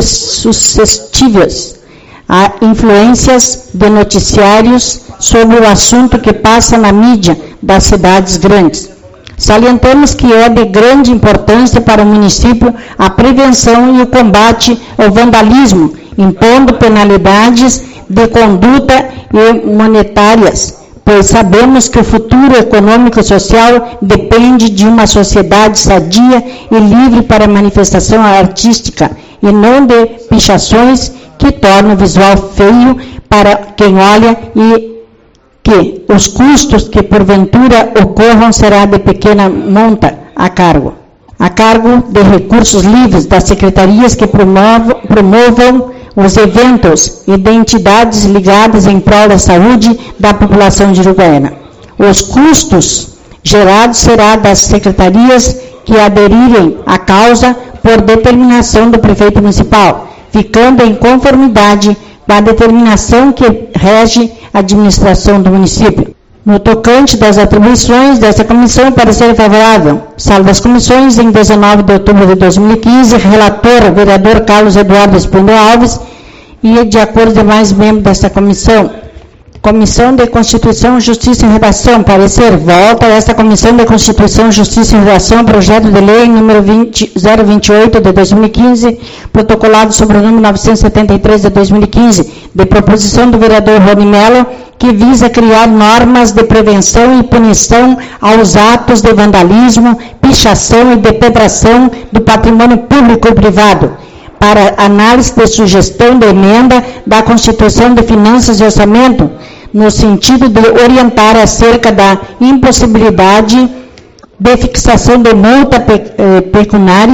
suscetíveis a influências de noticiários sobre o assunto que passa na mídia das cidades grandes. Salientamos que é de grande importância para o município a prevenção e o combate ao vandalismo, impondo penalidades de conduta e monetárias, pois sabemos que o futuro econômico e social depende de uma sociedade sadia e livre para a manifestação artística, e não de pichações que tornam o visual feio para quem olha, e que os custos que porventura ocorram será de pequena monta a cargo de recursos livres das secretarias que promovam os eventos e de entidades ligadas em prol da saúde da população de Uruguaiana. Os custos gerados será das secretarias que aderirem à causa por determinação do prefeito municipal, ficando em conformidade com a determinação que rege a administração do município. No tocante das atribuições desta comissão, parecer favorável. Sala das Comissões, em 19 de outubro de 2015, relator, vereador Carlos Eduardo Espíndola Alves, e de acordo com demais membros desta comissão. Comissão de Constituição, Justiça e Redação, parecer, volta a esta Comissão de Constituição, Justiça e Redação, projeto de lei número 028 de 2015, protocolado sobre o número 973 de 2015, de proposição do vereador Rony Melo, que visa criar normas de prevenção e punição aos atos de vandalismo, pichação e depredação do patrimônio público e privado, para análise de sugestão de emenda da Constituição de Finanças e Orçamento, no sentido de orientar acerca da impossibilidade de fixação de multa pecuniária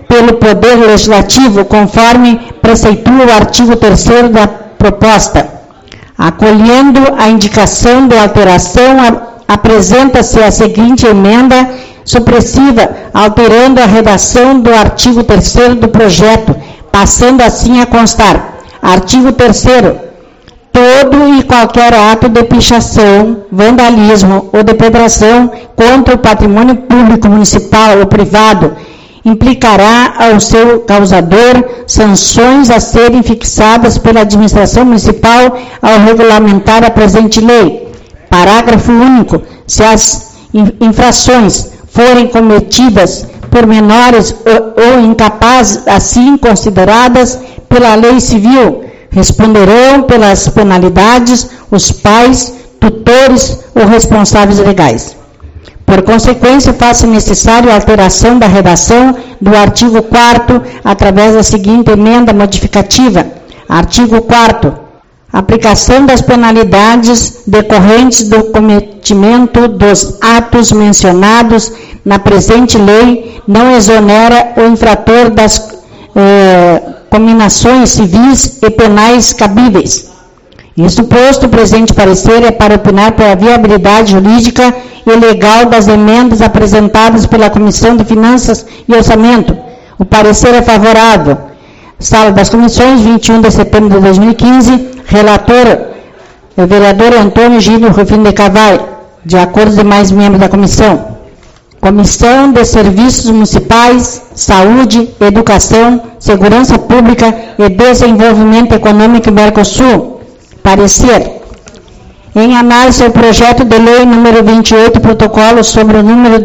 pelo Poder Legislativo, conforme preceitua o artigo 3º da proposta. Acolhendo a indicação de alteração, apresenta-se a seguinte emenda supressiva, alterando a redação do artigo 3º do projeto, passando assim a constar: artigo 3º. Todo e qualquer ato de pichação, vandalismo ou depredação contra o patrimônio público, municipal ou privado implicará ao seu causador sanções a serem fixadas pela administração municipal ao regulamentar a presente lei. Parágrafo único. Se as infrações forem cometidas por menores ou incapazes assim consideradas pela lei civil, responderão pelas penalidades os pais, tutores ou responsáveis legais. Por consequência, faz-se necessário a alteração da redação do artigo 4º através da seguinte emenda modificativa. Artigo 4º. Aplicação das penalidades decorrentes do cometimento dos atos mencionados na presente lei não exonera o infrator das cominações civis e penais cabíveis. Isto posto, o presente parecer é para opinar pela viabilidade jurídica e legal das emendas apresentadas pela Comissão de Finanças e Orçamento. O parecer é favorável. Sala das Comissões, 21 de setembro de 2015. Relator, o vereador Antônio Gílio Rufino de Carvalho, de acordo com os demais membros da comissão. Comissão de Serviços Municipais, Saúde, Educação, Segurança Pública e Desenvolvimento Econômico e Mercosul. Parecer. Em análise ao projeto de lei número 28, protocolo sobre o número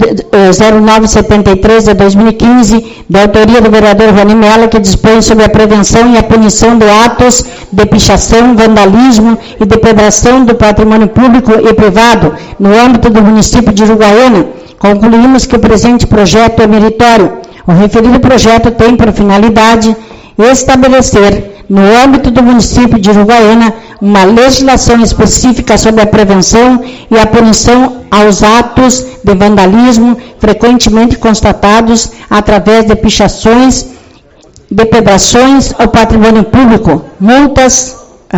0973 de 2015, da autoria do vereador Rony Mello, que dispõe sobre a prevenção e a punição de atos de pichação, vandalismo e depredação do patrimônio público e privado no âmbito do município de Uruguaiana, concluímos que o presente projeto é meritório. O referido projeto tem por finalidade estabelecer, no âmbito do município de Uruguaiana, uma legislação específica sobre a prevenção e a punição aos atos de vandalismo frequentemente constatados através de pichações, depredações ao patrimônio público, muitas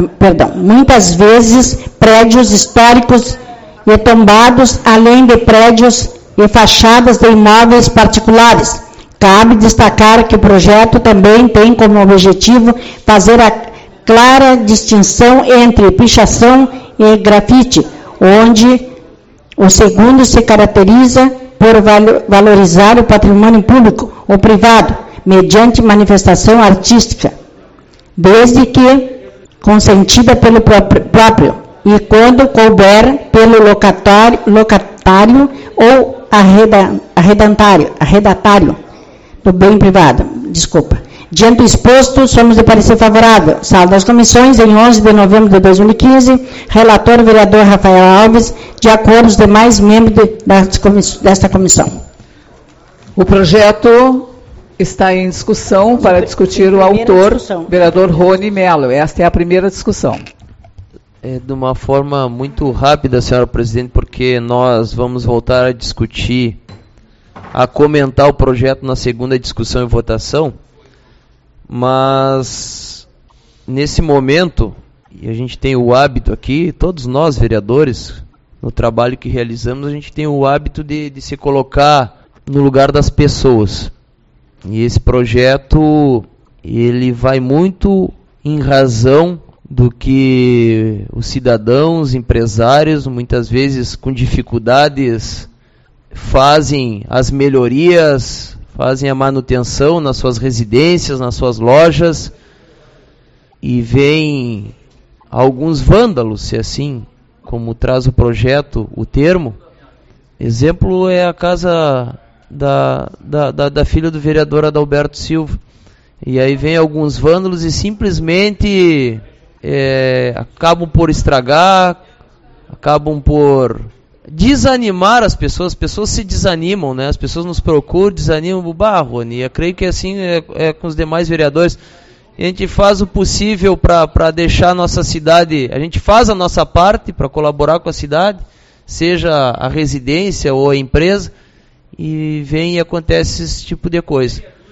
vezes prédios históricos e tombados, além de prédios e fachadas de imóveis particulares. Cabe destacar que o projeto também tem como objetivo fazer a clara distinção entre pichação e grafite, onde o segundo se caracteriza por valorizar o patrimônio público ou privado, mediante manifestação artística, desde que consentida pelo próprio, e quando couber pelo locatário ou arrendatário do bem privado. Diante do exposto, somos de parecer favorável. Sala das Comissões, em 11 de novembro de 2015, relator o vereador Rafael Alves, de acordo com os demais membros desta comissão. O projeto está em discussão para discutir o autor, vereador Rony Mello. Esta é a primeira discussão. De uma forma muito rápida, senhora presidente, porque nós vamos voltar a discutir, a comentar o projeto na segunda discussão e votação. Mas, nesse momento, e a gente tem o hábito aqui, todos nós vereadores, no trabalho que realizamos, a gente tem o hábito de se colocar no lugar das pessoas. E esse projeto, ele vai muito em razão do que os cidadãos, empresários, muitas vezes com dificuldades, fazem as melhorias, fazem a manutenção nas suas residências, nas suas lojas, e vem alguns vândalos, se assim como traz o projeto, o termo. Exemplo é a casa da filha do vereador Adalberto Silva. E aí vem alguns vândalos e simplesmente acabam por estragar, acabam por desanimar as pessoas se desanimam, né? As pessoas nos procuram, desanimam o barro, e eu creio que assim é com os demais vereadores. A gente faz o possível para deixar a nossa cidade, a gente faz a nossa parte para colaborar com a cidade, seja a residência ou a empresa, e vem e acontece esse tipo de coisa.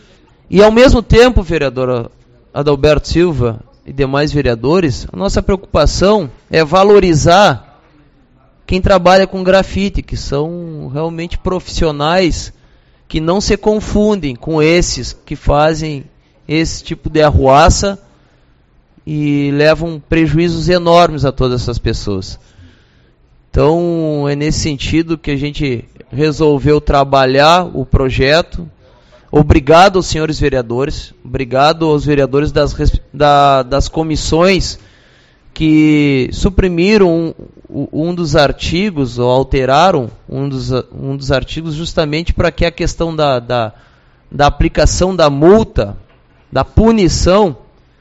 E ao mesmo tempo, vereador Adalberto Silva e demais vereadores, a nossa preocupação é valorizar quem trabalha com grafite, que são realmente profissionais que não se confundem com esses que fazem esse tipo de arruaça e levam prejuízos enormes a todas essas pessoas. Então, é nesse sentido que a gente resolveu trabalhar o projeto. Obrigado aos senhores vereadores, obrigado aos vereadores das comissões que suprimiram um dos artigos, ou alteraram um dos artigos, justamente para que a questão da aplicação da multa, da punição,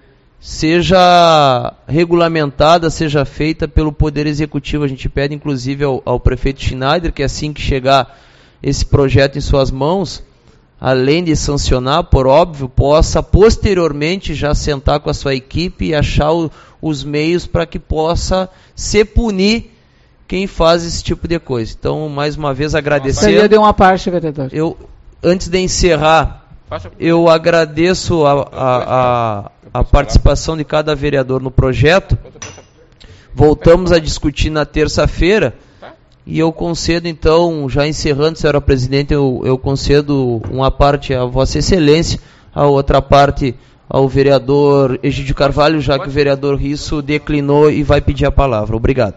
seja regulamentada, seja feita pelo Poder Executivo. A gente pede, inclusive, ao prefeito Schneider, que assim que chegar esse projeto em suas mãos, além de sancionar, por óbvio, possa posteriormente já sentar com a sua equipe e achar os meios para que possa se punir quem faz esse tipo de coisa. Então, mais uma vez, agradecer. Eu dei uma parte, vereador. Antes de encerrar, eu agradeço a participação de cada vereador no projeto. Voltamos a discutir na terça-feira. E eu concedo, então, já encerrando, senhora presidente, eu concedo uma parte a Vossa Excelência, a outra parte ao vereador Egídio Carvalho, já que o vereador Risso declinou e vai pedir a palavra. Obrigado.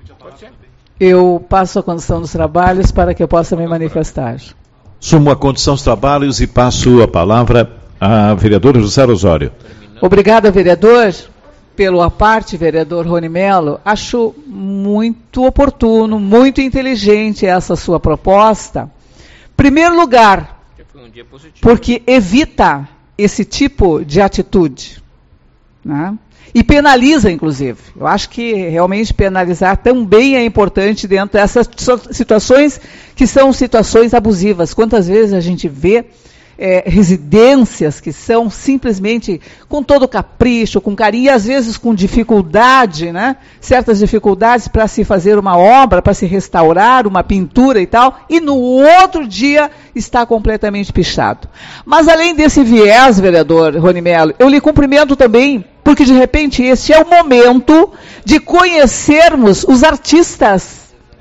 Eu passo a condução dos trabalhos para que eu possa me manifestar. Sumo a condução dos trabalhos e passo a palavra à vereadora José Osório. Obrigada, vereador. Pela parte, vereador Rony Melo, acho muito oportuno, muito inteligente essa sua proposta. Primeiro lugar, porque evita esse tipo de atitude, né? E penaliza, inclusive. Eu acho que realmente penalizar também é importante dentro dessas situações que são situações abusivas. Quantas vezes a gente vê residências que são simplesmente com todo capricho, com carinho, e às vezes com dificuldade, né? Certas dificuldades para se fazer uma obra, para se restaurar uma pintura e tal, e no outro dia está completamente pichado. Mas além desse viés, vereador Rony Melo, eu lhe cumprimento também, porque de repente este é o momento de conhecermos os artistas,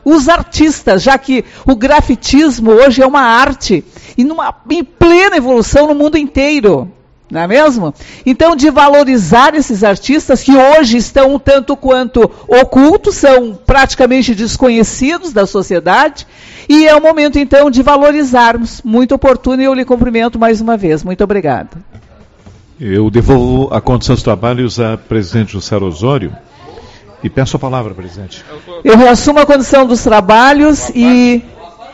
já que o grafitismo hoje é uma arte em plena evolução no mundo inteiro, não é mesmo? Então, de valorizar esses artistas que hoje estão um tanto quanto ocultos, são praticamente desconhecidos da sociedade, e é o momento, então, de valorizarmos. Muito oportuno, e eu lhe cumprimento mais uma vez. Muito obrigada. Eu devolvo a condução dos trabalhos à presidente José Osório. E peço a palavra, presidente. Eu reassumo a condição dos trabalhos e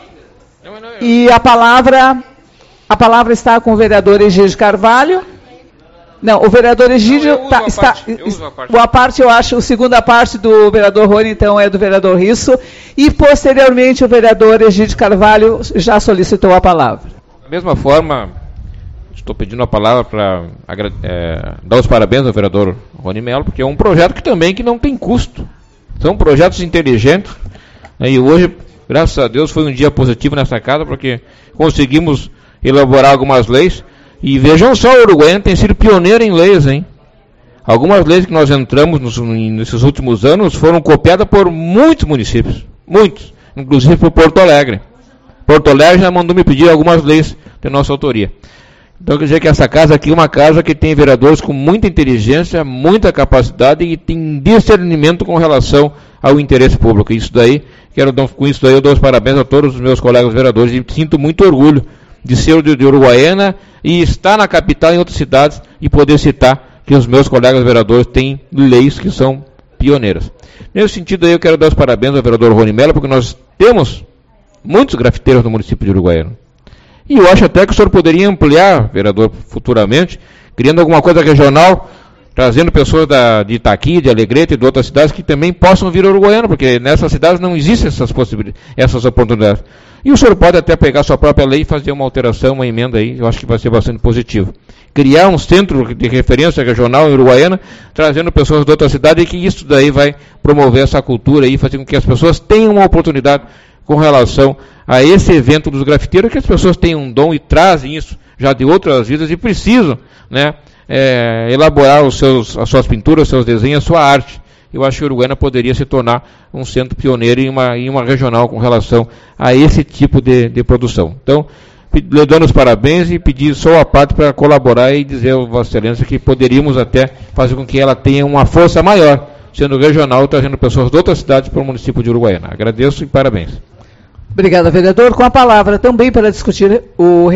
a palavra está com o vereador Egídio Carvalho. Não, o vereador Egídio eu acho, a segunda parte do vereador Rony, então, é do vereador Risso, e posteriormente o vereador Egídio Carvalho já solicitou a palavra. Da mesma forma, estou pedindo a palavra para dar os parabéns ao vereador Rony Melo, porque é um projeto que não tem custo. São projetos inteligentes, né, e hoje, graças a Deus, foi um dia positivo nessa casa, porque conseguimos elaborar algumas leis. E vejam só, o Uruguaiana tem sido pioneiro em leis, hein? Algumas leis que nós entramos nesses últimos anos foram copiadas por muitos municípios, muitos, inclusive por Porto Alegre. Porto Alegre já mandou me pedir algumas leis de nossa autoria. Então, quer dizer que essa casa aqui é uma casa que tem vereadores com muita inteligência, muita capacidade e tem discernimento com relação ao interesse público. Com isso daí eu dou os parabéns a todos os meus colegas vereadores e sinto muito orgulho de ser de Uruguaiana e estar na capital em outras cidades e poder citar que os meus colegas vereadores têm leis que são pioneiras. Nesse sentido aí eu quero dar os parabéns ao vereador Rony Melo, porque nós temos muitos grafiteiros no município de Uruguaiana. E eu acho até que o senhor poderia ampliar, vereador, futuramente, criando alguma coisa regional, trazendo pessoas de Itaqui, de Alegrete e de outras cidades que também possam vir a Uruguaiana, porque nessas cidades não existem essas possibilidades, essas oportunidades. E o senhor pode até pegar sua própria lei e fazer uma alteração, uma emenda aí, eu acho que vai ser bastante positivo. Criar um centro de referência regional em Uruguaiana, trazendo pessoas de outra cidade, e que isso daí vai promover essa cultura e fazer com que as pessoas tenham uma oportunidade com relação a esse evento dos grafiteiros, que as pessoas tenham um dom e trazem isso já de outras vidas e precisam, né, elaborar as suas pinturas, os seus desenhos, a sua arte. Eu acho que Uruguaiana poderia se tornar um centro pioneiro em uma regional com relação a esse tipo de produção. Então, lhe dando os parabéns e pedir só a parte para colaborar e dizer ao Vossa Excelência que poderíamos até fazer com que ela tenha uma força maior, sendo regional, trazendo pessoas de outras cidades para o município de Uruguaiana. Agradeço e parabéns. Obrigada, vereador. Com a palavra também para discutir o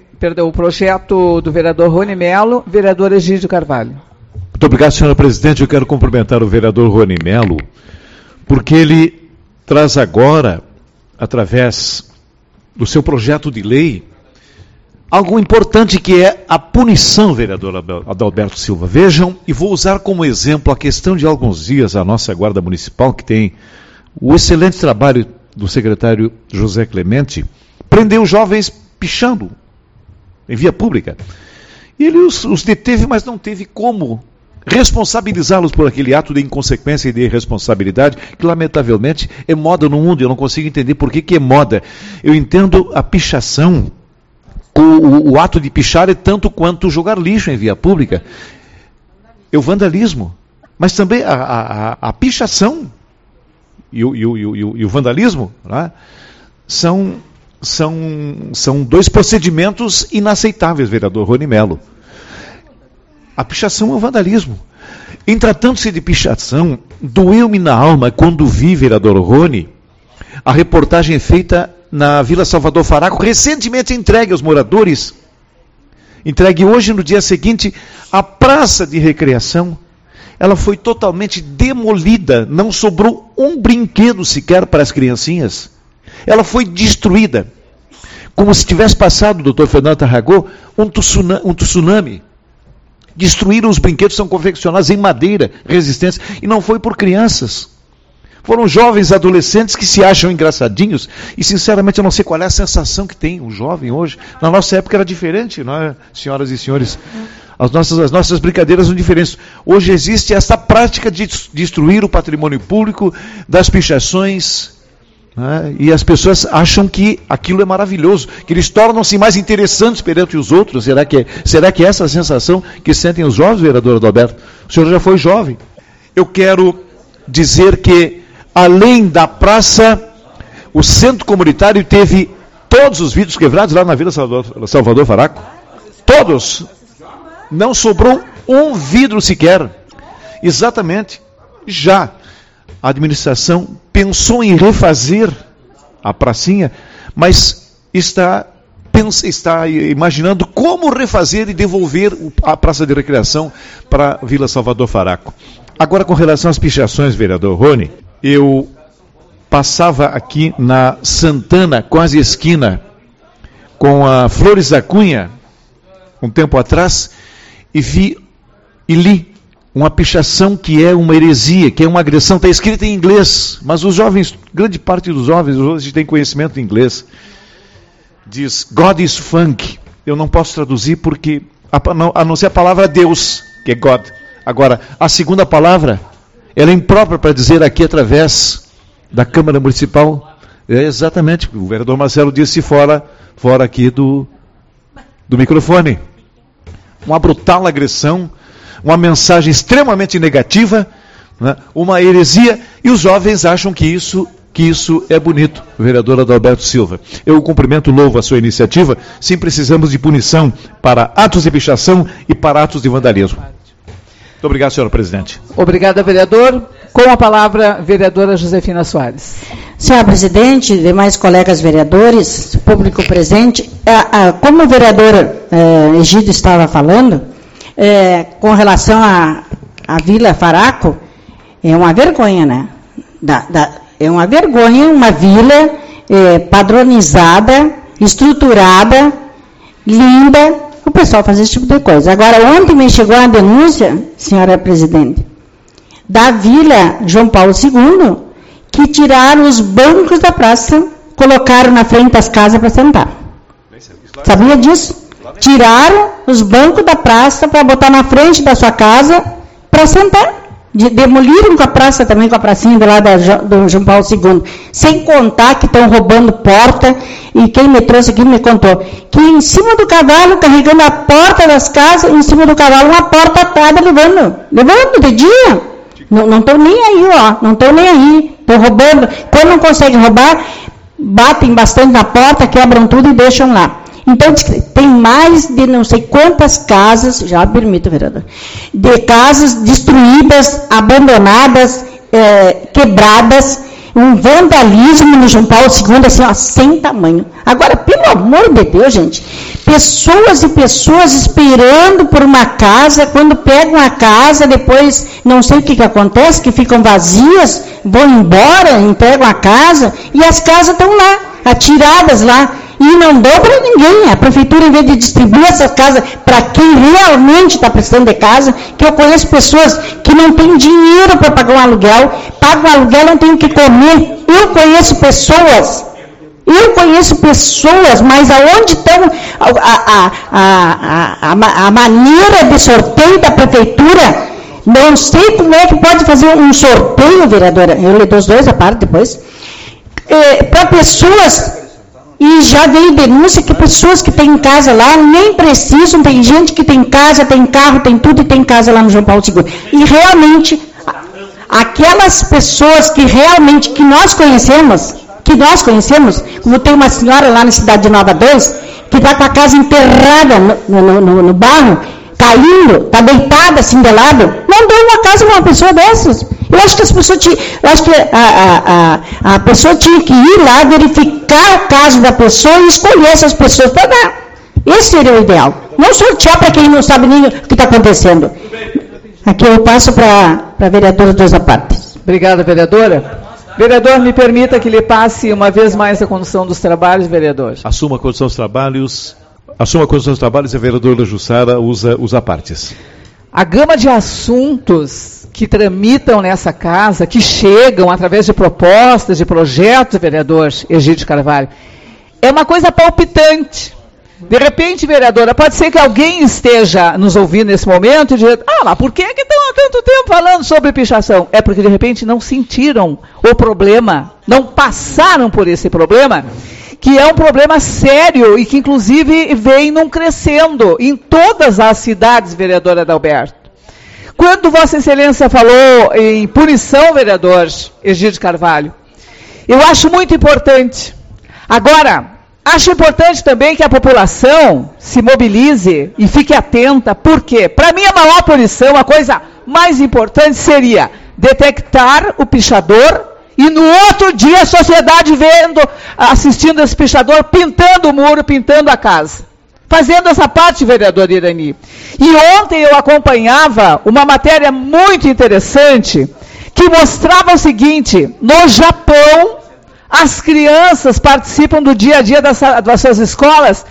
projeto do vereador Rony Melo, vereador Egídio Carvalho. Muito obrigado, senhora presidente. Eu quero cumprimentar o vereador Rony Melo, porque ele traz agora, através do seu projeto de lei, algo importante que é a punição, vereador Adalberto Silva. Vejam, e vou usar como exemplo a questão de alguns dias a nossa Guarda Municipal, que tem o excelente trabalho do secretário José Clemente, prendeu jovens pichando em via pública. E ele os deteve, mas não teve como responsabilizá-los por aquele ato de inconsequência e de irresponsabilidade, que lamentavelmente é moda no mundo. Eu não consigo entender por que é moda. Eu entendo a pichação, o ato de pichar é tanto quanto jogar lixo em via pública. É o vandalismo. Mas também a pichação e o vandalismo, né, são dois procedimentos inaceitáveis, vereador Rony Melo. A pichação é o vandalismo. Em tratando-se de pichação, doeu-me na alma quando vi, vereador Rony, a reportagem feita na Vila Salvador Faraco, recentemente entregue aos moradores, entregue hoje no dia seguinte, a praça de recreação. Ela foi totalmente demolida, não sobrou um brinquedo sequer para as criancinhas. Ela foi destruída, como se tivesse passado, doutor Fernando Tarragó, um tsunami. Destruíram os brinquedos, são confeccionados em madeira, resistentes, e não foi por crianças. Foram jovens adolescentes que se acham engraçadinhos, e sinceramente eu não sei qual é a sensação que tem o jovem hoje. Na nossa época era diferente, não é, senhoras e senhores? As nossas brincadeiras são diferentes. Hoje existe essa prática de destruir o patrimônio público, das pichações, né? E as pessoas acham que aquilo é maravilhoso, que eles tornam-se mais interessantes perante os outros. Será que é essa a sensação que sentem os jovens, vereador Adalberto? O senhor já foi jovem. Eu quero dizer que, além da praça, o centro comunitário teve todos os vidros quebrados lá na Vila Salvador Faraco. Todos. Não sobrou um vidro sequer. Exatamente. Já a administração pensou em refazer a pracinha, mas está imaginando como refazer e devolver a praça de recreação para a Vila Salvador Faraco. Agora, com relação às pichações, vereador Rony, eu passava aqui na Santana, quase esquina, com a Flores da Cunha, um tempo atrás, e vi e li uma pichação que é uma heresia, que é uma agressão, está escrita em inglês, mas os jovens, grande parte dos jovens hoje tem conhecimento de inglês. Diz, God is funk. Eu não posso traduzir porque, a não ser a palavra Deus, que é God. Agora, a segunda palavra, ela é imprópria para dizer aqui através da Câmara Municipal. É exatamente, o vereador Marcelo disse fora aqui do microfone. Uma brutal agressão, uma mensagem extremamente negativa, né? Uma heresia, e os jovens acham que isso é bonito, vereador Adalberto Silva. Eu cumprimento, louvo a sua iniciativa. Sim, precisamos de punição para atos de pichação e para atos de vandalismo. Muito obrigado, senhora presidente. Obrigada, vereador. Com a palavra, vereadora Josefina Soares. Senhora presidente, demais colegas vereadores, público presente, como o vereador Egídio estava falando, com relação à Vila Faraco, é uma vergonha, né? É uma vergonha, uma vila padronizada, estruturada, linda, o pessoal fazer esse tipo de coisa. Agora, ontem me chegou a denúncia, senhora presidente, da Vila João Paulo II, que tiraram os bancos da praça, colocaram na frente das casas para sentar. Sabia disso? Tiraram os bancos da praça para botar na frente da sua casa para sentar. Demoliram com a praça também, com a pracinha do lado do João Paulo II. Sem contar que estão roubando porta, e quem me trouxe aqui me contou, que em cima do cavalo, carregando a porta das casas, em cima do cavalo, uma porta atada, levando de dia. Não estão nem aí, não estão nem aí. Estão roubando. Quando não conseguem roubar, batem bastante na porta, quebram tudo e deixam lá. Então, tem mais de não sei quantas casas, já permito, vereador, de casas destruídas, abandonadas, quebradas, um vandalismo no João Paulo II, assim, sem tamanho. Agora, pelo amor de Deus, gente, pessoas e pessoas esperando por uma casa, quando pegam a casa, depois, não sei o que acontece, que ficam vazias, vão embora, entregam a casa, e as casas estão lá, atiradas lá. E não deu para ninguém. A prefeitura, em vez de distribuir essas casas para quem realmente está precisando de casa, que eu conheço pessoas que não têm dinheiro para pagar um aluguel, pagam um aluguel, não têm o que comer. Eu conheço pessoas, mas aonde estão a maneira de sorteio da prefeitura? Não sei como é que pode fazer um sorteio, vereadora, eu lhe dou os dois a parte depois, para pessoas. E já veio denúncia que pessoas que têm casa lá nem precisam, tem gente que tem casa, tem carro, tem tudo e tem casa lá no João Paulo II. E realmente, aquelas pessoas que realmente, que nós conhecemos, como tem uma senhora lá na cidade de Nova 2, que está com a casa enterrada no barro, caindo, está deitada assim de lado, não deu uma casa para uma pessoa dessas. Eu acho que a pessoa tinha que ir lá, verificar o caso da pessoa e escolher essas pessoas para dar. Esse seria o ideal. Não sortear para quem não sabe nem o que está acontecendo. Aqui eu passo para a vereadora Deusa Partes. Obrigada, vereadora. Vereador, me permita que lhe passe uma vez mais a condução dos trabalhos, vereador. Assuma a condução dos trabalhos. A vereadora Jussara usa partes. A gama de assuntos que tramitam nessa casa, que chegam através de propostas, de projetos, vereador Egídio Carvalho, é uma coisa palpitante. De repente, vereadora, pode ser que alguém esteja nos ouvindo nesse momento e dizer, mas por que estão há tanto tempo falando sobre pichação? É porque, de repente, não sentiram o problema, não passaram por esse problema, que é um problema sério e que, inclusive, vem num crescendo em todas as cidades, vereadora Adalberto. Quando Vossa Excelência falou em punição, vereador Egídio Carvalho, eu acho muito importante. Agora, acho importante também que a população se mobilize e fique atenta. Por quê? Para mim, a maior punição, a coisa mais importante seria detectar o pichador e no outro dia a sociedade assistindo esse pichador, pintando o muro, pintando a casa. Fazendo essa parte, vereador Irani. E ontem eu acompanhava uma matéria muito interessante que mostrava o seguinte: no Japão, as crianças participam do dia a dia das suas escolas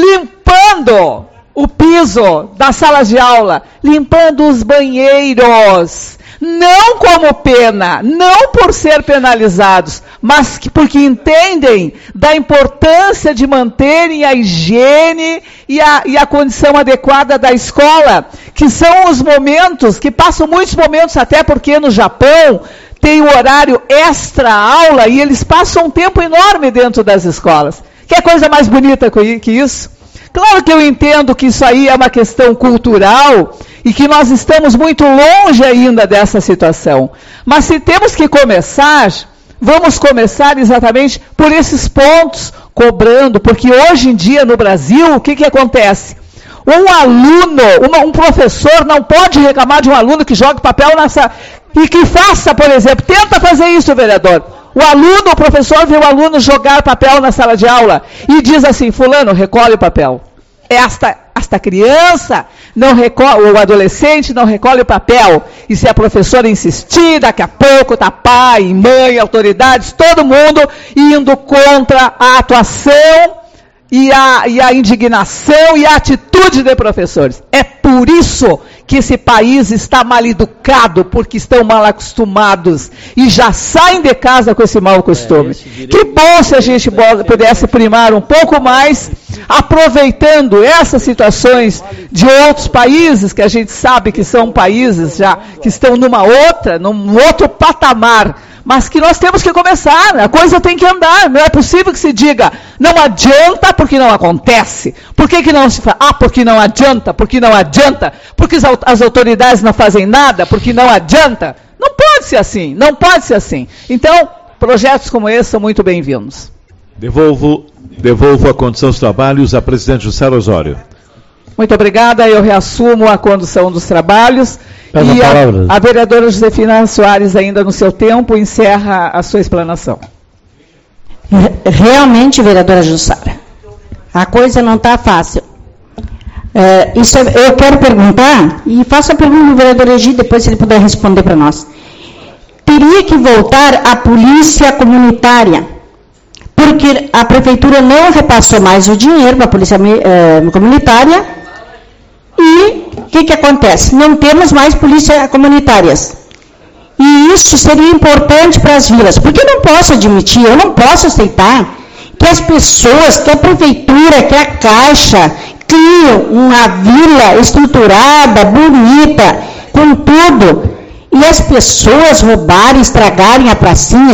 limpando o piso das salas de aula, limpando os banheiros. Não como pena, não por ser penalizados, mas porque entendem da importância de manterem a higiene e a condição adequada da escola, que são os momentos, que passam muitos momentos, até porque no Japão tem o horário extra-aula e eles passam um tempo enorme dentro das escolas. Que coisa mais bonita que isso? Claro que eu entendo que isso aí é uma questão cultural e que nós estamos muito longe ainda dessa situação. Mas se temos que começar, vamos começar exatamente por esses pontos, cobrando, porque hoje em dia no Brasil, o que acontece? Um aluno, um professor não pode reclamar de um aluno que joga papel e que faça, por exemplo, tenta fazer isso, vereador. O professor vê o aluno jogar papel na sala de aula e diz assim: fulano, recolhe o papel. Esta criança não recolhe, o adolescente não recolhe o papel. E se a professora insistir, daqui a pouco está pai, mãe, autoridades, todo mundo indo contra a atuação e a indignação e a atitude de professores. É por isso que esse país está mal educado porque estão mal acostumados e já saem de casa com esse mau costume. Que bom se a gente pudesse primar um pouco mais, aproveitando essas situações de outros países, que a gente sabe que são países já que estão num outro patamar, mas que nós temos que começar, a coisa tem que andar, não é possível que se diga, não adianta porque não acontece. Por que não se fala? Porque não adianta, porque não adianta, porque as autoridades não fazem nada, porque não adianta. Não pode ser assim, não pode ser assim. Então, projetos como esse são muito bem-vindos. Devolvo a condução dos trabalhos à presidente Jussara Osório. Muito obrigada, eu reassumo a condução dos trabalhos. E a vereadora Josefina Soares, ainda no seu tempo, encerra a sua explanação. Realmente, vereadora Jussara, a coisa não está fácil. Eu quero perguntar, e faço a pergunta do vereador Egídio, depois se ele puder responder para nós. Teria que voltar a polícia comunitária, porque a prefeitura não repassou mais o dinheiro para a polícia comunitária, e o que acontece? Não temos mais polícias comunitárias. E isso seria importante para as vilas, porque eu não posso admitir, eu não posso aceitar que as pessoas, que a prefeitura, que a Caixa, criam uma vila estruturada, bonita, com tudo, e as pessoas roubarem, estragarem a pracinha,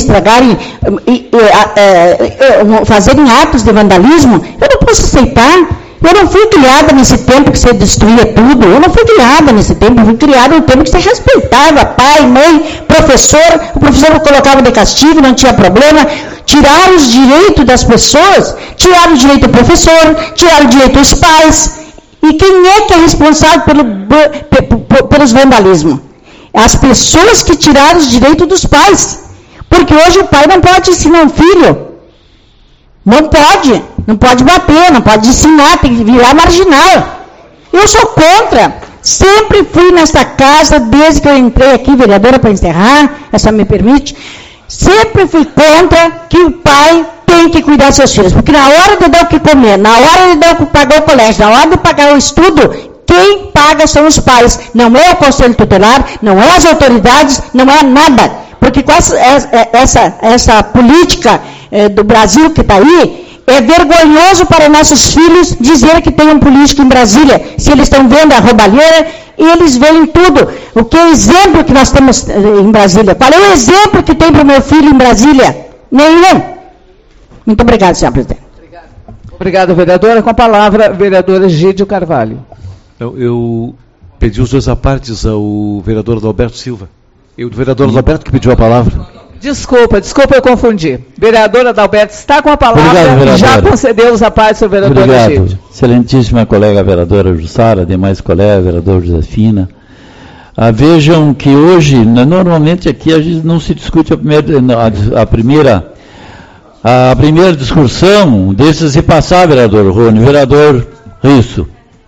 fazerem atos de vandalismo. Eu não posso aceitar. Eu não fui criada nesse tempo que você destruía tudo. Eu não fui criada nesse tempo. Eu fui criada no tempo que você respeitava pai, mãe, professor. O professor colocava de castigo, não tinha problema. Tiraram os direitos das pessoas. Tiraram o direito do professor. Tiraram o direito dos pais. E quem é que é responsável pelos vandalismos? As pessoas que tiraram os direitos dos pais. Porque hoje o pai não pode ensinar um filho. Não pode bater, não pode ensinar, tem que virar marginal. Eu sou contra. Sempre fui nesta casa, desde que eu entrei aqui, vereadora, para encerrar, essa me permite, sempre fui contra que o pai tem que cuidar dos seus filhos. Porque na hora de dar o que comer, na hora de pagar o colégio, na hora de pagar o estudo, quem paga são os pais. Não é o Conselho Tutelar, não é as autoridades, não é nada. Porque com essa política do Brasil que está aí, é vergonhoso para nossos filhos dizer que tem um político em Brasília. Se eles estão vendo a roubalheira, eles veem tudo. O que é o exemplo que nós temos em Brasília? Qual é o exemplo que tem para o meu filho em Brasília? Nenhum. Muito obrigado, senhor presidente. Obrigado, vereadora. Com a palavra, vereadora Egídio Carvalho. Eu pedi os dois apartes ao vereador Adalberto Silva. O vereador Adalberto que pediu a palavra. Desculpa, eu confundi. Vereadora Adalberto está com a palavra. Obrigado, já concedeu os apartes ao vereador Egídio. Obrigado, excelentíssima colega vereadora Jussara, demais colegas, vereador Josefina. Vejam que hoje, normalmente aqui a gente não se discute a primeira discussão, deixa se passar, vereador Rony, vereador Risso.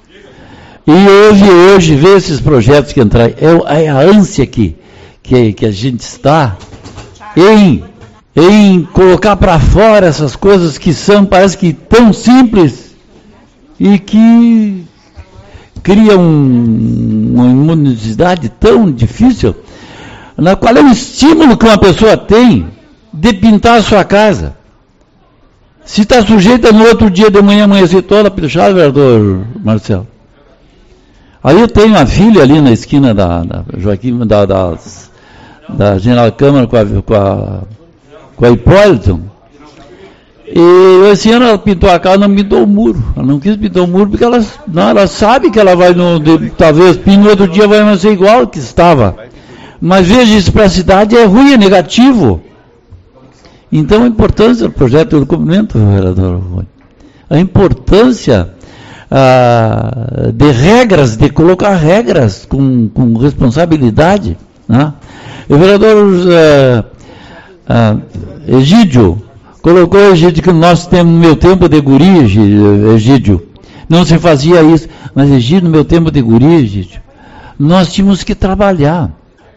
E hoje ver esses projetos que entraram, é a ânsia que a gente está em colocar para fora essas coisas que parece que tão simples e que criam uma imunidade tão difícil, na qual é o estímulo que uma pessoa tem de pintar a sua casa. Se está sujeita no outro dia de manhã amanhecer toda pichada, vereador Marcelo. Aí eu tenho uma filha ali na esquina da Joaquim, da General Câmara com a Hipólito, e esse ano ela pintou a casa, não pintou o muro. Ela não quis pintar o muro porque ela sabe que ela vai, talvez no outro dia vai ser igual que estava. Mas veja, isso para a cidade é ruim, é negativo. Então a importância do projeto do cumprimento, vereador Rony, a importância de regras, de colocar regras com responsabilidade, né? O vereador Egídio colocou, Egídio, que nós temos no meu tempo de guri, Egídio, não se fazia isso, mas Egídio, no meu tempo de guri, Egídio, nós tínhamos que trabalhar.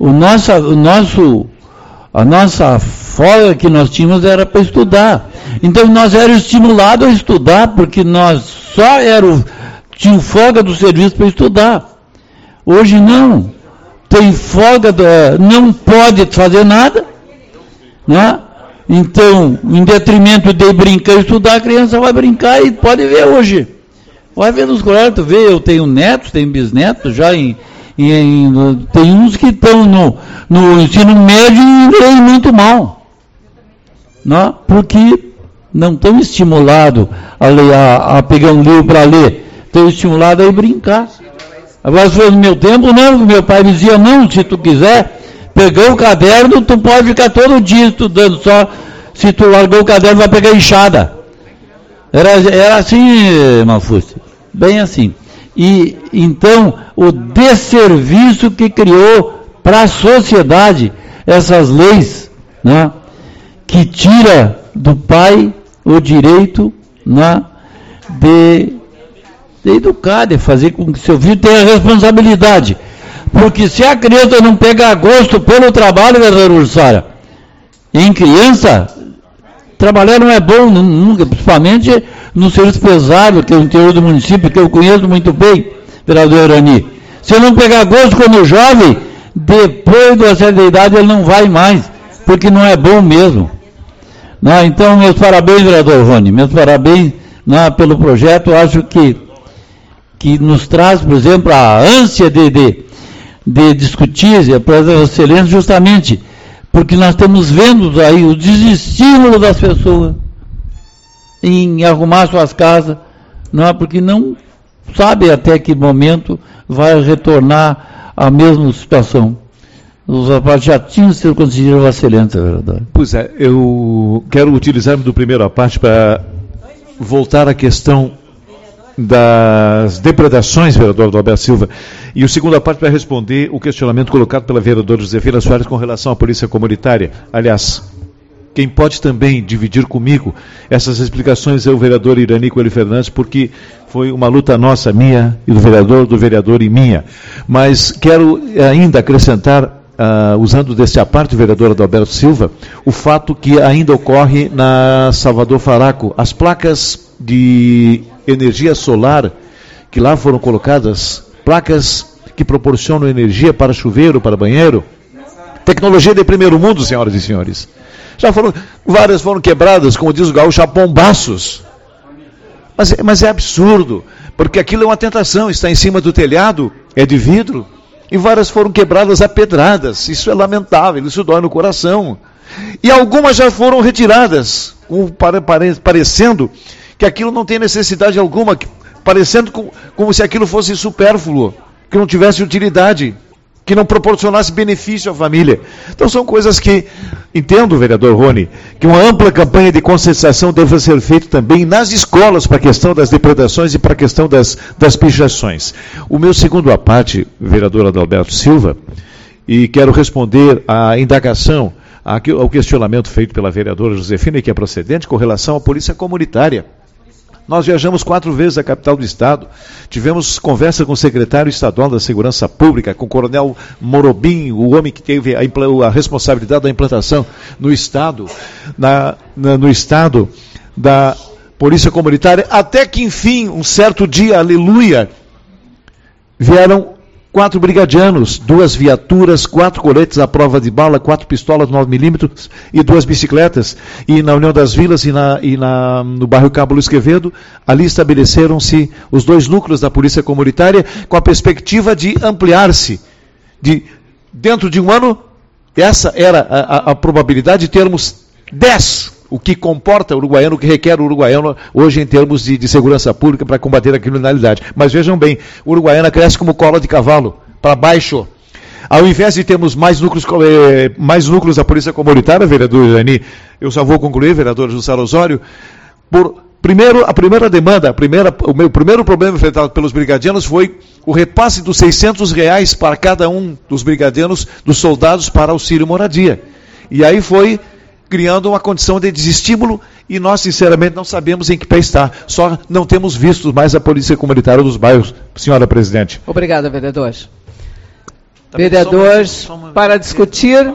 A nossa folga que nós tínhamos era para estudar. Então nós éramos estimulados a estudar, porque nós só tínhamos folga do serviço para estudar. Hoje não. Tem folga, não pode fazer nada, né? Então, em detrimento de brincar e estudar, a criança vai brincar e pode ver hoje. Vai ver nos colégios, vê, eu tenho netos, tenho bisnetos, já tem uns que estão no ensino médio e leem muito mal, né? Porque não estão estimulados a pegar um livro para ler, estão estimulados a ir brincar. Agora, se foi no meu tempo, não, meu pai dizia, não, se tu quiser pegar o caderno, tu pode ficar todo dia estudando, só se tu largar o caderno vai pegar enxada. Era assim, Malfúcio, bem assim. E então, o desserviço que criou para a sociedade essas leis, né, que tira do pai o direito, né, de educar, de fazer com que seu filho tenha responsabilidade. Porque se a criança não pegar gosto pelo trabalho, vereador Ursara, em criança, trabalhar não é bom, nunca, principalmente no serviço pesado, que é o interior do município, que eu conheço muito bem, vereador Irani. Se não pegar gosto quando jovem, depois da certa idade ele não vai mais, porque não é bom mesmo. Não, então, meus parabéns, vereador Rony, meus parabéns pelo projeto. Eu acho que nos traz, por exemplo, a ânsia de discutir a presença da excelência, justamente porque nós estamos vendo aí o desestímulo das pessoas em arrumar suas casas, não é? Porque não sabe até que momento vai retornar a mesma situação. Os rapazes já tinham sido conseguido a excelência, vereador. Pois é, eu quero utilizar-me do primeiro parte para voltar à questão das depredações, vereador Adalberto Silva, e o segunda parte vai responder o questionamento colocado pela vereadora Josefina Soares com relação à polícia comunitária. Aliás, quem pode também dividir comigo essas explicações é o vereador Irani Coelho Fernandes, porque foi uma luta nossa, minha e do vereador e minha. Mas quero ainda acrescentar, usando desse aparte, vereador Adalberto Silva, o fato que ainda ocorre na Salvador Faraco. As placas de energia solar que lá foram colocadas, placas que proporcionam energia para chuveiro, para banheiro, tecnologia de primeiro mundo, senhoras e senhores. Várias foram quebradas, como diz o gaúcho, a pombaços. Mas é absurdo, porque aquilo é uma tentação, está em cima do telhado, é de vidro, e várias foram quebradas a pedradas. Isso é lamentável, isso dói no coração. E algumas já foram retiradas, parecendo que aquilo não tem necessidade alguma, parecendo como se aquilo fosse supérfluo, que não tivesse utilidade, que não proporcionasse benefício à família. Então são coisas que, entendo, vereador Rony, que uma ampla campanha de conscientização deve ser feita também nas escolas para a questão das depredações e para a questão das pichações. O meu segundo aparte, vereador Adalberto Silva, e quero responder à indagação, ao questionamento feito pela vereadora Josefina, que é procedente, com relação à polícia comunitária. Nós viajamos 4 vezes à capital do estado, tivemos conversa com o secretário estadual da Segurança Pública, com o coronel Morobim, o homem que teve a responsabilidade da implantação no estado, no estado da Polícia Comunitária, até que enfim, um certo dia, aleluia, vieram 4 brigadianos, 2 viaturas, 4 coletes à prova de bala, 4 pistolas 9mm e 2 bicicletas. E na União das Vilas no bairro Cabo Luiz Quevedo, ali estabeleceram-se os 2 núcleos da Polícia Comunitária com a perspectiva de ampliar-se. Dentro de um ano, essa era a probabilidade de termos 10, o que comporta o uruguaiano, o que requer o uruguaiano hoje em termos de segurança pública para combater a criminalidade. Mas vejam bem, o uruguaiana cresce como cola de cavalo, para baixo. Ao invés de termos mais núcleos da Polícia Comunitária, vereador Irani, eu só vou concluir, vereador Jussara Osório, a primeira demanda, o meu primeiro problema enfrentado pelos brigadianos foi o repasse dos R$600 para cada um dos brigadianos, dos soldados, para auxílio moradia. E aí foi criando uma condição de desestímulo, e nós, sinceramente, não sabemos em que pé está. Só não temos visto mais a Polícia Comunitária dos bairros, senhora presidente. Obrigada, vereador. Vereador, para discutir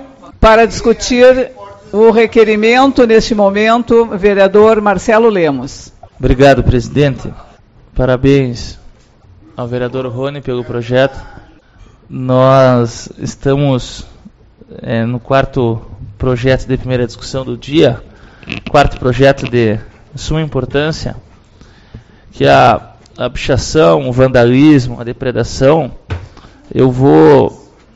o requerimento, neste momento, vereador Marcelo Lemos. Obrigado, presidente. Parabéns ao vereador Rony pelo projeto. nós estamos no quarto projeto de primeira discussão do dia, quarto projeto de suma importância, que é a pichação, o vandalismo, a depredação. Eu vou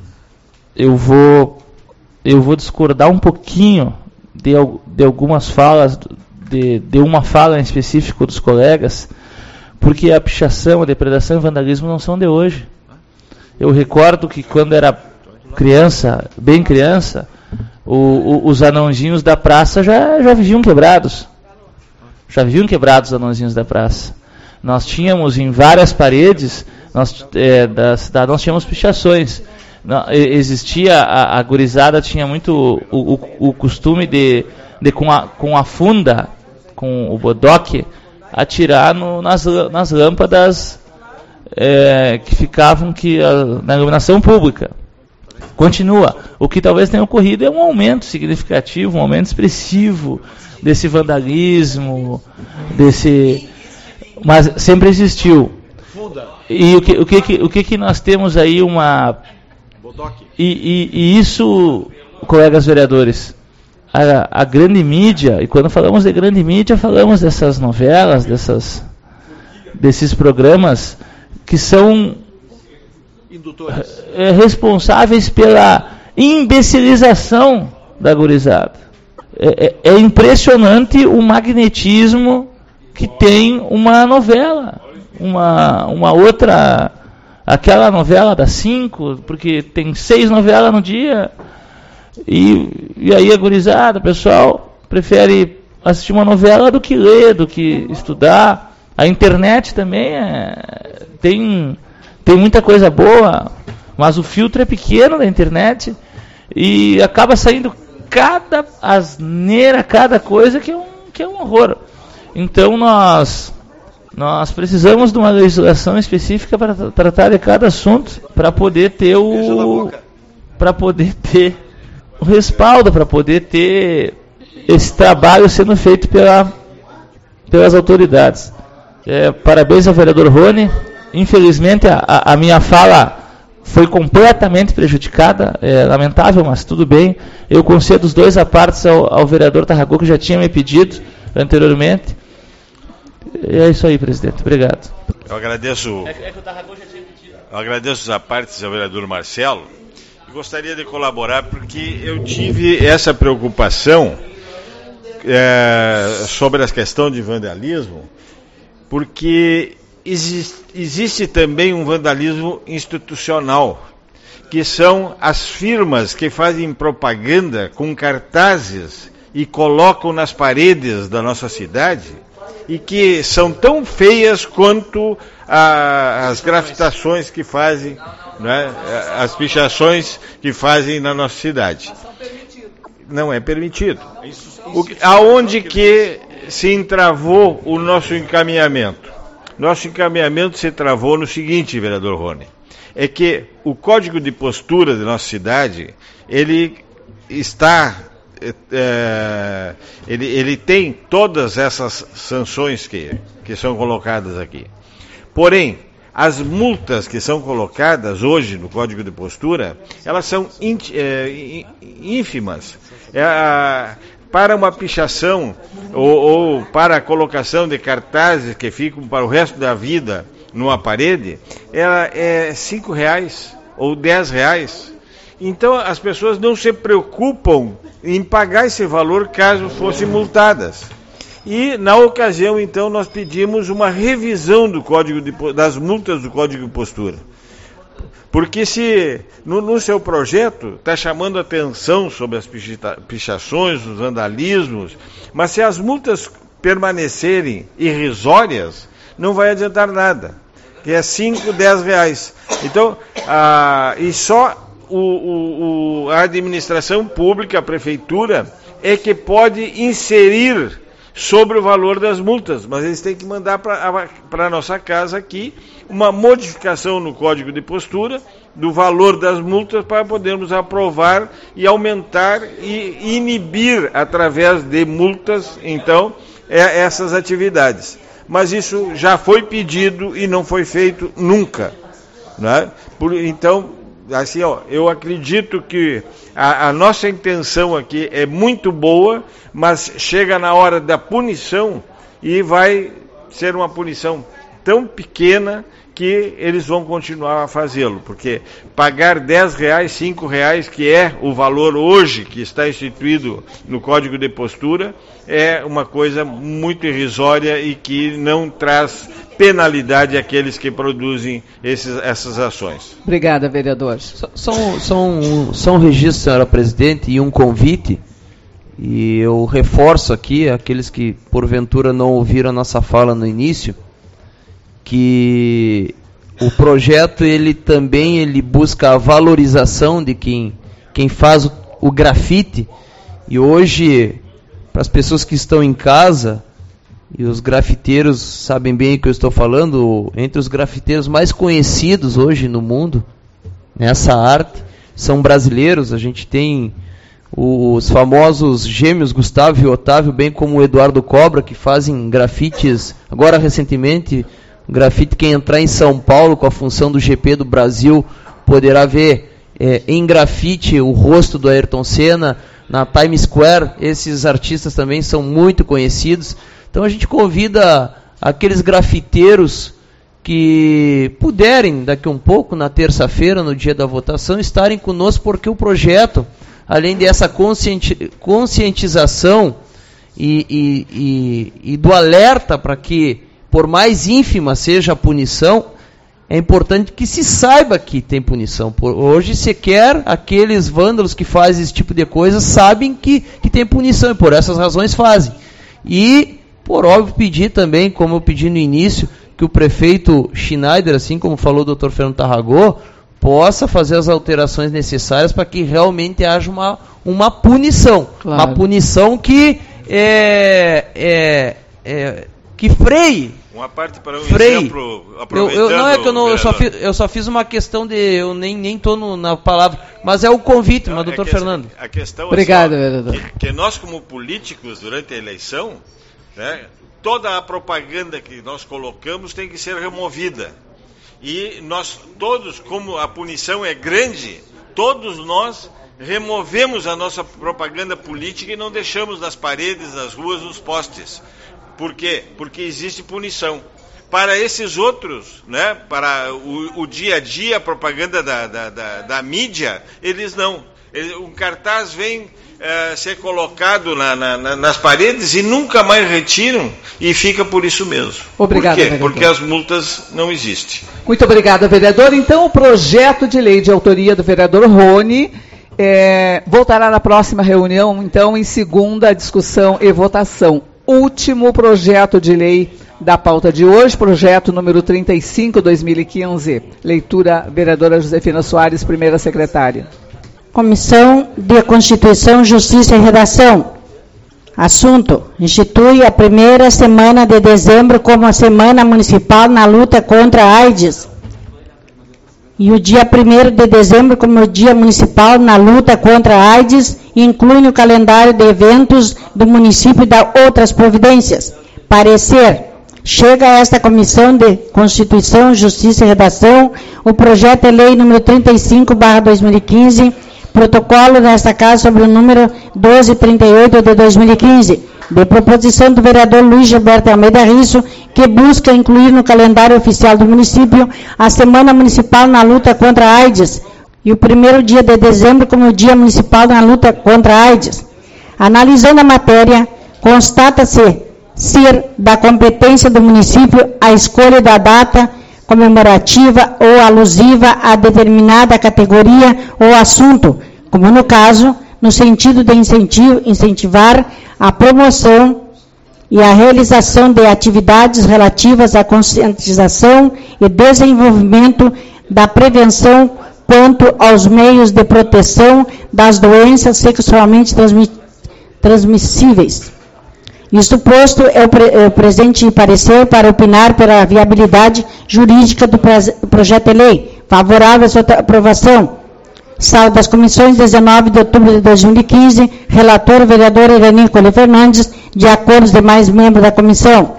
discordar um pouquinho de algumas falas, de uma fala em específico dos colegas, porque a pichação, a depredação e o vandalismo não são de hoje. Eu recordo que quando era criança, bem criança, os anãozinhos da praça já viviam quebrados. Já viviam quebrados os anãozinhos da praça. Nós tínhamos em várias paredes da cidade, nós tínhamos pichações. Existia, a gurizada tinha muito o costume de com a funda, com o bodoque, atirar nas lâmpadas que ficavam na iluminação pública. Continua. O que talvez tenha ocorrido é um aumento significativo, um aumento expressivo desse vandalismo, mas sempre existiu. E o que nós temos aí e isso, colegas vereadores, a grande mídia, e quando falamos de grande mídia, falamos dessas novelas, desses programas que são responsáveis pela imbecilização da gurizada. É impressionante o magnetismo que tem uma novela, uma outra, aquela novela das 5, porque tem 6 novelas no dia, e aí a gurizada, o pessoal prefere assistir uma novela do que ler, do que estudar. A internet também tem muita coisa boa, mas o filtro é pequeno da internet e acaba saindo cada asneira, cada coisa que é um horror. Então nós precisamos de uma legislação específica para tratar de cada assunto, para poder ter o respaldo, para poder ter esse trabalho sendo feito pelas autoridades. Parabéns ao vereador Rony. Infelizmente a minha fala foi completamente prejudicada, lamentável, mas tudo bem. Eu concedo os 2 apartes ao vereador Tarragó, que já tinha me pedido anteriormente. É isso aí, presidente. Obrigado. Eu agradeço. Que o Tarragó já tinha pedido. Eu agradeço os apartes ao vereador Marcelo e gostaria de colaborar porque eu tive essa preocupação sobre a questão de vandalismo, porque existe também um vandalismo institucional, que são as firmas que fazem propaganda com cartazes e colocam nas paredes da nossa cidade e que são tão feias quanto as grafitações que fazem, né, as pichações que fazem na nossa cidade. Não é permitido. Aonde que se entravou o nosso encaminhamento? Nosso encaminhamento se travou no seguinte, vereador Rony, é que o Código de Postura da nossa cidade, ele tem todas essas sanções que são colocadas aqui. Porém, as multas que são colocadas hoje no Código de Postura, elas são ínfimas. Para uma pichação ou para a colocação de cartazes que ficam para o resto da vida numa parede, ela é R$5 ou R$10. Então as pessoas não se preocupam em pagar esse valor caso fossem multadas. E na ocasião, então, nós pedimos uma revisão das multas do Código de Postura. Porque se no seu projeto está chamando atenção sobre as pichações, os vandalismos, mas se as multas permanecerem irrisórias, não vai adiantar nada, que é R$5, R$10. Então, e só a administração pública, a prefeitura, é que pode inserir sobre o valor das multas, mas eles têm que mandar para a nossa casa aqui uma modificação no Código de Postura do valor das multas para podermos aprovar e aumentar e inibir através de multas, então, essas atividades. Mas isso já foi pedido e não foi feito nunca, né? Então, assim, ó, eu acredito que a nossa intenção aqui é muito boa, mas chega na hora da punição e vai ser uma punição tão pequena que eles vão continuar a fazê-lo, porque pagar R$10, R$5, que é o valor hoje que está instituído no Código de Postura, é uma coisa muito irrisória e que não traz penalidade àqueles que produzem essas ações. Obrigada, vereador. Só um registro, senhora presidente, e um convite, e eu reforço aqui, aqueles que porventura não ouviram a nossa fala no início, que o projeto ele busca a valorização de quem faz o grafite, e hoje, para as pessoas que estão em casa, e os grafiteiros sabem bem o que eu estou falando, entre os grafiteiros mais conhecidos hoje no mundo, nessa arte, são brasileiros. A gente tem os famosos gêmeos Gustavo e Otávio, bem como o Eduardo Cobra, que fazem grafites, agora recentemente, grafite, quem entrar em São Paulo com a função do GP do Brasil poderá ver em grafite o rosto do Ayrton Senna na Times Square. Esses artistas também são muito conhecidos. Então a gente convida aqueles grafiteiros que puderem, daqui um pouco, na terça-feira, no dia da votação, estarem conosco, porque o projeto, além dessa conscientização e do alerta para que, por mais ínfima seja a punição, é importante que se saiba que tem punição. Hoje, sequer aqueles vândalos que fazem esse tipo de coisa sabem que tem punição, e por essas razões fazem. E, por óbvio, pedir também, como eu pedi no início, que o prefeito Schneider, assim como falou o Dr. Fernando Tarragó, possa fazer as alterações necessárias para que realmente haja uma punição. Claro. Uma punição que que freie. Uma parte para um exemplo, aproveitando... Eu só fiz uma questão de... Eu nem estou na palavra, mas é o convite, mas doutor Fernando. A questão Obrigado, é vereador. Que nós, como políticos, durante a eleição, né, toda a propaganda que nós colocamos tem que ser removida. E nós todos, como a punição é grande, todos nós removemos a nossa propaganda política e não deixamos nas paredes, nas ruas, nos postes. Por quê? Porque existe punição. Para esses outros, né, para o dia a dia, a propaganda da mídia, eles não. Um cartaz vem ser colocado nas paredes e nunca mais retiram, e fica por isso mesmo. Obrigado, por quê? Vereador. Porque as multas não existem. Muito obrigado, vereador. Então, o projeto de lei de autoria do vereador Rony voltará na próxima reunião, então, em segunda discussão e votação. Último projeto de lei da pauta de hoje, projeto número 35/2015. Leitura, vereadora Josefina Soares, primeira secretária. Comissão de Constituição, Justiça e Redação. Assunto: institui a primeira semana de dezembro como a Semana Municipal na luta contra a AIDS. E o dia 1º de dezembro como o Dia Municipal na luta contra a AIDS, e inclui no calendário de eventos do município e da outras providências. Parecer: chega a esta Comissão de Constituição, Justiça e Redação o projeto de lei número 35/2015, protocolo nesta casa sobre o número 1238 de 2015, de proposição do vereador Luiz Gilberto Almeida Risso, que busca incluir no calendário oficial do município a Semana Municipal na luta contra a AIDS, e o 1º dia de dezembro como o Dia Municipal na luta contra a AIDS. Analisando a matéria, constata-se ser da competência do município a escolha da data comemorativa ou alusiva a determinada categoria ou assunto, como no caso, no sentido de incentivar a promoção e a realização de atividades relativas à conscientização e desenvolvimento da prevenção quanto aos meios de proteção das doenças sexualmente transmissíveis. Isto posto, é o presente parecer para opinar pela viabilidade jurídica do projeto de lei. Favorável à sua aprovação. Sala das Comissões, 19 de outubro de 2015. Relator, o vereador Irani Colhe Fernandes, de acordo com os demais membros da comissão.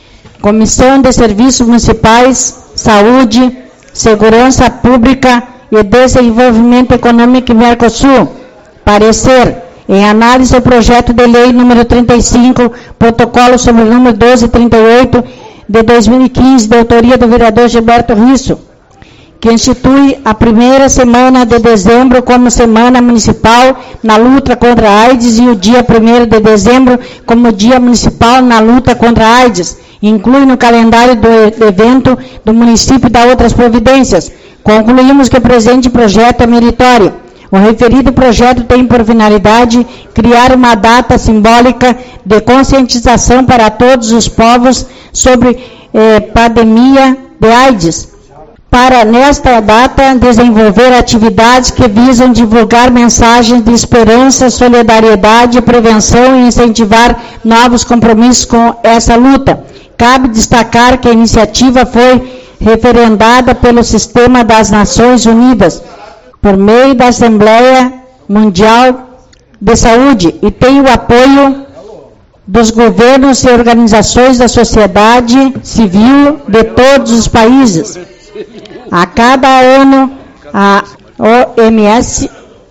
Comissão de Serviços Municipais, Saúde, Segurança Pública e Desenvolvimento Econômico Mercosul. Parecer. Em análise ao projeto de lei número 35, protocolo sobre o número 1238 de 2015, de autoria do vereador Gilberto Risso, que institui a primeira semana de dezembro como Semana Municipal na luta contra a AIDS e o dia 1º de dezembro como Dia Municipal na luta contra a AIDS. Inclui no calendário do evento do município e da outras providências. Concluímos que o presente projeto é meritório. O referido projeto tem por finalidade criar uma data simbólica de conscientização para todos os povos sobre pandemia de AIDS, para, nesta data, desenvolver atividades que visam divulgar mensagens de esperança, solidariedade, prevenção e incentivar novos compromissos com essa luta. Cabe destacar que a iniciativa foi referendada pelo Sistema das Nações Unidas, por meio da Assembleia Mundial de Saúde, e tem o apoio dos governos e organizações da sociedade civil de todos os países. A cada ano, a OMS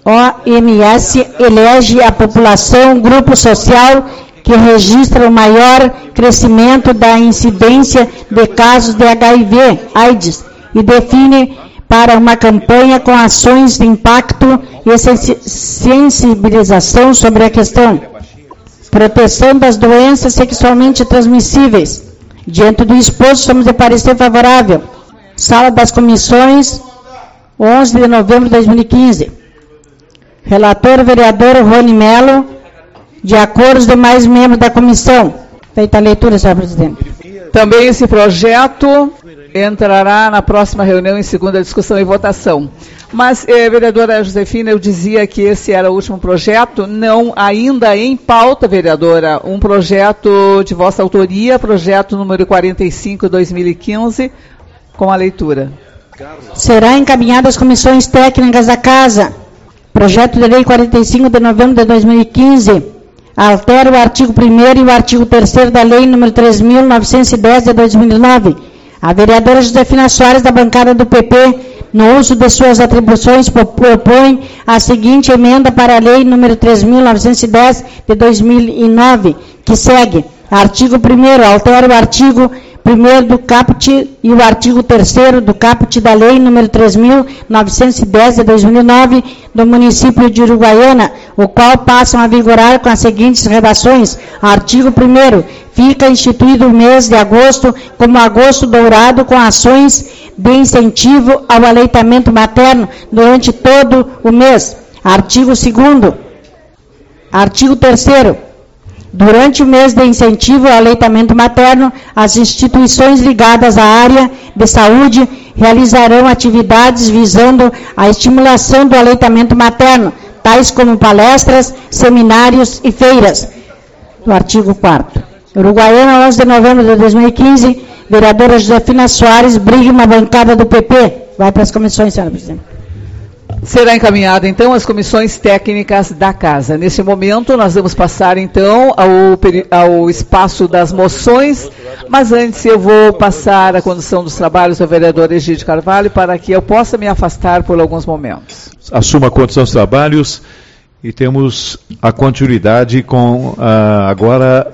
elege a população um grupo social que registra o maior crescimento da incidência de casos de HIV/AIDS e define para uma campanha com ações de impacto e sensibilização sobre a questão. Proteção das doenças sexualmente transmissíveis. Diante do exposto, somos de parecer favorável. Sala das Comissões, 11 de novembro de 2015. Relator, vereador Rony Melo, de acordo com os demais membros da comissão. Feita a leitura, senhor presidente. Também esse projeto entrará na próxima reunião em segunda discussão e votação. Mas, vereadora Josefina, eu dizia que esse era o último projeto, não ainda em pauta, vereadora, um projeto de vossa autoria, projeto número 45/2015, com a leitura. Será encaminhado às comissões técnicas da Casa. Projeto de lei 45 de novembro de 2015, altera o artigo 1º e o artigo 3º da lei número 3.910 de 2009. A vereadora Josefina Soares, da bancada do PP, no uso de suas atribuições, propõe a seguinte emenda para a lei número 3.910 de 2009, que segue. Artigo 1º, altera o artigo 1º do caput e o artigo 3º do caput da lei número 3.910 de 2009 do município de Uruguaiana, o qual passam a vigorar com as seguintes redações. Artigo 1º, fica instituído o mês de agosto como agosto dourado, com ações de incentivo ao aleitamento materno durante todo o mês. Artigo 2º. Artigo 3º. Durante o mês de incentivo ao aleitamento materno, as instituições ligadas à área de saúde realizarão atividades visando a estimulação do aleitamento materno, tais como palestras, seminários e feiras. No artigo 4º. Uruguaiana, 11 de novembro de 2015, vereadora Josefina Soares, briga uma bancada do PP. Vai para as comissões, senhora presidente. Será encaminhada, então, às comissões técnicas da Casa. Neste momento, nós vamos passar, então, ao espaço das moções, mas antes eu vou passar a condução dos trabalhos ao vereador Egídio Carvalho para que eu possa me afastar por alguns momentos. Assuma a condução dos trabalhos e temos a continuidade com agora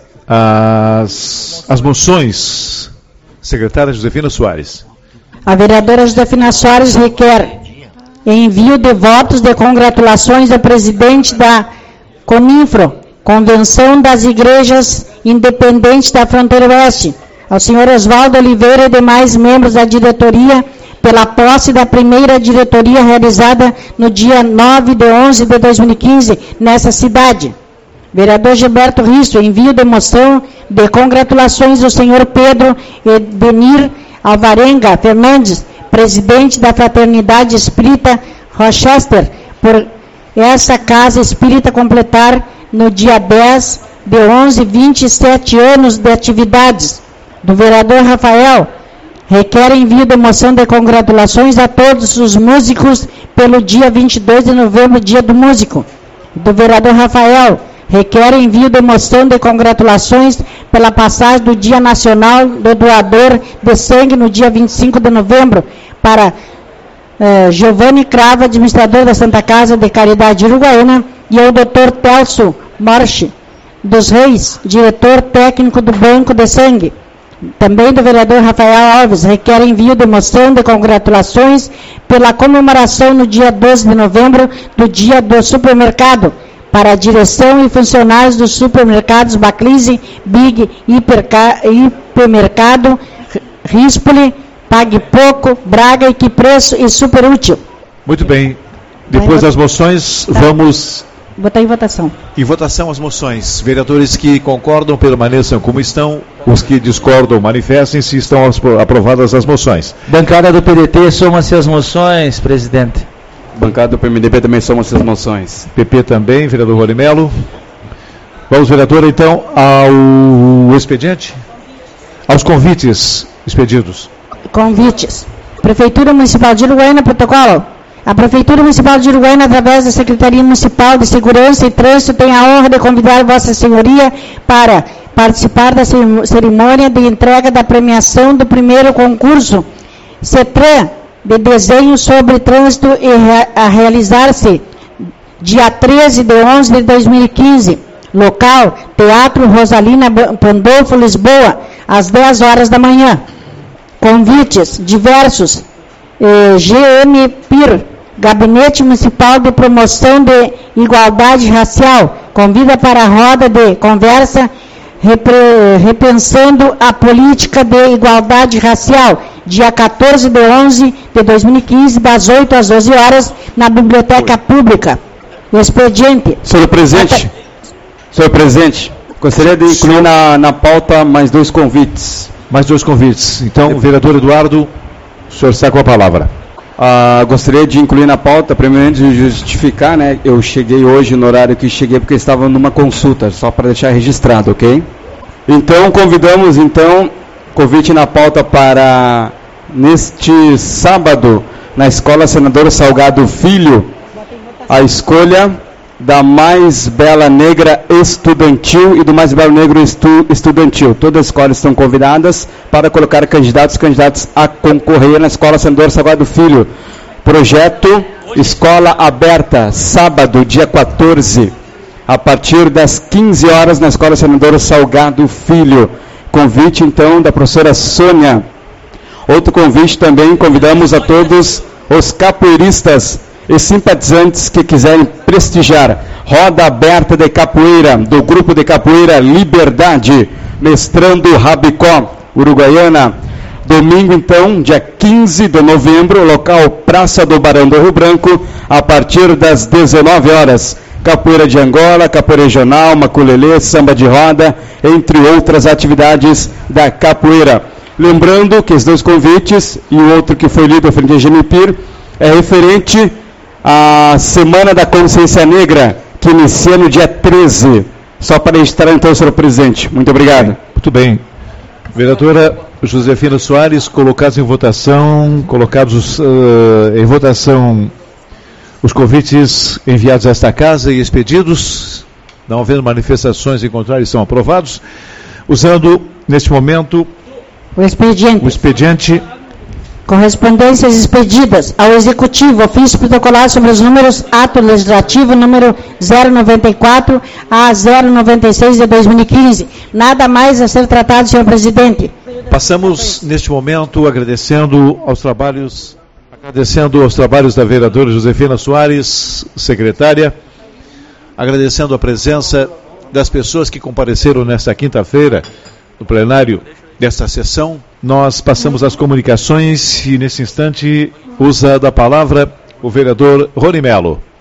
as moções. Secretária Josefina Soares. A vereadora Josefina Soares requer envio de votos de congratulações ao presidente da CONINFRO, Convenção das Igrejas Independentes da Fronteira Oeste, ao senhor Oswaldo Oliveira e demais membros da diretoria, pela posse da primeira diretoria realizada no dia 9 de 11 de 2015, nessa cidade. Vereador Gilberto Risso, envio de moção de congratulações ao senhor Pedro Edenir Alvarenga Fernandes, presidente da Fraternidade Espírita Rochester, por essa casa espírita completar no dia 10 de 11, 27 anos de atividades. Do vereador Rafael, requer envio de moção de congratulações a todos os músicos pelo dia 22 de novembro, dia do músico. Do vereador Rafael, requer envio de moção de congratulações pela passagem do Dia Nacional do Doador de Sangue no dia 25 de novembro, para Giovanni Cravo, administrador da Santa Casa de Caridade Uruguaiana, e o Dr. Telso Morche dos Reis, diretor técnico do Banco de Sangue. Também do vereador Rafael Alves, requer envio de moção de congratulações pela comemoração no dia 12 de novembro do Dia do Supermercado, para a direção e funcionários dos supermercados Baclise, Big, Hipermercado, Rispoli, Pague Pouco, Braga, Que Preço e Super Útil. Muito bem. Depois das moções, vamos... Botar em votação. Em votação as moções. Vereadores que concordam permaneçam como estão. Os que discordam manifestem-se. Estão aprovadas as moções. Bancada do PDT, soma-se as moções, presidente. Bancada do PMDB também soma-se as moções. PP também, vereador Rony Melo. Vamos, vereador, então, ao expediente? Aos convites expedidos. Convites. Prefeitura Municipal de Uruguaiana, protocolo. A Prefeitura Municipal de Uruguaiana, através da Secretaria Municipal de Segurança e Trânsito, tem a honra de convidar Vossa Senhoria para participar da cerimônia de entrega da premiação do primeiro concurso CETRAN de desenho sobre trânsito a realizar-se dia 13 de 11 de 2015. Local, Teatro Rosalina Pandolfo, Lisboa, às 10 horas da manhã. Convites diversos. GMPIR, Gabinete Municipal de Promoção de Igualdade Racial, convida para a roda de conversa repensando a política de igualdade racial, dia 14 de 11 de 2015, das 8 às 12 horas, na Biblioteca Pública. Expediente. Senhor presidente, gostaria de incluir na pauta mais dois convites. Mais dois convites. Então, vereador Eduardo, o senhor está com a palavra. Gostaria de incluir na pauta, primeiramente justificar, né? Eu cheguei hoje no horário que cheguei porque estava numa consulta, só para deixar registrado, ok? Então, convidamos, convite na pauta para neste sábado, na Escola Senador Salgado Filho, a escolha da mais bela negra estudantil e do mais belo negro estudantil. Todas as escolas estão convidadas para colocar candidatos a concorrer na Escola Senador Salgado Filho. Projeto Escola Aberta, sábado, dia 14, a partir das 15 horas na Escola Senador Salgado Filho. Convite, então, da professora Sônia. Outro convite também, convidamos a todos os capoeiristas e simpatizantes que quiserem prestigiar roda aberta de capoeira do grupo de capoeira Liberdade, mestrando Rabicó, Uruguaiana. Domingo, então, dia 15 de novembro, local Praça do Barão do Rio Branco, a partir das 19 horas. Capoeira de Angola, capoeira regional, maculelê, samba de roda, entre outras atividades da capoeira. Lembrando que os dois convites e o outro que foi lido à frente de GMPIR é referente a Semana da Consciência Negra, que inicia no dia 13. Só para registrar, então, senhor presidente. Muito obrigado. Muito bem. Vereadora Josefina Soares, colocados em votação os convites enviados a esta casa e expedidos. Não havendo manifestações em contrário, estão aprovados. Usando, neste momento, o expediente. Correspondências expedidas ao Executivo, ofício protocolar sobre os números ato legislativo número 094 a 096 de 2015. Nada mais a ser tratado, senhor presidente. Passamos, neste momento, agradecendo aos trabalhos da vereadora Josefina Soares, secretária, agradecendo a presença das pessoas que compareceram nesta quinta-feira no plenário desta sessão. Nós passamos as comunicações e, nesse instante, usa da palavra o vereador Rony Melo.